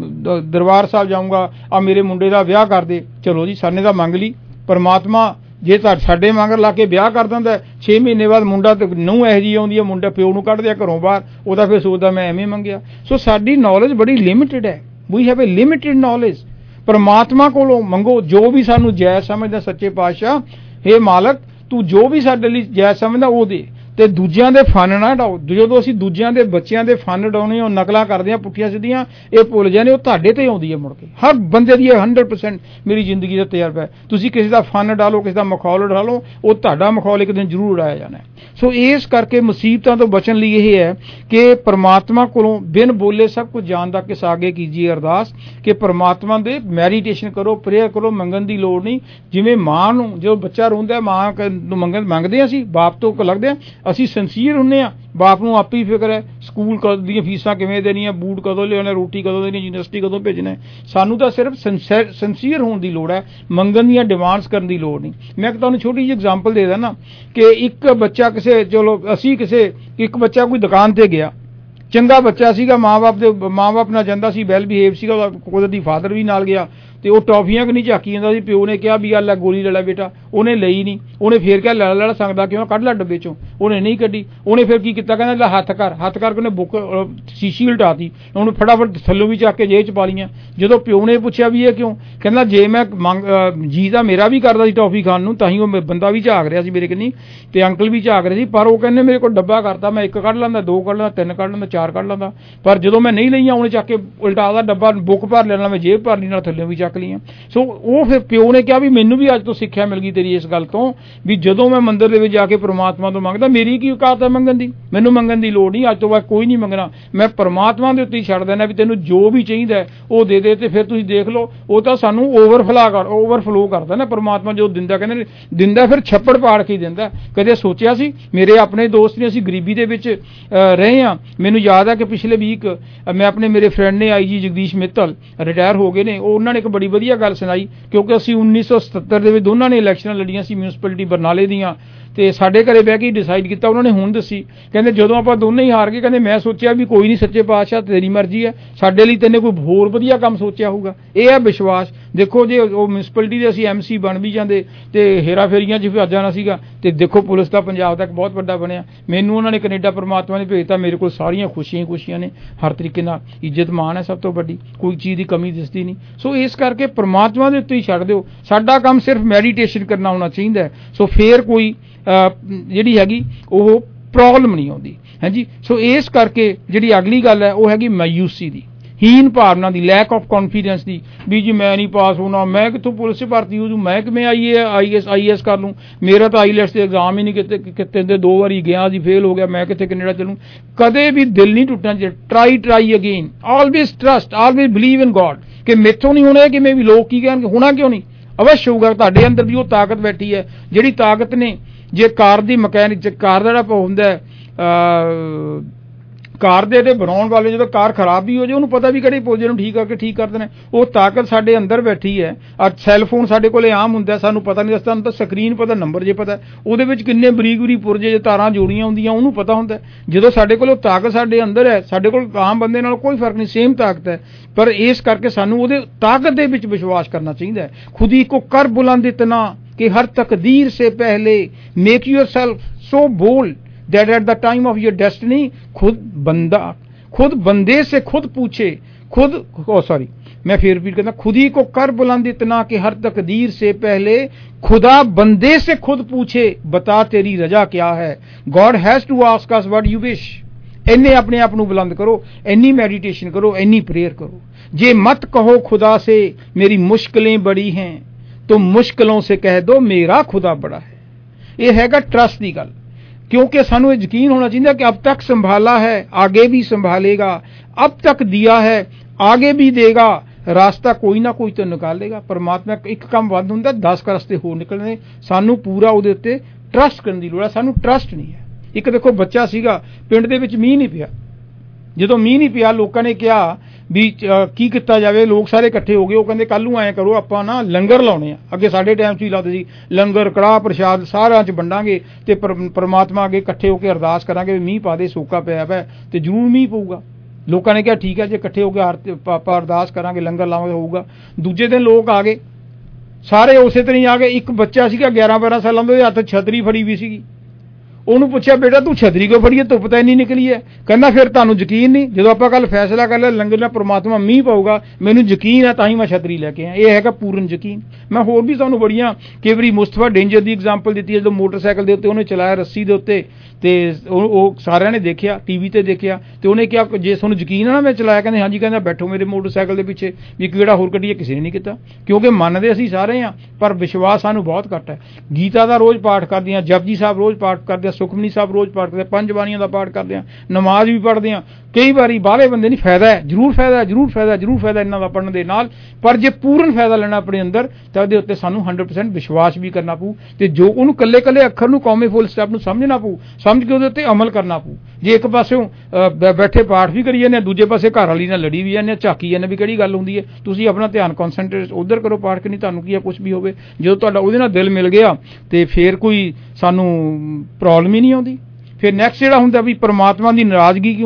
दरबार साहब जाऊँगा, आ मेरे मुंडे दा विआह कर दे। चलो जी, साने दा मंग ली। परमात्मा जे साडे मगर ला के विआह कर दिंदा, 6 महीने बाद मुंडा ते नूंह इहो जी आउंदी है, मुंडा प्यो नूं कढ दिया घरों बाहर, ਉਹਦਾ फिर सोचदा मैं एवें मंगिया। सो साडी नॉलेज बड़ी लिमिटेड है, we have a limited knowledge. परमात्मा कोलों मंगो जो भी सानू जायज़ समझदा। सच्चे पातशाह, हे मालक, तू जो भी साडे लई जायज़ समझदा ਉਹ ਦੇ, ਤੇ ਦੂਜਿਆਂ ਦੇ ਫਨ ਨਾ ਢਾਓ। ਜਦੋਂ ਅਸੀਂ ਦੂਜਿਆਂ ਦੇ ਬੱਚਿਆਂ ਦੇ ਫਨ ਢਾਉਣੇ, ਉਹ ਨਕਲਾਂ ਕਰਦੇ ਆ ਪੁੱਠੀਆਂ ਸਿੱਧੀਆਂ, ਇਹ ਭੁੱਲ ਜਾਂਦੇ ਉਹ ਤੁਹਾਡੇ ਤੇ ਆਉਂਦੀ ਹੈ ਮੁੜ ਕੇ। ਹਰ ਬੰਦੇ ਦੀ 100% ਮੇਰੀ ਜ਼ਿੰਦਗੀ ਦਾ ਤਜਰਬਾ ਹੈ। ਤੁਸੀਂ ਕਿਸੇ ਦਾ ਫਨ ਡਾਲੋ, ਕਿਸੇ ਦਾ ਮਖੌਲ ਡਾਲੋ, ਉਹ ਤੁਹਾਡਾ ਮਖੌਲ ਇੱਕ ਦਿਨ ਜ਼ਰੂਰ ਉਡਾਇਆ ਜਾਣਾ। ਸੋ ਇਸ ਕਰਕੇ ਮੁਸੀਬਤਾਂ ਤੋਂ ਬਚਣ ਲਈ ਇਹ ਹੈ ਕਿ ਪਰਮਾਤਮਾ ਕੋਲੋਂ ਬਿਨ ਬੋਲੇ ਸਭ ਕੁਝ ਜਾਣਦਾ ਕਿਸ ਆਗੇ ਕੀਜੀਏ ਅਰਦਾਸ, ਕਿ ਪਰਮਾਤਮਾ ਦੇ ਮੈਡੀਟੇਸ਼ਨ ਕਰੋ, ਪ੍ਰੇਅਰ ਕਰੋ। ਮੰਗਣ ਦੀ ਲੋੜ ਨਹੀਂ। ਜਿਵੇਂ ਮਾਂ ਨੂੰ ਜਦੋਂ ਬੱਚਾ ਰੋਂਦਾ, ਮਾਂ ਨੂੰ ਮੰਗਦੇ ਹਾਂ ਅਸੀਂ, ਬਾਪ ਤੋਂ ਲੱਗਦੇ ਹਾਂ, ਅਸੀਂ ਸਿੰਸੀਅਰ ਹੁੰਦੇ ਹਾਂ। ਬਾਪ ਨੂੰ ਆਪੇ ਹੀ ਫਿਕਰ ਹੈ ਸਕੂਲ ਕਦੋਂ ਦੀਆਂ ਫੀਸਾਂ ਕਿਵੇਂ ਦੇਣੀਆਂ, ਬੂਟ ਕਦੋਂ ਲਿਆਉਣੇ, ਰੋਟੀ ਕਦੋਂ ਦੇਣੀ, ਯੂਨੀਵਰਸਿਟੀ ਕਦੋਂ ਭੇਜਣਾ। ਸਾਨੂੰ ਤਾਂ ਸਿਰਫ ਸਿੰਸੀਅਰ ਹੋਣ ਦੀ ਲੋੜ ਹੈ, ਮੰਗਣ ਦੀਆਂ ਡਿਮਾਂਡਸ ਕਰਨ ਦੀ ਲੋੜ ਨਹੀਂ। ਮੈਂ ਤੁਹਾਨੂੰ ਛੋਟੀ ਜਿਹੀ ਐਗਜ਼ਾਮਪਲ ਦੇ ਦਿੰਦਾ ਕਿ ਇੱਕ ਬੱਚਾ ਕਿਸੇ, ਚਲੋ ਅਸੀਂ ਇੱਕ ਬੱਚਾ ਕੋਈ ਦੁਕਾਨ ਤੇ ਗਿਆ, ਚੰਗਾ ਬੱਚਾ ਸੀਗਾ, ਮਾਂ ਬਾਪ ਨਾਲ ਜਾਂਦਾ ਸੀ, ਵੈਲ ਬਿਹੇਵ ਸੀਗਾ, ਉਹਦਾ ਦੀ ਫਾਦਰ ਵੀ ਨਾਲ ਗਿਆ, ਤੇ ਉਹ ਟੌਫੀਆਂ ਕਿ ਨਹੀਂ ਝਾਕੀ ਜਾਂਦਾ ਸੀ। ਪਿਓ ਨੇ ਕਿਹਾ ਵੀ ਆ ਲੈ ਗੋਲੀ ਲੈ ਲੈ ਬੇਟਾ, ਉਹਨੇ ਲਈ ਨਹੀਂ। ਉਹਨੇ ਫੇਰ ਕਿਹਾ ਲੈ ਲੈ ਸੰਗਦਾ ਕਿਉਂ, ਕੱਢ ਲੈ ਡੱਬੇ ਚੋਂ, ਉਹਨੇ ਨਹੀਂ ਕੱਢੀ। ਉਹਨੇ ਫਿਰ ਕੀ ਕੀਤਾ, ਕਹਿੰਦਾ ਲੈ ਹੱਥ ਕਰਕੇ ਉਹਨੇ ਬੁੱਕ ਸ਼ੀਸ਼ੀ ਉਲਟਾਤੀ, ਉਹਨੂੰ ਫਟਾਫਟ ਥੱਲੋਂ ਵੀ ਚੱਕ ਕੇ ਜੇਬ ਚ ਪਾ ਲਈਆਂ। ਜਦੋਂ ਪਿਓ ਨੇ ਪੁੱਛਿਆ ਵੀ ਇਹ ਕਿਉਂ, ਕਹਿੰਦਾ ਜੇ ਮੈਂ ਜੀ ਤਾਂ ਮੇਰਾ ਵੀ ਕਰਦਾ ਸੀ ਟੌਫੀ ਖਾਣ ਨੂੰ, ਤਾਂ ਹੀ ਉਹ ਬੰਦਾ ਵੀ ਝਾਕ ਰਿਹਾ ਸੀ ਮੇਰੇ ਕਿੰਨੀ, ਤੇ ਅੰਕਲ ਵੀ ਝਾਕ ਰਹੇ ਸੀ, ਪਰ ਉਹ ਕਹਿੰਦੇ ਮੇਰੇ ਕੋਲ ਡੱਬਾ ਕਰਤਾ, ਮੈਂ 1 ਕੱਢ ਲੈਂਦਾ, 2 ਕੱਢ ਲੈਂਦਾ, 3 ਕੱਢ ਲੈਂਦਾ, 4 ਕੱਢ ਲੈਂਦਾ, ਪਰ ਜਦੋਂ ਮੈਂ ਨਹੀਂ ਲਈਆਂ ਉਹਨੇ ਚੱਕ ਕੇ ਉਲਟਾਦਾ ਡੱਬਾ, ਬੁੱਕ ਭਰ ਲੈਣਾ, ਮੈਂ ਜੇਬ ਭਰ ਲਈ, ਨਾਲ ਥੱਲੇ ਵੀ ਚੱਕ ਲਈਆਂ। ਸੋ ਉਹ ਫਿਰ ਪਿਓ ਨੇ ਕਿਹਾ ਵੀ ਮੈਨੂੰ ਵੀ ਅੱਜ ਤੋਂ ਸਿੱਖਿਆ ਮਿਲ ਗਈ ਤੇਰੀ ਇਸ ਗੱਲ ਤੋਂ, ਵੀ ਜਦੋਂ ਮੈਂ ਮੰਦਿਰ ਦੇ ਵਿੱਚ ਜਾ ਕੇ ਪ੍ਰਮਾਤਮਾ ਤੋਂ ਮੰਗਦਾ, ਮੇਰੀ ਕੀ ਔਕਾਤ ਹੈ ਮੰਗਣ ਦੀ, ਮੈਨੂੰ ਮੰਗਣ ਦੀ ਲੋੜ ਨਹੀਂ, ਅੱਜ ਤੋਂ ਬਾਅਦ ਕੋਈ ਨਹੀਂ ਮੰਗਣਾ, ਮੈਂ ਪ੍ਰਮਾਤਮਾ ਦੇ ਉੱਤੇ ਹੀ ਛੱਡ ਦੇਣਾ ਵੀ ਤੈਨੂੰ ਜੋ ਵੀ ਚਾਹੀਦਾ ਉਹ ਦੇ ਦੇ। ਤੇ ਫਿਰ ਤੁਸੀਂ ਦੇਖ ਲਓ, ਉਹ ਤਾਂ ਸਾਨੂੰ ਓਵਰਫਲੋ ਕਰਦਾ ਨਾ ਪਰਮਾਤਮਾ, ਜੋ ਦਿੰਦਾ, ਕਹਿੰਦੇ ਦਿੰਦਾ ਫਿਰ ਛੱਪੜ ਪਾੜ ਕੇ ਦਿੰਦਾ। ਕਦੇ ਸੋਚਿਆ ਸੀ, ਮੇਰੇ ਆਪਣੇ ਦੋਸਤ ਨੇ, ਅਸੀਂ ਗਰੀਬੀ ਦੇ ਵਿੱਚ ਰਹੇ ਹਾਂ। ਮੈਨੂੰ ਯਾਦ ਹੈ ਕਿ ਪਿਛਲੇ ਵੀਕ ਮੈਂ ਆਪਣੇ ਮੇਰੇ ਫਰੈਂਡ ਨੇ IG ਜਗਦੀਸ਼ ਮਿੱਤਲ ਰਿਟਾਇਰ ਹੋ ਗਏ ਨੇ, ਉਹਨਾਂ ਨੇ ਇੱਕ ਬੜੀ ਵਧੀਆ ਗੱਲ ਸੁਣਾਈ, ਕਿਉਂਕਿ ਅਸੀਂ 1977 ਦੇ ਵਿੱਚ ਦੋਨਾਂ ਨੇ ਇਲੈਕਸ਼ਨਾਂ ਲੜੀਆਂ ਸੀ ਮਿਊਨਿਸਪੈਲਿਟੀ ਬਰਨਾਲੇ ਦੀਆਂ, ਤੇ ਸਾਡੇ ਘਰੇ ਬਹਿ ਕੇ ਡਿਸਾਈਡ ਕੀਤਾ। ਉਹਨਾਂ ਨੇ ਹੁਣ ਦੱਸੀ, ਕਹਿੰਦੇ ਜਦੋਂ ਆਪਾਂ ਦੋਨੇ ਹੀ ਹਾਰ ਗਏ, ਕਹਿੰਦੇ ਮੈਂ ਸੋਚਿਆ ਵੀ ਕੋਈ ਨਹੀਂ ਸੱਚੇ ਪਾਤਸ਼ਾਹ ਤੇਰੀ ਮਰਜ਼ੀ ਹੈ, ਸਾਡੇ ਲਈ ਤੈਨੇ ਕੋਈ ਹੋਰ ਵਧੀਆ ਕੰਮ ਸੋਚਿਆ ਹੋਊਗਾ। ਇਹ ਹੈ ਵਿਸ਼ਵਾਸ। ਦੇਖੋ ਜੇ ਉਹ ਮਿਊਨਿਸਪੈਲਿਟੀ ਦੇ ਅਸੀਂ MC ਬਣ ਵੀ ਜਾਂਦੇ ਤੇ ਹੇਰਾ ਫੇਰੀਆਂ 'ਚ ਵੀ ਜਾਣਾ ਸੀਗਾ, ਤੇ ਦੇਖੋ ਪੁਲਿਸ ਦਾ ਪੰਜਾਬ ਤੱਕ ਬਹੁਤ ਵੱਡਾ ਬਣਿਆ। ਮੈਨੂੰ ਉਹਨਾਂ ਨੇ ਕੈਨੇਡਾ ਪਰਮਾਤਮਾ ਨੇ ਭੇਜਤਾ, ਮੇਰੇ ਕੋਲ ਸਾਰੀਆਂ ਖੁਸ਼ੀਆਂ ਨੇ, ਹਰ ਤਰੀਕੇ ਨਾਲ ਇੱਜ਼ਤ ਮਾਣ ਹੈ, ਸਭ ਤੋਂ ਵੱਡੀ ਕੋਈ ਚੀਜ਼ ਦੀ ਕਮੀ ਦਿਸਦੀ ਨਹੀਂ। ਸੋ ਇਸ ਕਰਕੇ ਪਰਮਾਤਮਾ ਦੇ ਉੱਤੇ ਹੀ ਛੱਡ ਦਿਓ, ਸਾਡਾ ਕੰਮ ਸਿਰਫ ਮੈਡੀਟੇਸ਼ਨ ਕਰਨਾ ਹੋਣਾ ਚਾਹੀਦਾ। ਸੋ ਫੇਰ ਕੋਈ ਜਿਹੜੀ ਹੈਗੀ ਉਹ ਪ੍ਰੋਬਲਮ ਨਹੀਂ ਆਉਂਦੀ ਹੈ ਜੀ। ਸੋ ਇਸ ਕਰਕੇ ਜਿਹੜੀ ਅਗਲੀ ਗੱਲ ਹੈ ਉਹ ਹੈਗੀ ਮਾਯੂਸੀ ਦੀ, ਹੀਨ ਭਾਵਨਾ ਦੀ, ਲੈਕ ਆਫ ਕੌਨਫੀਡੈਂਸ ਦੀ, ਵੀ ਜੀ ਮੈਂ ਨਹੀਂ ਪਾਸ ਹੋਣਾ, ਮੈਂ ਕਿੱਥੋਂ ਪੁਲਿਸ 'ਚ ਭਰਤੀ ਹੋ ਜੂ, ਮੈਂ ਕਿਵੇਂ IAS ਕਰ ਲੂੰ, ਮੇਰਾ ਤਾਂ IELTS ਦੇ ਐਗਜ਼ਾਮ ਹੀ ਨਹੀਂ ਕਿਤੇ 2 ਵਾਰੀ ਗਿਆ ਜੀ, ਫੇਲ ਹੋ ਗਿਆ, ਮੈਂ ਕਿੱਥੇ ਕੈਨੇਡਾ ਚੱਲੂੰ। ਕਦੇ ਵੀ ਦਿਲ ਨਹੀਂ ਟੁੱਟਣਾ ਚਾਹੀਦਾ। Try again, always trust, always believe in God, ਕਿ ਮੈਥੋਂ ਨਹੀਂ ਹੋਣਾ, ਕਿਵੇਂ ਵੀ ਲੋਕ ਕੀ ਕਹਿਣਗੇ, ਹੋਣਾ ਕਿਉਂ ਨਹੀਂ, ਅਵਸ਼ ਹੋਊਗਾ। ਤੁਹਾਡੇ ਅੰਦਰ ਵੀ ਉਹ ਤਾਕਤ ਬੈਠੀ ਹੈ, ਜਿਹੜੀ ਤਾਕਤ ਨੇ ਜੇ ਕਾਰ ਦੀ ਮਕੈਨਿਕ, ਕਾਰ ਦਾ ਜਿਹੜਾ ਹੁੰਦਾ ਕਾਰ ਦੇ ਬਣਾਉਣ ਵਾਲੇ, ਜਦੋਂ ਕਾਰ ਖਰਾਬ ਵੀ ਹੋ ਜਾਏ ਉਹਨੂੰ ਪਤਾ ਵੀ ਕਿਹੜੇ ਪੁਰਜੇ ਨੂੰ ਠੀਕ ਕਰਕੇ ਠੀਕ ਕਰ ਦੇਣਾ, ਉਹ ਤਾਕਤ ਸਾਡੇ ਅੰਦਰ ਬੈਠੀ ਹੈ। ਅੱਜ ਸੈੱਲਫੋਨ ਸਾਡੇ ਕੋਲੇ ਆਮ ਹੁੰਦਾ, ਸਾਨੂੰ ਪਤਾ ਨਹੀਂ, ਸਾਨੂੰ ਤਾਂ ਸਕਰੀਨ ਪਤਾ, ਨੰਬਰ ਜੇ ਪਤਾ, ਉਹਦੇ ਵਿੱਚ ਕਿੰਨੇ ਬਰੀਕ ਪੁਰਜੇ ਤਾਰਾਂ ਜੋੜੀਆਂ ਹੁੰਦੀਆਂ ਉਹਨੂੰ ਪਤਾ ਹੁੰਦਾ। ਜਦੋਂ ਸਾਡੇ ਕੋਲ ਉਹ ਤਾਕਤ ਸਾਡੇ ਅੰਦਰ ਹੈ, ਸਾਡੇ ਕੋਲ ਆਮ ਬੰਦੇ ਨਾਲ ਕੋਈ ਫਰਕ ਨਹੀਂ, ਸੇਮ ਤਾਕਤ ਹੈ, ਪਰ ਇਸ ਕਰਕੇ ਸਾਨੂੰ ਉਹਦੇ ਤਾਕਤ ਦੇ ਵਿੱਚ ਵਿਸ਼ਵਾਸ ਕਰਨਾ ਚਾਹੀਦਾ ਹੈ। ਖੁਦ ਹੀ ਕੋ ਕਰ ਬੁਲੰਦ ਇਤਨਾ कि हर तकदीर से पहले make yourself so bold that at the time of your destiny खुद बंदे से खुद पूछे, मैं फिर रिपीट करता, खुद ही को कर बुलंद इतना कि हर तकदीर से पहले खुदा बंदे से खुद पूछे, बता तेरी रजा क्या है। God has to ask us what you wish। इन्ने अपने आप को बुलंद करो, इन्नी मेडिटेशन करो, इन्नी प्रेयर करो। जे मत कहो खुदा से मेरी मुश्किलें बड़ी हैं, तो मुश्किलों से कह दो मेरा खुदा बड़ा है। यह हैगा ट्रस्ट की गल, क्योंकि सानू यकीन होना चाहिए कि अब तक संभाला है आगे भी संभालेगा, अब तक दिया है आगे भी देगा, रास्ता कोई ना कोई तो निकालेगा। परमात्मा एक काम वध हुंदा, 10 रास्ते होर निकलने, सानू पूरा उहदे उत्ते ट्रस्ट करने की लोड़ है। सानू ट्रस्ट नहीं है। एक देखो बच्चा सीगा, पिंड दे विच मींह नहीं पिया, ਜਦੋਂ ਮੀਂਹ ਨਹੀਂ ਪਿਆ ਲੋਕਾਂ ਨੇ ਕਿਹਾ ਵੀ ਕੀ ਕੀਤਾ ਜਾਵੇ, ਲੋਕ ਸਾਰੇ ਇਕੱਠੇ ਹੋ ਗਏ, ਉਹ ਕਹਿੰਦੇ ਕੱਲ ਨੂੰ ਐਂ ਕਰੋ ਆਪਾਂ ਨਾ ਲੰਗਰ ਲਾਉਣੇ ਆ। ਅੱਗੇ ਸਾਡੇ ਟਾਈਮ 'ਚ ਹੀ ਲਾਉਂਦੇ ਸੀ ਲੰਗਰ, ਕੜਾਹ ਪ੍ਰਸ਼ਾਦ ਸਾਰਿਆਂ 'ਚ ਵੰਡਾਂਗੇ ਤੇ ਪਰਮਾਤਮਾ ਅੱਗੇ ਇਕੱਠੇ ਹੋ ਕੇ ਅਰਦਾਸ ਕਰਾਂਗੇ ਵੀ ਮੀਂਹ ਪਾ ਦੇ, ਸੋਕਾ ਪਿਆ ਵਾ ਤੇ ਜ਼ਰੂਰ ਮੀਂਹ ਪਊਗਾ। ਲੋਕਾਂ ਨੇ ਕਿਹਾ ਠੀਕ ਹੈ, ਜੇ ਇਕੱਠੇ ਹੋ ਕੇ ਆਪਾਂ ਅਰਦਾਸ ਕਰਾਂਗੇ, ਲੰਗਰ ਲਾਵਾਂਗੇ, ਹੋਊਗਾ। ਦੂਜੇ ਦਿਨ ਲੋਕ ਆ ਗਏ, ਸਾਰੇ ਉਸੇ ਤਰ੍ਹਾਂ ਹੀ ਆ ਗਏ। ਇੱਕ ਬੱਚਾ ਸੀਗਾ 11-12 ਸਾਲਾਂ ਦਾ, ਉਹਦੇ ਹੱਥ ਛਤਰੀ ਫੜੀ ਵੀ ਸੀਗੀ। ਉਹਨੂੰ ਪੁੱਛਿਆ ਬੇਟਾ ਤੂੰ ਛਤਰੀ ਕਿਉਂ ਫੜੀ ਹੈ, ਧੁੱਪ ਤਾਂ ਇੰਨੀ ਨਿਕਲੀ ਹੈ। ਕਹਿੰਦਾ ਫਿਰ ਤੁਹਾਨੂੰ ਯਕੀਨ ਨਹੀਂ, ਜਦੋਂ ਆਪਾਂ ਕੱਲ ਫੈਸਲਾ ਕਰ ਲਿਆ ਲੰਗਰ ਨਾਲ ਪ੍ਰਮਾਤਮਾ ਮੀਂਹ ਪਾਊਗਾ, ਮੈਨੂੰ ਯਕੀਨ ਹੈ ਤਾਂ ਹੀ ਮੈਂ ਛਤਰੀ ਲੈ ਕੇ ਆਇਆ। ਇਹ ਹੈਗਾ ਪੂਰਨ ਯਕੀਨ। ਮੈਂ ਹੋਰ ਵੀ ਤੁਹਾਨੂੰ ਬੜੀਆਂ ਕਈ ਵਾਰੀ ਮੁਸਤਫਾ ਡੇਂਜਰ ਦੀ ਐਗਜ਼ਾਮਪਲ ਦਿੱਤੀ ਹੈ, ਜਦੋਂ ਮੋਟਰਸਾਈਕਲ ਦੇ ਉੱਤੇ ਉਹਨੇ ਚਲਾਇਆ ਰੱਸੀ ਦੇ ਉੱਤੇ, ਤੇ ਉਹ ਸਾਰਿਆਂ ਨੇ ਦੇਖਿਆ, TV ਤੇ ਦੇਖਿਆ, ਤੇ ਉਹਨੇ ਕਿਹਾ ਜੇ ਤੁਹਾਨੂੰ ਯਕੀਨ ਹੈ ਨਾ ਮੈਂ ਚਲਾਇਆ, ਕਹਿੰਦੇ ਹਾਂਜੀ, ਕਹਿੰਦਾ ਬੈਠੋ ਮੇਰੇ ਮੋਟਰਸਾਈਕਲ ਦੇ ਪਿੱਛੇ, ਵੀ ਕਿਹੜਾ ਹੋਰ ਕੱਢੀਏ, ਕਿਸੇ ਨੇ ਨਹੀਂ ਕੀਤਾ, ਕਿਉਂਕਿ ਮੰਨਦੇ ਅਸੀਂ ਸਾਰੇ ਹਾਂ ਪਰ ਵਿਸ਼ਵਾਸ ਸਾਨੂੰ ਬਹੁਤ ਘੱਟ ਹੈ। ਗੀਤਾ ਦਾ ਰੋਜ਼ ਪਾਠ ਕਰਦੇ ਹਾਂ, ਜਪਜੀ ਸਾਹਿਬ ਰੋਜ਼ ਪਾਠ ਕਰਦੇ ਹਾਂ, ਸੁਖਮਨੀ ਸਾਹਿਬ ਰੋਜ਼ ਪਾਠ ਕਰਦੇ, 5 ਬਾਣੀਆਂ ਦਾ ਪਾਠ ਕਰਦੇ ਹਾਂ, ਨਮਾਜ਼ ਵੀ ਪੜ੍ਹਦੇ ਹਾਂ। ਕਈ ਵਾਰੀ ਬਾਹਲੇ ਬੰਦੇ ਨਹੀਂ, ਫਾਇਦਾ ਹੈ, ਜ਼ਰੂਰ ਫਾਇਦਾ ਇਹਨਾਂ ਦਾ ਪੜ੍ਹਨ ਦੇ ਨਾਲ, ਪਰ ਜੇ ਪੂਰਨ ਫਾਇਦਾ ਲੈਣਾ ਆਪਣੇ ਅੰਦਰ ਤਾਂ ਉਹਦੇ ਉੱਤੇ ਸਾਨੂੰ 100% ਵਿਸ਼ਵਾਸ ਵੀ ਕਰਨਾ ਪਊ, ਤੇ ਜੋ ਉਹਨੂੰ ਕੱਲੇ ਅੱਖਰ ਨੂੰ, ਕੌਮੇ ਫੁੱਲ ਸਟੈਪ ਨੂੰ ਸਮਝਣਾ ਪਊ, ਸਮਝ ਕੇ ਉਹਦੇ ਉੱਤੇ ਅਮਲ ਕਰਨਾ ਪਊ। ਜੇ ਇੱਕ ਪਾਸਿਓਂ ਬੈਠੇ ਪਾਠ ਵੀ ਕਰੀ ਜਾਂਦੇ, ਦੂਜੇ ਪਾਸੇ ਘਰ ਵਾਲੀ ਨਾਲ ਲੜੀ ਵੀ ਜਾਂਦੇ, ਝਾਕੀ ਜਾਂਦੇ ਵੀ ਕਿਹੜੀ ਗੱਲ ਹੁੰਦੀ ਹੈ। ਤੁਸੀਂ ਆਪਣਾ ਧਿਆਨ ਕਨਸੈਂਟਰੇਟ ਉਧਰ ਕਰੋ, ਪਾਠ ਕਰਨੀ ਤੁਹਾਨੂੰ ਕੀ ਹੈ, ਕੁਛ ਵੀ ਹੋਵੇ, ਜਦੋਂ ਤੁਹਾਡਾ ਉਹਦੇ ਨਾਲ ਦਿਲ ਮਿਲ ਗਿਆ ਤੇ ਫੇਰ ਕੋਈ ਸਾਨੂੰ ਪ੍ਰੋਬਲਮ ਹੀ ਨਹੀਂ ਆਉਂਦੀ। ਫਿਰ ਨੈਕਸਟ ਜਿਹੜਾ ਹੁੰਦਾ ਵੀ ਪਰਮਾਤਮਾ ਦੀ ਨਾਰਾਜ਼ਗੀ ਕਿਉਂ ਹੈ,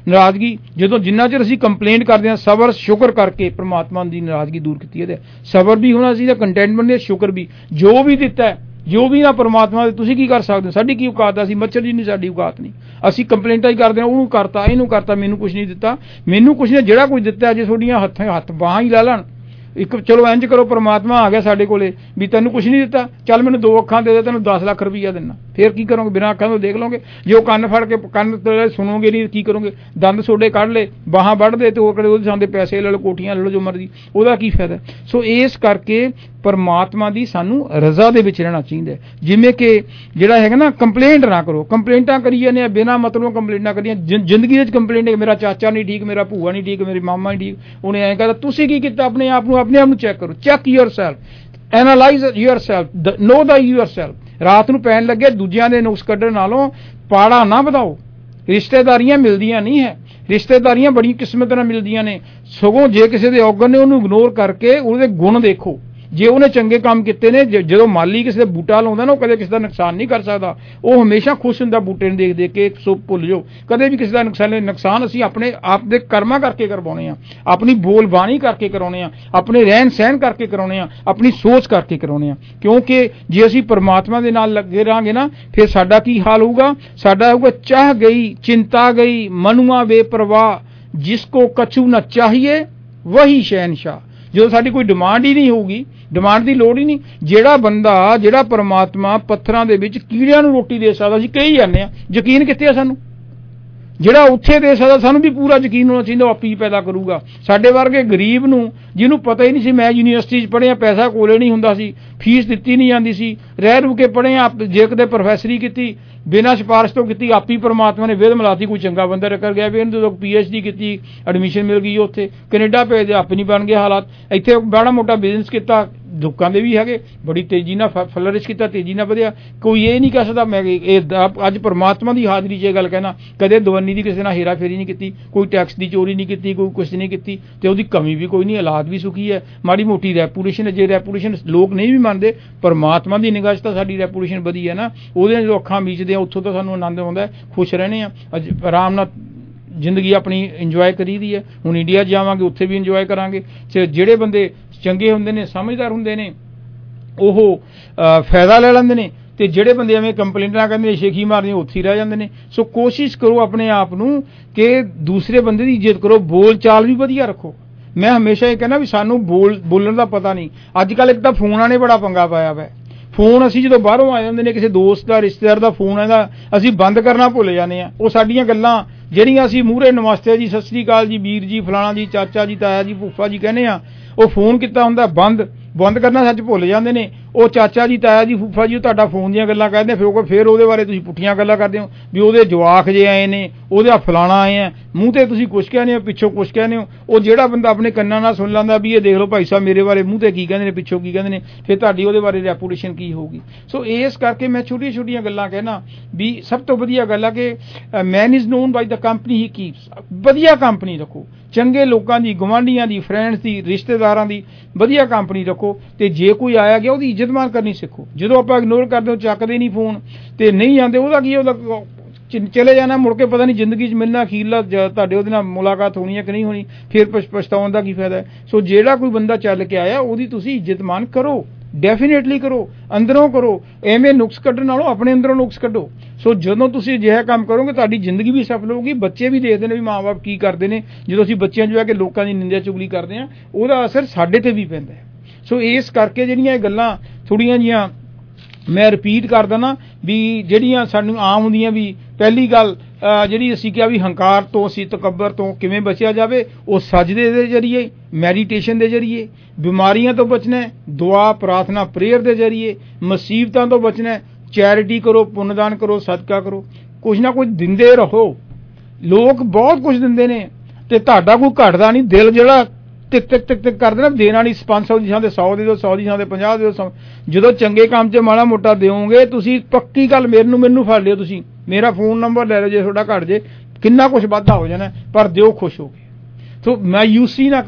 ਨਾਰਾਜ਼ਗੀ ਜਦੋਂ ਜਿੰਨਾ ਚਿਰ ਅਸੀਂ ਕੰਪਲੇਂਟ ਕਰਦੇ ਹਾਂ ਸਬਰ ਸ਼ੁਕਰ ਕਰਕੇ ਪ੍ਰਮਾਤਮਾ ਦੀ ਨਾਰਾਜ਼ਗੀ ਦੂਰ ਕੀਤੀ ਹੈ। ਸਬਰ ਵੀ ਹੋਣਾ ਚਾਹੀਦਾ, ਕੰਟੈਂਟਮੈਂਟ ਦੇ ਸ਼ੁਕਰ ਵੀ, ਜੋ ਵੀ ਦਿੱਤਾ ਹੈ ਜੋ ਵੀ ਨਾ ਪਰਮਾਤਮਾ ਦੇ, ਤੁਸੀਂ ਕੀ ਕਰ ਸਕਦੇ ਹੋ? ਸਾਡੀ ਕੀ ਔਕਾਤ ਆ? ਅਸੀਂ ਮੱਛਰ ਜੀ ਨਹੀਂ, ਸਾਡੀ ਔਕਾਤ ਨਹੀਂ। ਅਸੀਂ ਕੰਪਲੇਂਟਾਂ ਹੀ ਕਰਦੇ ਹਾਂ, ਉਹਨੂੰ ਕਰਤਾ ਇਹਨੂੰ ਕਰਤਾ, ਮੈਨੂੰ ਕੁਝ ਨਹੀਂ ਦਿੱਤਾ, ਮੈਨੂੰ ਕੁਝ ਨਹੀਂ। ਜਿਹੜਾ ਕੁਝ ਦਿੱਤਾ ਜੇ ਤੁਹਾਡੀਆਂ ਹੱਥ ਬਾਹਾਂ ਹੀ ਲਾ ਲੈਣ, ਇੱਕ ਚਲੋ ਇੰਜ ਕਰੋ, ਪਰਮਾਤਮਾ ਆ ਗਿਆ ਸਾਡੇ ਕੋਲੇ ਵੀ ਤੈਨੂੰ ਕੁਝ ਨਹੀਂ ਦਿੱਤਾ, ਚੱਲ ਮੈਨੂੰ 2 ਅੱਖਾਂ ਦੇ ਦੇ, ਤੈਨੂੰ 10 ਲੱਖ ਰੁਪਈਆ ਦਿੰਦਾ, ਫਿਰ ਕੀ ਕਰੋਗੇ? ਬਿਨਾਂ ਅੱਖਾਂ ਤੋਂ ਦੇਖ ਲਓਗੇ? ਜੇ ਉਹ ਕੰਨ ਫੜ ਕੇ ਕੰਨ ਸੁਣੋਗੇ ਨਹੀਂ ਕੀ ਕਰੋਗੇ? ਦੰਦ ਸੋਡੇ ਕੱਢ ਲਏ, ਬਾਹਾਂ ਵੱਢ ਦੇ, ਤੇ ਉਹ ਕਦੇ ਉਹਦੇ ਸਾਹਮਣੇ ਪੈਸੇ ਲੈ ਲਓ, ਕੋਠੀਆਂ ਲੈ ਲਓ, ਜੋ ਮਰਜ਼ੀ, ਉਹਦਾ ਕੀ ਫਾਇਦਾ? ਸੋ ਇਸ ਕਰਕੇ ਪਰਮਾਤਮਾ ਦੀ ਸਾਨੂੰ ਰਜ਼ਾ ਦੇ ਵਿੱਚ ਰਹਿਣਾ ਚਾਹੀਦਾ। ਜਿਵੇਂ ਕਿ ਜਿਹੜਾ ਹੈਗਾ ਨਾ, ਕੰਪਲੇਂਟ ਨਾ ਕਰੋ। ਕੰਪਲੇਂਟਾਂ ਕਰੀ ਜਾਂਦੇ ਆ ਬਿਨਾਂ ਮਤਲਬ ਕੰਪਲੇਂਟਾਂ ਕਰੀਆਂ ਜ਼ਿੰਦਗੀ ਵਿੱਚ। ਕੰਪਲੇਂਟ ਹੈ ਮੇਰਾ ਚਾਚਾ ਨਹੀਂ ਠੀਕ, ਮੇਰਾ ਭੂਆ ਨਹੀਂ ਠੀਕ, ਮੇਰੇ ਮਾਮਾ ਨਹੀਂ ਠੀਕ, ਉਹਨੇ ਐਂ ਕਹਿੰਦਾ। ਤੁਸੀਂ ਕੀ ਕੀਤਾ? ਆਪਣੇ ਆਪ ਨੂੰ ਚੈੱਕ ਕਰੋ, ਚੈੱਕ ਯੂਅਰਸੈਲਫ, ਐਨਾਲਾਈਜ਼ ਯੂਅਰਸੈਲਫ, ਨੋ ਦਾ ਯੂਅਰਸੈਲਫ। ਰਾਤ ਨੂੰ ਪੈਣ ਲੱਗੇ ਦੂਜਿਆਂ ਦੇ ਨੁਕਸ ਕੱਢਣ ਨਾਲੋਂ ਪਾੜਾ ਨਾ ਵਧਾਓ। ਰਿਸ਼ਤੇਦਾਰੀਆਂ ਮਿਲਦੀਆਂ ਨਹੀਂ ਹੈ, ਰਿਸ਼ਤੇਦਾਰੀਆਂ ਬੜੀ ਕਿਸਮਤ ਨਾਲ ਮਿਲਦੀਆਂ ਨੇ। ਸਗੋਂ ਜੇ ਕਿਸੇ ਦੇ ਔਗਣ ਨੇ ਉਹਨੂੰ ਇਗਨੋਰ ਕਰਕੇ ਉਹਦੇ ਗੁਣ ਦੇਖੋ। ਜੇ ਉਹਨੇ ਚੰਗੇ ਕੰਮ ਕੀਤੇ ਨੇ, ਜਦੋਂ ਮਾਲੀ ਕਿਸੇ ਦਾ ਬੂਟਾ ਲਾਉਂਦਾ ਨਾ, ਉਹ ਕਦੇ ਕਿਸੇ ਦਾ ਨੁਕਸਾਨ ਨਹੀਂ ਕਰ ਸਕਦਾ, ਉਹ ਹਮੇਸ਼ਾ ਖੁਸ਼ ਹੁੰਦਾ ਬੂਟੇ ਨੂੰ ਦੇਖ ਦੇਖ ਕੇ। ਸੋ ਭੁੱਲ ਜਾਓ ਕਦੇ ਵੀ ਕਿਸੇ ਦਾ ਨੁਕਸਾਨ ਅਸੀਂ ਆਪਣੇ ਆਪ ਦੇ ਕਰਮਾਂ ਕਰਕੇ ਕਰਵਾਉਣੇ ਆ, ਆਪਣੀ ਬੋਲਬਾਣੀ ਕਰਕੇ ਕਰਾਉਣੇ ਆ, ਆਪਣੇ ਰਹਿਣ ਸਹਿਣ ਕਰਕੇ ਕਰਾਉਣੇ ਆ, ਆਪਣੀ ਸੋਚ ਕਰਕੇ ਕਰਾਉਣੇ ਆ। ਕਿਉਂਕਿ ਜੇ ਅਸੀਂ ਪਰਮਾਤਮਾ ਦੇ ਨਾਲ ਲੱਗੇ ਰਹਾਂਗੇ ਨਾ, ਫਿਰ ਸਾਡਾ ਕੀ ਹਾਲ ਹੋਊਗਾ? ਸਾਡਾ ਹੋਊਗਾ ਚਾਹ ਗਈ ਚਿੰਤਾ ਗਈ ਮਨੁਆ ਬੇਪਰਵਾਹ, ਜਿਸ ਕੋ ਕਛੂ ਨਾ ਚਾਹੀਏ ਵਹੀ ਸ਼ਹਿਨशाह। ਜਦੋਂ ਸਾਡੀ ਕੋਈ ਡਿਮਾਂਡ ਹੀ ਨਹੀਂ ਹੋਊਗੀ, ਡਿਮਾਂਡ ਦੀ ਲੋੜ ਹੀ ਨਹੀਂ। ਜਿਹੜਾ ਪਰਮਾਤਮਾ ਪੱਥਰਾਂ ਦੇ ਵਿੱਚ ਕੀੜਿਆਂ ਨੂੰ ਰੋਟੀ ਦੇ ਸਕਦਾ, ਅਸੀਂ ਕਹੀ ਜਾਂਦੇ ਆ, ਯਕੀਨ ਕਿੱਥੇ ਆ ਸਾਨੂੰ? ਜਿਹੜਾ ਉੱਥੇ ਦੇ ਸਕਦਾ, ਸਾਨੂੰ ਵੀ ਪੂਰਾ ਯਕੀਨ ਹੋਣਾ ਚਾਹੀਦਾ, ਉਹ ਆਪੀ ਪੈਦਾ ਕਰੂਗਾ। ਸਾਡੇ ਵਰਗੇ ਗਰੀਬ ਨੂੰ, ਜਿਹਨੂੰ ਪਤਾ ਹੀ ਨਹੀਂ ਸੀ, ਮੈਂ ਯੂਨੀਵਰਸਿਟੀ 'ਚ ਪੜ੍ਹਿਆ, ਪੈਸਾ ਕੋਲੇ ਨਹੀਂ ਹੁੰਦਾ ਸੀ, ਫੀਸ ਦਿੱਤੀ ਨਹੀਂ ਜਾਂਦੀ ਸੀ, ਰਹਿ ਰੂ ਕੇ ਪੜ੍ਹੇ, ਜੇ ਕਿਤੇ ਪ੍ਰੋਫੈਸਰੀ ਕੀਤੀ ਬਿਨਾਂ ਸਿਫਾਰਿਸ਼ ਤੋਂ ਕੀਤੀ, ਆਪੀ ਪਰਮਾਤਮਾ ਨੇ ਵਿਧ ਮਿਲਾਤੀ, ਕੋਈ ਚੰਗਾ ਬੰਦਾ ਰਕਰ ਗਿਆ ਵੀ ਇਹਨੂੰ, ਜਦੋਂ PhD ਕੀਤੀ ਐਡਮਿਸ਼ਨ ਮਿਲ ਗਈ, ਉੱਥੇ ਕੈਨੇਡਾ ਭੇਜਦੇ, ਆਪੇ ਨਹੀਂ ਬਣ ਗਏ ਹਾਲਾਤ। ਇੱਥੇ ਬੜਾ ਮੋਟਾ ਬਿਜ਼ਨਸ ਕੀਤਾ, ਲੋਕਾਂ ਦੇ ਵੀ ਹੈਗੇ, ਬੜੀ ਤੇਜ਼ੀ ਨਾਲ ਫਲਰਿਸ਼ ਕੀਤਾ, ਤੇਜ਼ੀ ਨਾਲ ਵਧਿਆ। ਕੋਈ ਇਹ ਨਹੀਂ ਕਹਿ ਸਕਦਾ ਮੈਂ ਅੱਜ ਪਰਮਾਤਮਾ ਦੀ ਹਾਜ਼ਰੀ 'ਚ ਇਹ ਗੱਲ ਕਹਿਣਾ, ਕਦੇ ਦਵੰਨੀ ਦੀ ਕਿਸੇ ਨਾਲ ਹੇਰਾ ਫੇਰੀ ਨਹੀਂ ਕੀਤੀ, ਕੋਈ ਟੈਕਸ ਦੀ ਚੋਰੀ ਨਹੀਂ ਕੀਤੀ, ਕੋਈ ਕੁਛ ਨਹੀਂ ਕੀਤੀ, ਤੇ ਉਹਦੀ ਕਮੀ ਵੀ ਕੋਈ ਨਹੀਂ, ਔਲਾਦ ਵੀ ਸੁਖੀ ਹੈ। ਮਾੜੀ ਮੋਟੀ ਰੈਪੂਟੇਸ਼ਨ, ਜੇ ਰੈਪੂਟੇਸ਼ਨ ਲੋਕ ਨਹੀਂ ਵੀ ਮੰਨਦੇ, ਪਰਮਾਤਮਾ ਦੀ ਨਿਗਾਹ 'ਚ ਤਾਂ ਸਾਡੀ ਰੈਪੂਟੇਸ਼ਨ ਵਧੀ ਹੈ ਨਾ। ਉਹਦੇ ਜਦੋਂ ਅੱਖਾਂ ਮੀਚਦੇ ਆ, ਉੱਥੋਂ ਤਾਂ ਸਾਨੂੰ ਆਨੰਦ ਆਉਂਦਾ, ਖੁਸ਼ ਰਹਿੰਦੇ ਆ, ਆਰਾਮ ਨਾਲ ਜ਼ਿੰਦਗੀ ਆਪਣੀ ਇੰਜੋਏ ਕਰੀਦੀ ਹੈ। ਹੁਣ ਇੰਡੀਆ ਜਾਵਾਂਗੇ, ਉੱਥੇ ਵੀ ਇੰਜੋਏ ਕਰਾਂਗੇ। ਜਿਹੜੇ ਬੰਦੇ ਚੰਗੇ ਹੁੰਦੇ ਨੇ, ਸਮਝਦਾਰ ਹੁੰਦੇ ਨੇ, ਉਹ ਫਾਇਦਾ ਲੈ ਲੈਂਦੇ ਨੇ, ਤੇ ਜਿਹੜੇ ਬੰਦੇ ਐਵੇਂ ਕੰਪਲੇਂਟਾਂ ਕਰਦੇ ਨੇ, ਸ਼ੇਖੀ ਮਾਰਦੇ, ਉੱਥੇ ਹੀ ਰਹਿ ਜਾਂਦੇ ਨੇ। ਸੋ ਕੋਸ਼ਿਸ਼ ਕਰੋ ਆਪਣੇ ਆਪ ਨੂੰ ਕਿ ਦੂਸਰੇ ਬੰਦੇ ਦੀ ਇੱਜ਼ਤ ਕਰੋ, ਬੋਲ ਚਾਲ ਵੀ ਵਧੀਆ ਰੱਖੋ। ਮੈਂ ਹਮੇਸ਼ਾ ਇਹ ਕਹਿੰਦਾ ਵੀ ਸਾਨੂੰ ਬੋਲਣ ਦਾ ਪਤਾ ਨਹੀਂ। ਅੱਜ ਕੱਲ੍ਹ ਇੱਕ ਤਾਂ ਫੋਨਾਂ ਨੇ ਬੜਾ ਪੰਗਾ ਪਾਇਆ ਵਾ। ਫੋਨ ਅਸੀਂ ਜਦੋਂ ਬਾਹਰੋਂ ਆ ਜਾਂਦੇ ਨੇ, ਕਿਸੇ ਦੋਸਤ ਦਾ ਰਿਸ਼ਤੇਦਾਰ ਦਾ ਫੋਨ ਆਉਂਦਾ, ਅਸੀਂ ਬੰਦ ਕਰਨਾ ਭੁੱਲ ਜਾਂਦੇ ਆ। ਉਹ ਸਾਡੀਆਂ ਗੱਲਾਂ ਜਿਹੜੀਆਂ ਅਸੀਂ ਮੂਹਰੇ ਨਮਸਤੇ ਜੀ, ਸਤਿ ਸ੍ਰੀ ਅਕਾਲ ਜੀ, ਵੀਰ ਜੀ, ਫਲਾਣਾ ਜੀ, ਚਾਚਾ ਜੀ, ਤਾਇਆ ਜੀ, ਫੂਫਾ ਜੀ ਕਹਿੰਦੇ ਆ, ਉਹ ਫੋਨ ਕੀਤਾ ਹੁੰਦਾ ਬੰਦ ਕਰਨਾ ਸੱਚ ਭੁੱਲ ਜਾਂਦੇ ਨੇ। ਉਹ ਚਾਚਾ ਜੀ, ਤਾਇਆ ਜੀ, ਫੂਫਾ ਜੀ, ਉਹ ਤੁਹਾਡਾ ਫੋਨ ਦੀਆਂ ਗੱਲਾਂ ਕਰਦੇ, ਫਿਰ ਉਹਦੇ ਬਾਰੇ ਤੁਸੀਂ ਪੁੱਠੀਆਂ ਗੱਲਾਂ ਕਰਦੇ ਹੋ ਵੀ ਉਹਦੇ ਜਵਾਕ ਜੇ ਆਏ ਨੇ, ਉਹਦਾ ਫਲਾਣਾ ਆਏ ਆ, ਮੂੰਹ ਤੇ ਤੁਸੀਂ ਕੁਛ ਕਹਿੰਦੇ ਹੋ, ਪਿੱਛੋਂ ਕੁਛ ਕਹਿੰਦੇ ਹੋ। ਉਹ ਜਿਹੜਾ ਬੰਦਾ ਆਪਣੇ ਕੰਨਾਂ ਨਾਲ ਸੁਣ ਲੈਂਦਾ ਵੀ ਇਹ ਦੇਖ ਲਓ ਭਾਈ ਸਾਹਿਬ ਮੇਰੇ ਬਾਰੇ ਮੂੰਹ ਤੇ ਕੀ ਕਹਿੰਦੇ ਨੇ, ਪਿੱਛੋਂ ਕੀ ਕਹਿੰਦੇ ਨੇ, ਫਿਰ ਤੁਹਾਡੀ ਉਹਦੇ ਬਾਰੇ ਰੈਪੂਟੇਸ਼ਨ ਕੀ ਹੋਊਗੀ। ਸੋ ਇਸ ਕਰਕੇ ਮੈਂ ਛੋਟੀਆਂ ਗੱਲਾਂ ਕਹਿਣਾ ਵੀ ਸਭ ਤੋਂ ਵਧੀਆ ਗੱਲ ਆ ਕਿ man is known by the company he keeps. ਵਧੀਆ ਕੰਪਨੀ ਰੱਖੋ, ਚੰਗੇ ਲੋਕਾਂ ਦੀ, ਗਵਾਂਢੀਆਂ ਦੀ, ਫਰੈਂਡਸ ਦੀ, ਰਿਸ਼ਤੇਦਾਰਾਂ ਦੀ ਵਧੀਆ ਕੰਪਨੀ ਰੱਖੋ। ਤੇ ਜੇ ਕੋਈ ਆਇਆ ਗਿਆ, ਉਹਦੀ ਇੱਜ਼ਤਮਾਨ ਕਰਨੀ ਸਿੱਖੋ। ਜਦੋਂ ਆਪਾਂ ਇਗਨੋਰ ਕਰਦੇ ਹਾਂ, ਚੱਕਦੇ ਨਹੀਂ ਫੋਨ ਤੇ ਨਹੀਂ ਜਾਂਦੇ, ਉਹਦਾ ਕੀ, ਉਹਦਾ ਚਲੇ ਜਾਣਾ, ਮੁੜ ਕੇ ਪਤਾ ਨਹੀਂ ਜ਼ਿੰਦਗੀ 'ਚ ਮਿਲਣਾ ਅਖੀਰਲਾ ਤੁਹਾਡੇ ਉਹਦੇ ਨਾਲ ਮੁਲਾਕਾਤ ਹੋਣੀ ਹੈ ਕਿ ਨਹੀਂ ਹੋਣੀ, ਫਿਰ ਪਛਤਾਉਣ ਦਾ ਕੀ ਫਾਇਦਾ ਹੈ। ਸੋ ਜਿਹੜਾ ਕੋਈ ਬੰਦਾ ਚੱਲ ਕੇ ਆਇਆ, ਉਹਦੀ ਤੁਸੀਂ ਇੱਜ਼ਤਮਾਨ ਕਰੋ, ਡੈਫੀਨੇਟਲੀ ਕਰੋ, ਅੰਦਰੋਂ ਕਰੋ। ਐਵੇਂ ਨੁਕਸ ਕੱਢਣ ਨਾਲੋਂ ਆਪਣੇ ਅੰਦਰੋਂ ਨੁਕਸ ਕੱਢੋ। ਸੋ ਜਦੋਂ ਤੁਸੀਂ ਅਜਿਹਾ ਕੰਮ ਕਰੋਗੇ, ਤੁਹਾਡੀ ਜ਼ਿੰਦਗੀ ਵੀ ਸਫਲ ਹੋਊਗੀ। ਬੱਚੇ ਵੀ ਦੇਖਦੇ ਨੇ ਵੀ ਮਾਂ-ਬਾਪ ਕੀ ਕਰਦੇ ਨੇ। ਜਦੋਂ ਅਸੀਂ ਬੱਚਿਆਂ 'ਚ ਜਾ ਕੇ ਲੋਕਾਂ ਦੀ ਨਿੰਦਿਆ ਚੁਗਲੀ ਕਰਦੇ ਹਾਂ, ਉਹਦਾ ਅਸਰ ਸਾਡੇ ਤੇ ਵੀ ਪੈਂਦਾ ਹੈ। ਸੋ ਇਸ ਕਰਕੇ ਜਿਹੜੀਆਂ ਇਹ ਗੱਲਾਂ ਥੋੜ੍ਹੀਆਂ ਜੀਆਂ ਮੈਂ ਰਿਪੀਟ ਕਰ ਦਿੰਦਾ ਵੀ ਜਿਹੜੀਆਂ ਸਾਨੂੰ ਆਮ ਹੁੰਦੀਆਂ ਵੀ ਪਹਿਲੀ ਗੱਲ ਜਿਹੜੀ ਅਸੀਂ ਕਿਹਾ ਵੀ ਹੰਕਾਰ ਤੋਂ, ਅਸੀਂ ਤਕੱਬਰ ਤੋਂ ਕਿਵੇਂ ਬਚਿਆ ਜਾਵੇ, ਉਹ ਸਜਦੇ ਦੇ ਜ਼ਰੀਏ, ਮੈਡੀਟੇਸ਼ਨ ਦੇ ਜ਼ਰੀਏ, ਬਿਮਾਰੀਆਂ ਤੋਂ ਬਚਣਾ, ਦੁਆ ਪ੍ਰਾਰਥਨਾ ਪ੍ਰੇਅਰ ਦੇ ਜ਼ਰੀਏ, ਮੁਸੀਬਤਾਂ ਤੋਂ ਬਚਣਾ, ਚੈਰਿਟੀ ਕਰੋ, ਪੁੰਨਦਾਨ ਕਰੋ, ਸਦਕਾ ਕਰੋ, ਕੁਝ ਨਾ ਕੁਝ ਦਿੰਦੇ ਰਹੋ। ਲੋਕ ਬਹੁਤ ਕੁਝ ਦਿੰਦੇ ਨੇ ਤੇ ਤੁਹਾਡਾ ਕੋਈ ਘਟਦਾ ਨਹੀਂ। ਦਿਲ ਜਿਹੜਾ ਟਿਕ ਟਿਕ ਟਿਕ ਟਿਕ ਕਰਦੇ ਨਾ, ਦੇਣਾ ਨਹੀਂ। 500 ਦੀ ਥਾਂ ਤੇ 100 ਦੇ ਦਿਓ, 100 ਦੀ ਥਾਂ ਤੇ 50 ਦੇ ਦਿਓ। ਜਦੋਂ ਚੰਗੇ ਕੰਮ 'ਚ ਮਾੜਾ ਮੋਟਾ ਦਿਓਗੇ, ਤੁਸੀਂ ਪੱਕੀ ਗੱਲ ਮੈਨੂੰ ਫੜ ਲਿਓ। ਤੁਸੀਂ ਮੇਰਾ ਫੋਨ ਨੰਬਰ ਲੈ ਲਓ, ਜੇ ਤੁਹਾਡਾ ਘਟ ਜੇ, ਕਿੰਨਾ ਕੁਛ ਵਾਧਾ ਹੋ ਜਾਣਾ, ਪਰ ਦਿਓ ਖੁਸ਼ ਹੋ ਕੇ। ਸੋ ਮਾਯੂਸੀ ਨਾ ਕਰੋ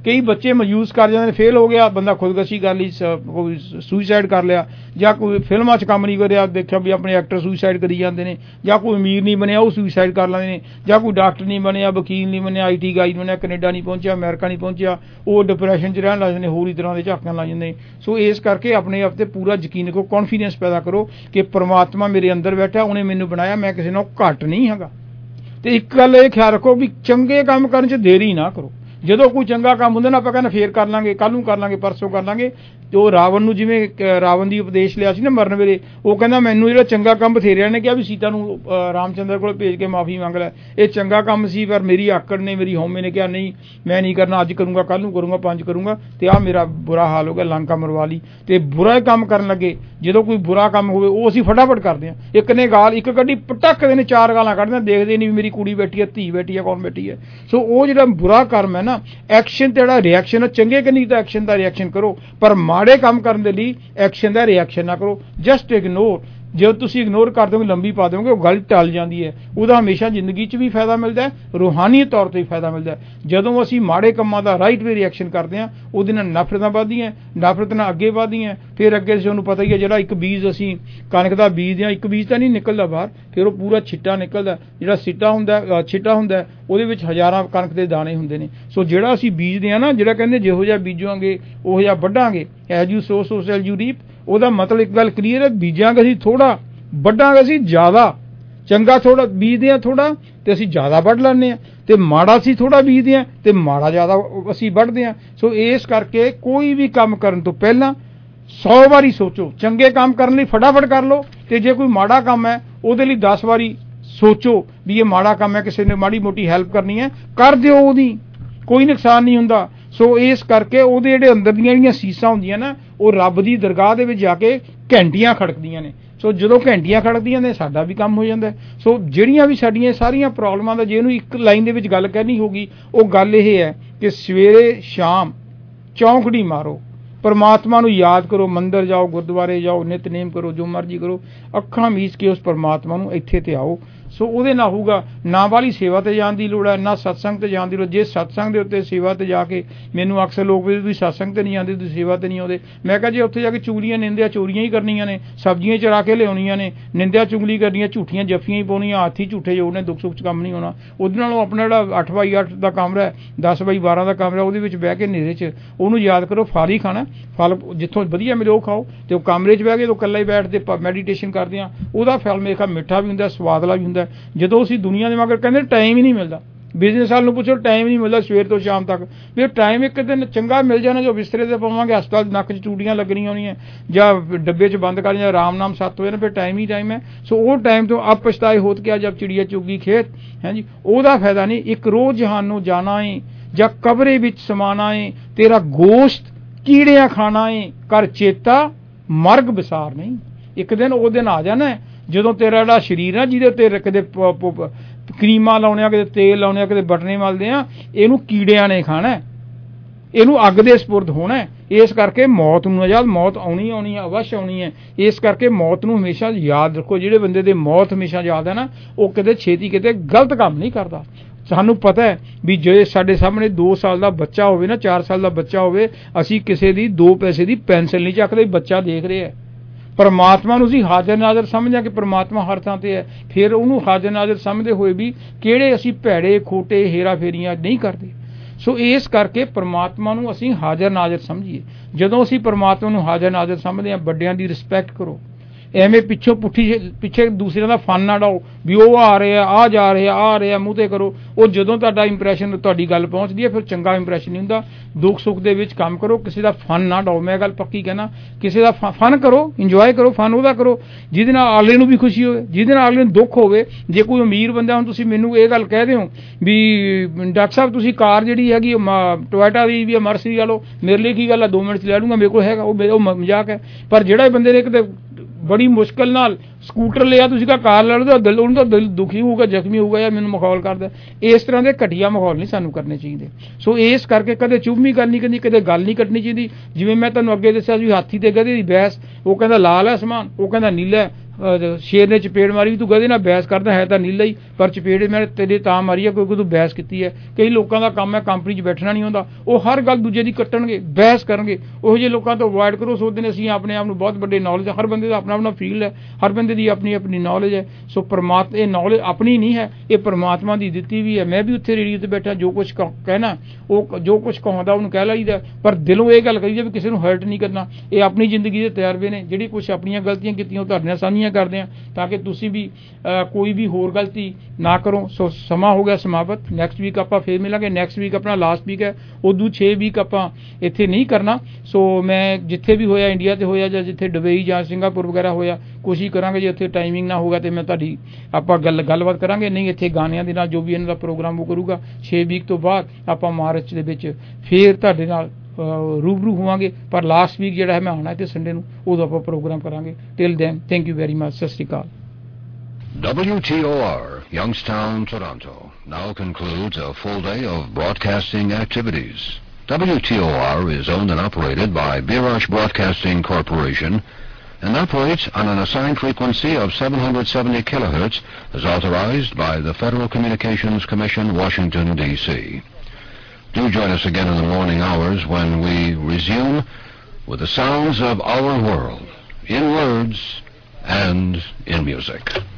ਕਈ ਬੱਚੇ ਮਯੂਸ ਕਰ ਜਾਂਦੇ ਨੇ, ਫੇਲ ਹੋ ਗਿਆ ਬੰਦਾ ਖੁਦਕਸ਼ੀ ਕਰ ਲਈ, ਕੋਈ ਸੁਈਸਾਈਡ ਕਰ ਲਿਆ, ਜਾਂ ਕੋਈ ਫਿਲਮਾਂ 'ਚ ਕੰਮ ਨਹੀਂ ਕਰਿਆ, ਦੇਖਿਆ ਵੀ ਆਪਣੇ ਐਕਟਰ ਸੁਈਸਾਈਡ ਕਰੀ ਜਾਂਦੇ ਨੇ, ਜਾਂ ਕੋਈ ਅਮੀਰ ਨਹੀਂ ਬਣਿਆ ਉਹ ਸੁਈਸਾਈਡ ਕਰ ਲੈਂਦੇ ਨੇ, ਜਾਂ ਕੋਈ ਡਾਕਟਰ ਨਹੀਂ ਬਣਿਆ, ਵਕੀਲ ਨਹੀਂ ਬਣਿਆ, IT ਗਾਈ ਨਹੀਂ ਬਣਿਆ, ਕੈਨੇਡਾ ਨਹੀਂ ਪਹੁੰਚਿਆ, ਅਮਰੀਕਾ ਨਹੀਂ ਪਹੁੰਚਿਆ, ਉਹ ਡਿਪਰੈਸ਼ਨ 'ਚ ਰਹਿਣ ਲੱਗ ਜਾਂਦੇ, ਹੋਰ ਹੀ ਤਰ੍ਹਾਂ ਦੇ ਝਾਕਣ ਲੱਗ ਜਾਂਦੇ। ਸੋ ਇਸ ਕਰਕੇ ਆਪਣੇ ਆਪ 'ਤੇ ਪੂਰਾ ਯਕੀਨ ਰੱਖੋ, ਕੌਨਫੀਡੈਂਸ ਪੈਦਾ ਕਰੋ ਕਿ ਪਰਮਾਤਮਾ ਮੇਰੇ ਅੰਦਰ ਬੈਠਾ, ਉਹਨੇ ਮੈਨੂੰ ਬਣਾਇਆ, ਮੈਂ ਕਿਸੇ ਨਾਲੋਂ ਘੱਟ ਨਹੀਂ ਹੈਗਾ। ਤੇ ਇੱਕ ਗੱਲ ਇਹ ਖਿਆਲ ਰੱਖੋ ਵੀ ਚੰਗੇ ਕੰਮ ਕਰਨ 'ਚ ਦੇਰੀ ਨਾ ਕਰੋ। ਜਦੋਂ ਕੋਈ ਚੰਗਾ ਕੰਮ ਹੁੰਦਾ ਨਾ ਆਪਾਂ ਕਹਿੰਦੇ ਫੇਰ ਕਰ ਲਾਂਗੇ, ਕੱਲ੍ਹ ਨੂੰ ਕਰ ਲਾਂਗੇ, ਪਰਸੋਂ ਕਰ ਲਾਂਗੇ। ਤੇ ਉਹ ਰਾਵਣ ਨੂੰ ਜਿਵੇਂ ਰਾਵਣ ਦੀ ਉਪਦੇਸ਼ ਲਿਆ ਸੀ ਨਾ ਮਰਨ ਵੇਲੇ, ਉਹ ਕਹਿੰਦਾ ਮੈਨੂੰ ਜਿਹੜਾ ਚੰਗਾ ਕੰਮ ਬਥੇਰਿਆਂ ਨੇ ਕਿਹਾ ਵੀ ਸੀਤਾ ਨੂੰ ਰਾਮਚੰਦਰ ਕੋਲ ਭੇਜ ਕੇ ਮਾਫੀ ਮੰਗ ਲੈ, ਇਹ ਚੰਗਾ ਕੰਮ ਸੀ, ਪਰ ਮੇਰੀ ਆਕੜ ਨੇ, ਮੇਰੀ ਹਉਮੈ ਨੇ ਕਿਹਾ ਨਹੀਂ ਮੈਂ ਨਹੀਂ ਕਰਨਾ, ਅੱਜ ਕਰੂੰਗਾ, ਕੱਲ੍ਹ ਨੂੰ ਕਰੂੰਗਾ, 5 ਕਰੂੰਗਾ, ਤੇ ਆਹ ਮੇਰਾ ਬੁਰਾ ਹਾਲ ਹੋ ਗਿਆ, ਲੰਕਾ ਮਰਵਾ ਲਈ। ਤੇ ਬੁਰਾ ਕੰਮ ਕਰਨ ਲੱਗੇ, ਜਦੋਂ ਕੋਈ ਬੁਰਾ ਕੰਮ ਹੋਵੇ ਉਹ ਅਸੀਂ ਫਟਾਫਟ ਕਰਦੇ ਹਾਂ। ਇੱਕ ਨੇ ਗਾਲ ਇੱਕ ਕੱਢੀ, ਪਟਕ ਦੇ ਨੇ 4 ਗਾਲਾਂ ਕੱਢਦੇ, ਦੇਖਦੇ ਨਹੀਂ ਵੀ ਮੇਰੀ ਕੁੜੀ ਬੈਠੀ ਹੈ, ਧੀ ਬੈਠੀ ਹੈ, ਕੌਣ ਬੈਠੀ ਹੈ। ਸੋ ਉਹ ਜਿਹੜਾ ਬੁਰਾ ਕਰਮ ਹੈ ਨਾ, ਐਕਸ਼ਨ ਤੇ ਜਿਹੜਾ ਰਿਐਕਸ਼ਨ ਹੈ, ਚੰਗੇ ਕਿ ਨਹੀਂ ਤਾਂ ਐਕਸ਼ਨ ਦਾ ਰਿਐਕਸ਼ਨ ਕਰੋ, ਪਰ ਮਾੜੇ ਕੰਮ ਕਰਨ ਦੇ ਲਈ ਐਕਸ਼ਨ ਦਾ ਰਿਐਕਸ਼ਨ ਨਾ ਕਰੋ। Just ignore. ਜੇ ਤੁਸੀਂ ਇਗਨੋਰ ਕਰ ਦੋਗੇ, ਲੰਬੀ ਪਾ ਦੋਗੇ, ਉਹ ਗੱਲ ਟਲ ਜਾਂਦੀ ਹੈ। ਉਹਦਾ ਹਮੇਸ਼ਾ ਜ਼ਿੰਦਗੀ 'ਚ ਵੀ ਫਾਇਦਾ ਮਿਲਦਾ ਹੈ, ਰੂਹਾਨੀ ਤੌਰ 'ਤੇ ਵੀ ਫਾਇਦਾ ਮਿਲਦਾ ਹੈ। ਜਦੋਂ ਅਸੀਂ ਮਾੜੇ ਕੰਮਾਂ ਦਾ ਰਾਈਟ ਵੇ ਰਿਐਕਸ਼ਨ ਕਰਦੇ ਹਾਂ, ਉਹਦੇ ਨਾਲ ਨਫ਼ਰਤਾਂ ਵੱਧਦੀਆਂ, ਨਫ਼ਰਤ ਨਾਲ ਅੱਗੇ ਵੱਧਦੀਆਂ, ਫਿਰ ਅੱਗੇ ਤੁਹਾਨੂੰ ਪਤਾ ਹੀ ਹੈ ਜਿਹੜਾ ਇੱਕ ਬੀਜ ਅਸੀਂ ਕਣਕ ਦਾ ਬੀਜਦੇ ਹਾਂ, ਇੱਕ ਬੀਜ ਤਾਂ ਨਹੀਂ ਨਿਕਲਦਾ ਬਾਹਰ, ਫਿਰ ਉਹ ਪੂਰਾ ਛਿੱਟਾ ਨਿਕਲਦਾ। ਜਿਹੜਾ ਛਿੱਟਾ ਹੁੰਦਾ ਉਹਦੇ ਵਿੱਚ ਹਜ਼ਾਰਾਂ ਕਣਕ ਦੇ ਦਾਣੇ ਹੁੰਦੇ ਨੇ। ਸੋ ਜਿਹੜਾ ਅਸੀਂ ਬੀਜਦੇ ਹਾਂ ਨਾ, ਜਿਹੜਾ ਕਹਿੰਦੇ ਜਿਹੋ ਜਿਹਾ ਬੀਜਾਂਗੇ ਉਹੋ ਜਿਹਾ ਵੱਢਾਂਗੇ, as you sow so shall you reap. ਉਹਦਾ ਮਤਲਬ ਇੱਕ ਗੱਲ ਕਲੀਅਰ ਹੈ, ਬੀਜਾਂਗੇ ਅਸੀਂ ਥੋੜ੍ਹਾ, ਵੱਢਾਂਗੇ ਅਸੀਂ ਜ਼ਿਆਦਾ। ਚੰਗਾ ਥੋੜ੍ਹਾ ਬੀਜਦੇ ਹਾਂ ਥੋੜ੍ਹਾ ਤੇ ਅਸੀਂ ਜ਼ਿਆਦਾ ਵੱਢ ਲੈਂਦੇ ਹਾਂ, ਤੇ ਮਾੜਾ ਅਸੀਂ ਥੋੜ੍ਹਾ ਬੀਜਦੇ ਹਾਂ ਤੇ ਮਾੜਾ ਜ਼ਿਆਦਾ ਅਸੀਂ ਵੱਢਦੇ ਹਾਂ। ਸੋ ਇਸ ਕਰਕੇ ਕੋਈ ਵੀ ਕੰਮ ਕਰਨ ਤੋਂ ਪਹਿਲਾਂ 100 ਵਾਰੀ ਸੋਚੋ। ਚੰਗੇ ਕੰਮ ਕਰਨ ਲਈ ਫਟਾਫਟ ਕਰ ਲਓ, ਤੇ ਜੇ ਕੋਈ ਮਾੜਾ ਕੰਮ ਹੈ ਉਹਦੇ ਲਈ 10 ਵਾਰੀ ਸੋਚੋ ਵੀ ਇਹ ਮਾੜਾ ਕੰਮ ਹੈ, ਕਿਸੇ ਨੇ ਮਾੜੀ ਮੋਟੀ ਹੈਲਪ ਕਰਨੀ ਹੈ, ਕਰ ਦਿਓ, ਉਹਦੀ ਕੋਈ ਨੁਕਸਾਨ ਨਹੀਂ ਹੁੰਦਾ। ਸੋ ਇਸ ਕਰਕੇ ਉਹਦੇ ਜਿਹੜੇ ਅੰਦਰ ਦੀਆਂ ਜਿਹੜੀਆਂ ਸੀਸਾਂ ਹੁੰਦੀਆਂ ਨਾ, ਉਹ ਰੱਬ ਦੀ ਦਰਗਾਹ ਦੇ ਵਿੱਚ ਜਾ ਕੇ ਘੰਟੀਆਂ ਖੜਕਦੀਆਂ ਨੇ। ਸੋ ਜਦੋਂ ਘੰਟੀਆਂ ਖੜਕਦੀਆਂ ਨੇ ਸਾਡਾ ਵੀ ਕੰਮ ਹੋ ਜਾਂਦਾ। ਸੋ ਜਿਹੜੀਆਂ ਵੀ ਸਾਡੀਆਂ ਸਾਰੀਆਂ ਪ੍ਰੋਬਲਮਾਂ ਦਾ ਜੇ ਇਹਨੂੰ ਇੱਕ ਲਾਈਨ ਦੇ ਵਿੱਚ ਗੱਲ ਕਹਿਣੀ ਹੋਗੀ, ਉਹ ਗੱਲ ਇਹ ਹੈ ਕਿ ਸਵੇਰੇ ਸ਼ਾਮ ਚੌਂਕੜੀ ਮਾਰੋ, ਪਰਮਾਤਮਾ ਨੂੰ ਯਾਦ ਕਰੋ, ਮੰਦਰ ਜਾਓ, ਗੁਰਦੁਆਰੇ ਜਾਓ, ਨਿਤਨੇਮ ਕਰੋ, ਜੋ ਮਰਜ਼ੀ ਕਰੋ, ਅੱਖਾਂ ਮੀਚ ਕੇ ਉਸ ਪਰਮਾਤਮਾ ਨੂੰ ਇੱਥੇ ਤੇ ਆਓ। ਸੋ ਉਹਦੇ ਨਾਲ ਹੋਊਗਾ, ਨਾ ਵਾਲੀ ਸੇਵਾ ਤੇ ਜਾਣ ਦੀ ਲੋੜ ਹੈ, ਨਾ ਸਤਸੰਗ ਤੇ ਜਾਣ ਦੀ ਲੋੜ। ਜੇ ਸਤਸੰਗ ਦੇ ਉੱਤੇ ਸੇਵਾ ਤੇ ਜਾ ਕੇ, ਮੈਨੂੰ ਅਕਸਰ ਲੋਕ ਵੀ ਤੁਸੀਂ ਸਤਸੰਗ ਤੇ ਨਹੀਂ ਆਉਂਦੇ, ਤੁਸੀਂ ਸੇਵਾ ਤੇ ਨਹੀਂ ਆਉਂਦੇ। ਮੈਂ ਕਿਹਾ ਜੇ ਉੱਥੇ ਜਾ ਕੇ ਚੁਗਲੀਆਂ ਨਿੰਦਿਆ ਚੋਰੀਆਂ ਹੀ ਕਰਨੀਆਂ ਨੇ, ਸਬਜ਼ੀਆਂ ਚਰਾ ਕੇ ਲਿਆਉਣੀਆਂ ਨੇ, ਨਿੰਦਿਆ ਚੁਗਲੀ ਕਰਨੀਆਂ, ਝੂਠੀਆਂ ਜੱਫੀਆਂ ਹੀ ਪਾਉਣੀਆਂ, ਹੱਥ ਹੀ ਝੂਠੇ ਜੋੜਨੇ, ਦੁੱਖ ਸੁੱਖ 'ਚ ਕੰਮ ਨਹੀਂ ਹੋਣਾ। ਉਹਦੇ ਨਾਲੋਂ ਆਪਣਾ ਜਿਹੜਾ 8x8 ਦਾ ਕਮਰਾ ਹੈ, 10x12 ਦਾ ਕਮਰਾ, ਉਹਦੇ ਵਿੱਚ ਬਹਿ ਕੇ ਹਨੇਰੇ 'ਚ ਉਹਨੂੰ ਯਾਦ ਕਰੋ, ਫਲ ਹੀ ਖਾਣਾ, ਫਲ ਜਿੱਥੋਂ ਵਧੀਆ ਮਿਲੇ ਉਹ ਖਾਓ। ਤੇ ਉਹ ਕਮਰੇ 'ਚ ਬਹਿ ਕੇ ਉਹ ਇਕੱਲਾ ਹੀ ਬੈਠਦੇ ਮੈਡੀਟੇਸ਼ਨ ਕਰਦੇ ਹਾਂ, ਉਹਦਾ ਫਲ ਮੇਰੇ ਖਿਆਲ ਮਿੱਠਾ ਵੀ ਹੁੰਦਾ, ਸਵਾਦਲਾ ਵੀ ਹੁੰਦਾ। ਜਦੋਂ ਅਸੀਂ ਦੁਨੀਆ ਦੇ ਮਗਰ ਕਹਿੰਦੇ ਟਾਈਮ ਹੀ ਨਹੀਂ ਮਿਲਦਾ, ਬਿਜ਼ਨਸ ਵਾਲ ਨੂੰ ਪੁੱਛੋ ਟਾਈਮ ਨਹੀਂ ਮਿਲਦਾ ਸਵੇਰ ਤੋਂ ਸ਼ਾਮ ਤੱਕ, ਵੀ ਟਾਈਮ ਇੱਕ ਦਿਨ ਚੰਗਾ ਮਿਲ ਜਾਣਾ, ਜੋ ਬਿਸਤਰੇ ਤੇ ਪਾਵਾਂਗੇ, ਹਸਪਤਾਲ ਨੱਕ 'ਚ ਚੂੜੀਆਂ ਲੱਗਣੀਆਂ ਹੋਣੀਆਂ, ਜਾਂ ਡੱਬੇ 'ਚ ਬੰਦ ਕਰ ਜਾਂ ਆਰਾਮ ਨਾਮ ਸੱਤ ਹੋਏ ਨਾ, ਫਿਰ ਟਾਈਮ ਹੀ ਟਾਈਮ ਹੈ। ਸੋ ਉਹ ਟਾਈਮ ਤੋਂ ਅਬ ਪਛਤਾਏ ਹੋਤ ਕਿਆ ਜਬ ਚਿੜੀਆ ਚੁਗੀ ਖੇਤ ਹੈ ਜੀ, ਉਹਦਾ ਫਾਇਦਾ ਨਹੀਂ। ਇੱਕ ਰੋਜ਼ ਜਹਾਨ ਨੂੰ ਜਾਣਾ ਏ, ਜਾਂ ਕਬਰੇ ਵਿੱਚ ਸਮਾਣਾ ਏ, ਤੇਰਾ ਗੋਸ਼ਤ ਕੀੜਿਆਂ ਖਾਣਾ ਏ, ਕਰ ਚੇਤਾ ਮਰਗ ਵਿਸਾਰ ਨਹੀਂ। ਇੱਕ ਦਿਨ ਉਹ ਦਿਨ ਆ ਜਾਣਾ ਜਦੋਂ ਤੇਰਾ ਜਿਹੜਾ ਸਰੀਰ ਆ, ਜਿਹਦੇ ਉੱਤੇ ਕਿਤੇ ਕਰੀਮਾਂ ਲਾਉਣੇ ਆ, ਕਿਤੇ ਤੇਲ ਲਾਉਣੇ ਆ, ਕਿਤੇ ਬਟਨੇ ਮਲਦੇ ਆ, ਇਹਨੂੰ ਕੀੜਿਆਂ ਨੇ ਖਾਣਾ, ਇਹਨੂੰ ਅੱਗ ਦੇ ਸਪੁਰਦ ਹੋਣਾ। ਇਸ ਕਰਕੇ ਮੌਤ ਨੂੰ ਆਜ਼ਾਦ, ਮੌਤ ਆਉਣੀ ਹੈ, ਅਵਸ਼ ਆਉਣੀ ਹੈ। ਇਸ ਕਰਕੇ ਮੌਤ ਨੂੰ ਹਮੇਸ਼ਾ ਯਾਦ ਰੱਖੋ। ਜਿਹੜੇ ਬੰਦੇ ਦੇ ਮੌਤ ਹਮੇਸ਼ਾ ਯਾਦ ਹੈ ਨਾ, ਉਹ ਕਿਤੇ ਛੇਤੀ ਕਿਤੇ ਗਲਤ ਕੰਮ ਨਹੀਂ ਕਰਦਾ। ਸਾਨੂੰ ਪਤਾ ਹੈ ਵੀ ਜੇ ਸਾਡੇ ਸਾਹਮਣੇ 2 ਸਾਲ ਦਾ ਬੱਚਾ ਹੋਵੇ ਨਾ, 4 ਸਾਲ ਦਾ ਬੱਚਾ ਹੋਵੇ, ਅਸੀਂ ਕਿਸੇ ਦੀ 2 ਪੈਸੇ ਦੀ ਪੈਨਸਲ ਨਹੀਂ ਚੱਕਦੇ, ਬੱਚਾ ਦੇਖ ਰਿਹਾ। ਪਰਮਾਤਮਾ ਨੂੰ ਅਸੀਂ ਹਾਜ਼ਰ ਨਾਜ਼ਰ ਸਮਝਾਂ ਕਿ ਪਰਮਾਤਮਾ ਹਰ ਥਾਂ ਤੇ ਹੈ, ਫਿਰ ਉਹਨੂੰ ਹਾਜ਼ਰ ਨਾਜ਼ਰ ਸਮਝਦੇ ਹੋਏ ਵੀ ਕਿਹੜੇ ਅਸੀਂ ਭੈੜੇ ਖੋਟੇ ਹੇਰਾ ਫੇਰੀਆਂ ਨਹੀਂ ਕਰਦੇ। ਸੋ ਇਸ ਕਰਕੇ ਪਰਮਾਤਮਾ ਨੂੰ ਅਸੀਂ ਹਾਜ਼ਰ ਨਾਜ਼ਰ ਸਮਝੀਏ। ਜਦੋਂ ਅਸੀਂ ਪਰਮਾਤਮਾ ਨੂੰ ਹਾਜ਼ਰ ਨਾਜ਼ਰ ਸਮਝਦੇ ਹਾਂ, ਵੱਡਿਆਂ ਦੀ ਰਿਸਪੈਕਟ ਕਰੋ, ਐਵੇਂ ਪਿੱਛੇ ਦੂਸਰਿਆਂ ਦਾ ਫਨ ਨਾ ਡਾਓ ਵੀ ਉਹ ਆ ਰਿਹਾ, ਆ ਜਾ ਰਿਹਾ, ਆ ਰਿਹਾ, ਮੂੰਹ ਤੇ ਕਰੋ। ਉਹ ਜਦੋਂ ਤੁਹਾਡਾ ਇੰਪਰੈਸ਼ਨ, ਤੁਹਾਡੀ ਗੱਲ ਪਹੁੰਚਦੀ ਹੈ, ਫਿਰ ਚੰਗਾ ਇੰਪਰੈਸ਼ਨ ਨਹੀਂ ਹੁੰਦਾ। ਦੁੱਖ ਸੁੱਖ ਦੇ ਵਿੱਚ ਕੰਮ ਕਰੋ, ਕਿਸੇ ਦਾ ਫਨ ਨਾ ਡਾਓ। ਮੈਂ ਗੱਲ ਪੱਕੀ ਕਹਿਣਾ, ਕਿਸੇ ਦਾ ਫਨ ਕਰੋ, ਇੰਜੋਏ ਕਰੋ, ਫਨ ਉਹਦਾ ਕਰੋ ਜਿਹਦੇ ਨਾਲ ਅਗਲੇ ਨੂੰ ਵੀ ਖੁਸ਼ੀ ਹੋਵੇ, ਜਿਹਦੇ ਨਾਲ ਅਗਲੇ ਨੂੰ ਦੁੱਖ ਹੋਵੇ। ਜੇ ਕੋਈ ਅਮੀਰ ਬੰਦਾ, ਹੁਣ ਤੁਸੀਂ ਮੈਨੂੰ ਇਹ ਗੱਲ ਕਹਿ ਦਿਓ ਵੀ ਡਾਕਟਰ ਸਾਹਿਬ ਤੁਸੀਂ ਕਾਰ ਜਿਹੜੀ ਹੈਗੀ ਟੋਇਟਾ ਦੀ ਵੀ ਹੈ, ਮਰਸੀ ਵਾਲੋ, ਮੇਰੇ ਲਈ ਕੀ ਗੱਲ ਹੈ, 2 ਮਿੰਟ 'ਚ ਲੈ ਲੂੰਗਾ, ਮੇਰੇ ਕੋਲ ਹੈਗਾ, ਉਹ ਮਜ਼ਾਕ ਹੈ। ਪਰ ਜਿਹੜਾ ਬੰਦੇ ਨੇ ਕਿਤੇ ਬੜੀ ਮੁਸ਼ਕਿਲ ਨਾਲ ਸਕੂਟਰ ਲਿਆ, ਤੁਸੀਂ ਕਹਾ ਕਾਰ ਲੈ ਲਓ, ਤਾਂ ਉਹਨੂੰ ਤਾਂ ਦਿਲ ਦੁਖੀ ਹੋਊਗਾ, ਜ਼ਖਮੀ ਹੋਊਗਾ, ਯਾਰ ਮੈਨੂੰ ਮਖੌਲ ਕਰਦਾ। ਇਸ ਤਰ੍ਹਾਂ ਦੇ ਘਟੀਆ ਮਾਹੌਲ ਨਹੀਂ ਸਾਨੂੰ ਕਰਨੇ ਚਾਹੀਦੇ। ਸੋ ਇਸ ਕਰਕੇ ਕਦੇ ਚੁਭਮੀ ਕਰਨੀ, ਕਦੇ ਗੱਲ ਨਹੀਂ ਕੱਟਣੀ ਚਾਹੀਦੀ। ਜਿਵੇਂ ਮੈਂ ਤੁਹਾਨੂੰ ਅੱਗੇ ਦੱਸਿਆ ਵੀ ਹਾਥੀ ਤੇ ਗਧੇ ਦੀ ਬਹਿਸ, ਉਹ ਕਹਿੰਦਾ ਲਾਲ ਹੈ ਅਸਮਾਨ, ਉਹ ਕਹਿੰਦਾ ਨੀਲਾ ਹੈ। ਸ਼ੇਰ ਨੇ ਚਪੇੜ ਮਾਰੀ ਵੀ ਤੂੰ ਗਧੇ ਨਾਲ ਬਹਿਸ ਕਰਦਾ ਹੈ ਤਾਂ ਨੀਲਾ ਹੀ, ਪਰ ਚਪੇੜ ਮੈਂ ਤੇਰੇ ਤਾਂ ਮਾਰੀ ਆ ਕਿਉਂਕਿ ਤੂੰ ਬਹਿਸ ਕੀਤੀ ਹੈ। ਕਈ ਲੋਕਾਂ ਦਾ ਕੰਮ ਹੈ ਕੰਪਨੀ 'ਚ ਬੈਠਣਾ ਨਹੀਂ ਹੁੰਦਾ, ਉਹ ਹਰ ਗੱਲ ਦੂਜੇ ਦੀ ਕੱਟਣਗੇ, ਬਹਿਸ ਕਰਨਗੇ। ਉਹੋ ਜਿਹੇ ਲੋਕਾਂ ਤੋਂ ਅਵੋਇਡ ਕਰੋ। ਸੋਚਦੇ ਨੇ ਅਸੀਂ ਆਪਣੇ ਆਪ ਨੂੰ ਬਹੁਤ ਵੱਡੇ ਨੌਲੇਜ, ਹਰ ਬੰਦੇ ਦਾ ਆਪਣਾ ਆਪਣਾ ਫੀਲਡ ਹੈ, ਹਰ ਬੰਦੇ ਦੀ ਆਪਣੀ ਆਪਣੀ ਨੌਲੇਜ ਹੈ। ਸੋ ਇਹ ਨੌਲੇਜ ਆਪਣੀ ਨਹੀਂ ਹੈ, ਇਹ ਪਰਮਾਤਮਾ ਦੀ ਦਿੱਤੀ ਵੀ ਹੈ। ਮੈਂ ਵੀ ਉੱਥੇ ਰੇਡੀਓ ਤੇ ਬੈਠਾ, ਜੋ ਕੁਛ ਕਹਿਣਾ ਉਹ ਜੋ ਕੁਛ ਕਹਾਉਂਦਾ ਉਹਨੂੰ ਕਹਿ ਲਈਦਾ, ਪਰ ਦਿਲੋਂ ਇਹ ਗੱਲ ਕਰੀਦੀ ਵੀ ਕਿਸੇ ਨੂੰ ਹਰਟ ਨਹੀਂ ਕਰਨਾ। ਇਹ ਆਪਣੀ ਜ਼ਿੰਦਗੀ ਦੇ ਤਜਰਬੇ ਨੇ, ਜਿਹੜੀ ਕੁਛ ਆਪਣੀਆਂ ਗਲਤੀਆਂ ਕੀਤੀਆਂ ਉਹ ਤੁਹਾਡੇ ਨਾਲ ਸਾਂਝੀਆਂ ਕਰਦੇ ਹਾਂ ਤਾਂ ਕਿ ਤੁਸੀਂ ਵੀ ਕੋਈ ਵੀ ਹੋਰ ਗਲਤੀ ਨਾ ਕਰੋ। ਸੋ ਸਮਾਂ ਹੋ ਗਿਆ ਸਮਾਪਤ। ਨੈਕਸਟ ਵੀਕ ਆਪਾਂ ਫੇਰ ਮਿਲਾਂਗੇ। ਨੈਕਸਟ ਵੀਕ ਆਪਣਾ ਲਾਸਟ ਵੀਕ ਹੈ, ਉਦੋਂ 6 ਵੀਕ ਆਪਾਂ ਇੱਥੇ ਨਹੀਂ ਕਰਨਾ। ਸੋ ਮੈਂ ਜਿੱਥੇ ਵੀ ਹੋਇਆ, ਇੰਡੀਆ 'ਤੇ ਹੋਇਆ ਜਾਂ ਜਿੱਥੇ ਦੁਬਈ ਜਾਂ ਸਿੰਗਾਪੁਰ ਵਗੈਰਾ ਹੋਇਆ, ਕੋਸ਼ਿਸ਼ ਕਰਾਂਗੇ ਜੇ ਉੱਥੇ ਟਾਈਮਿੰਗ ਨਾ ਹੋਗਾ ਤੇ ਮੈਂ ਤੁਹਾਡੀ ਆਪਾਂ ਗੱਲਬਾਤ ਕਰਾਂਗੇ। ਨਹੀਂ ਇੱਥੇ ਗਾਣਿਆਂ ਦੇ ਨਾਲ ਜੋ ਵੀ ਇਹਨਾਂ ਦਾ ਪ੍ਰੋਗਰਾਮ ਉਹ ਕਰੂਗਾ। 6 ਵੀਕ ਤੋਂ ਬਾਅਦ ਆਪਾਂ ਮਾਰਚ ਦੇ ਵਿੱਚ ਫੇਰ ਤੁਹਾਡੇ ਨਾਲ रूबरू होवांगे, पर लास्ट वीक जिहड़ा है मैं आना है संडे नूं, उदों आपां प्रोग्राम करांगे। Till then thank you very much. सत श्री अकाल। WTOR Youngstown, Toronto now concludes a full day of broadcasting activities. WTOR is owned and operated by Birash Broadcasting Corporation and operates on an assigned frequency of 770 kilohertz as authorized by the Federal Communications Commission, Washington, D.C. Do join us again in the morning hours when we resume with the sounds of our world, in words and in music.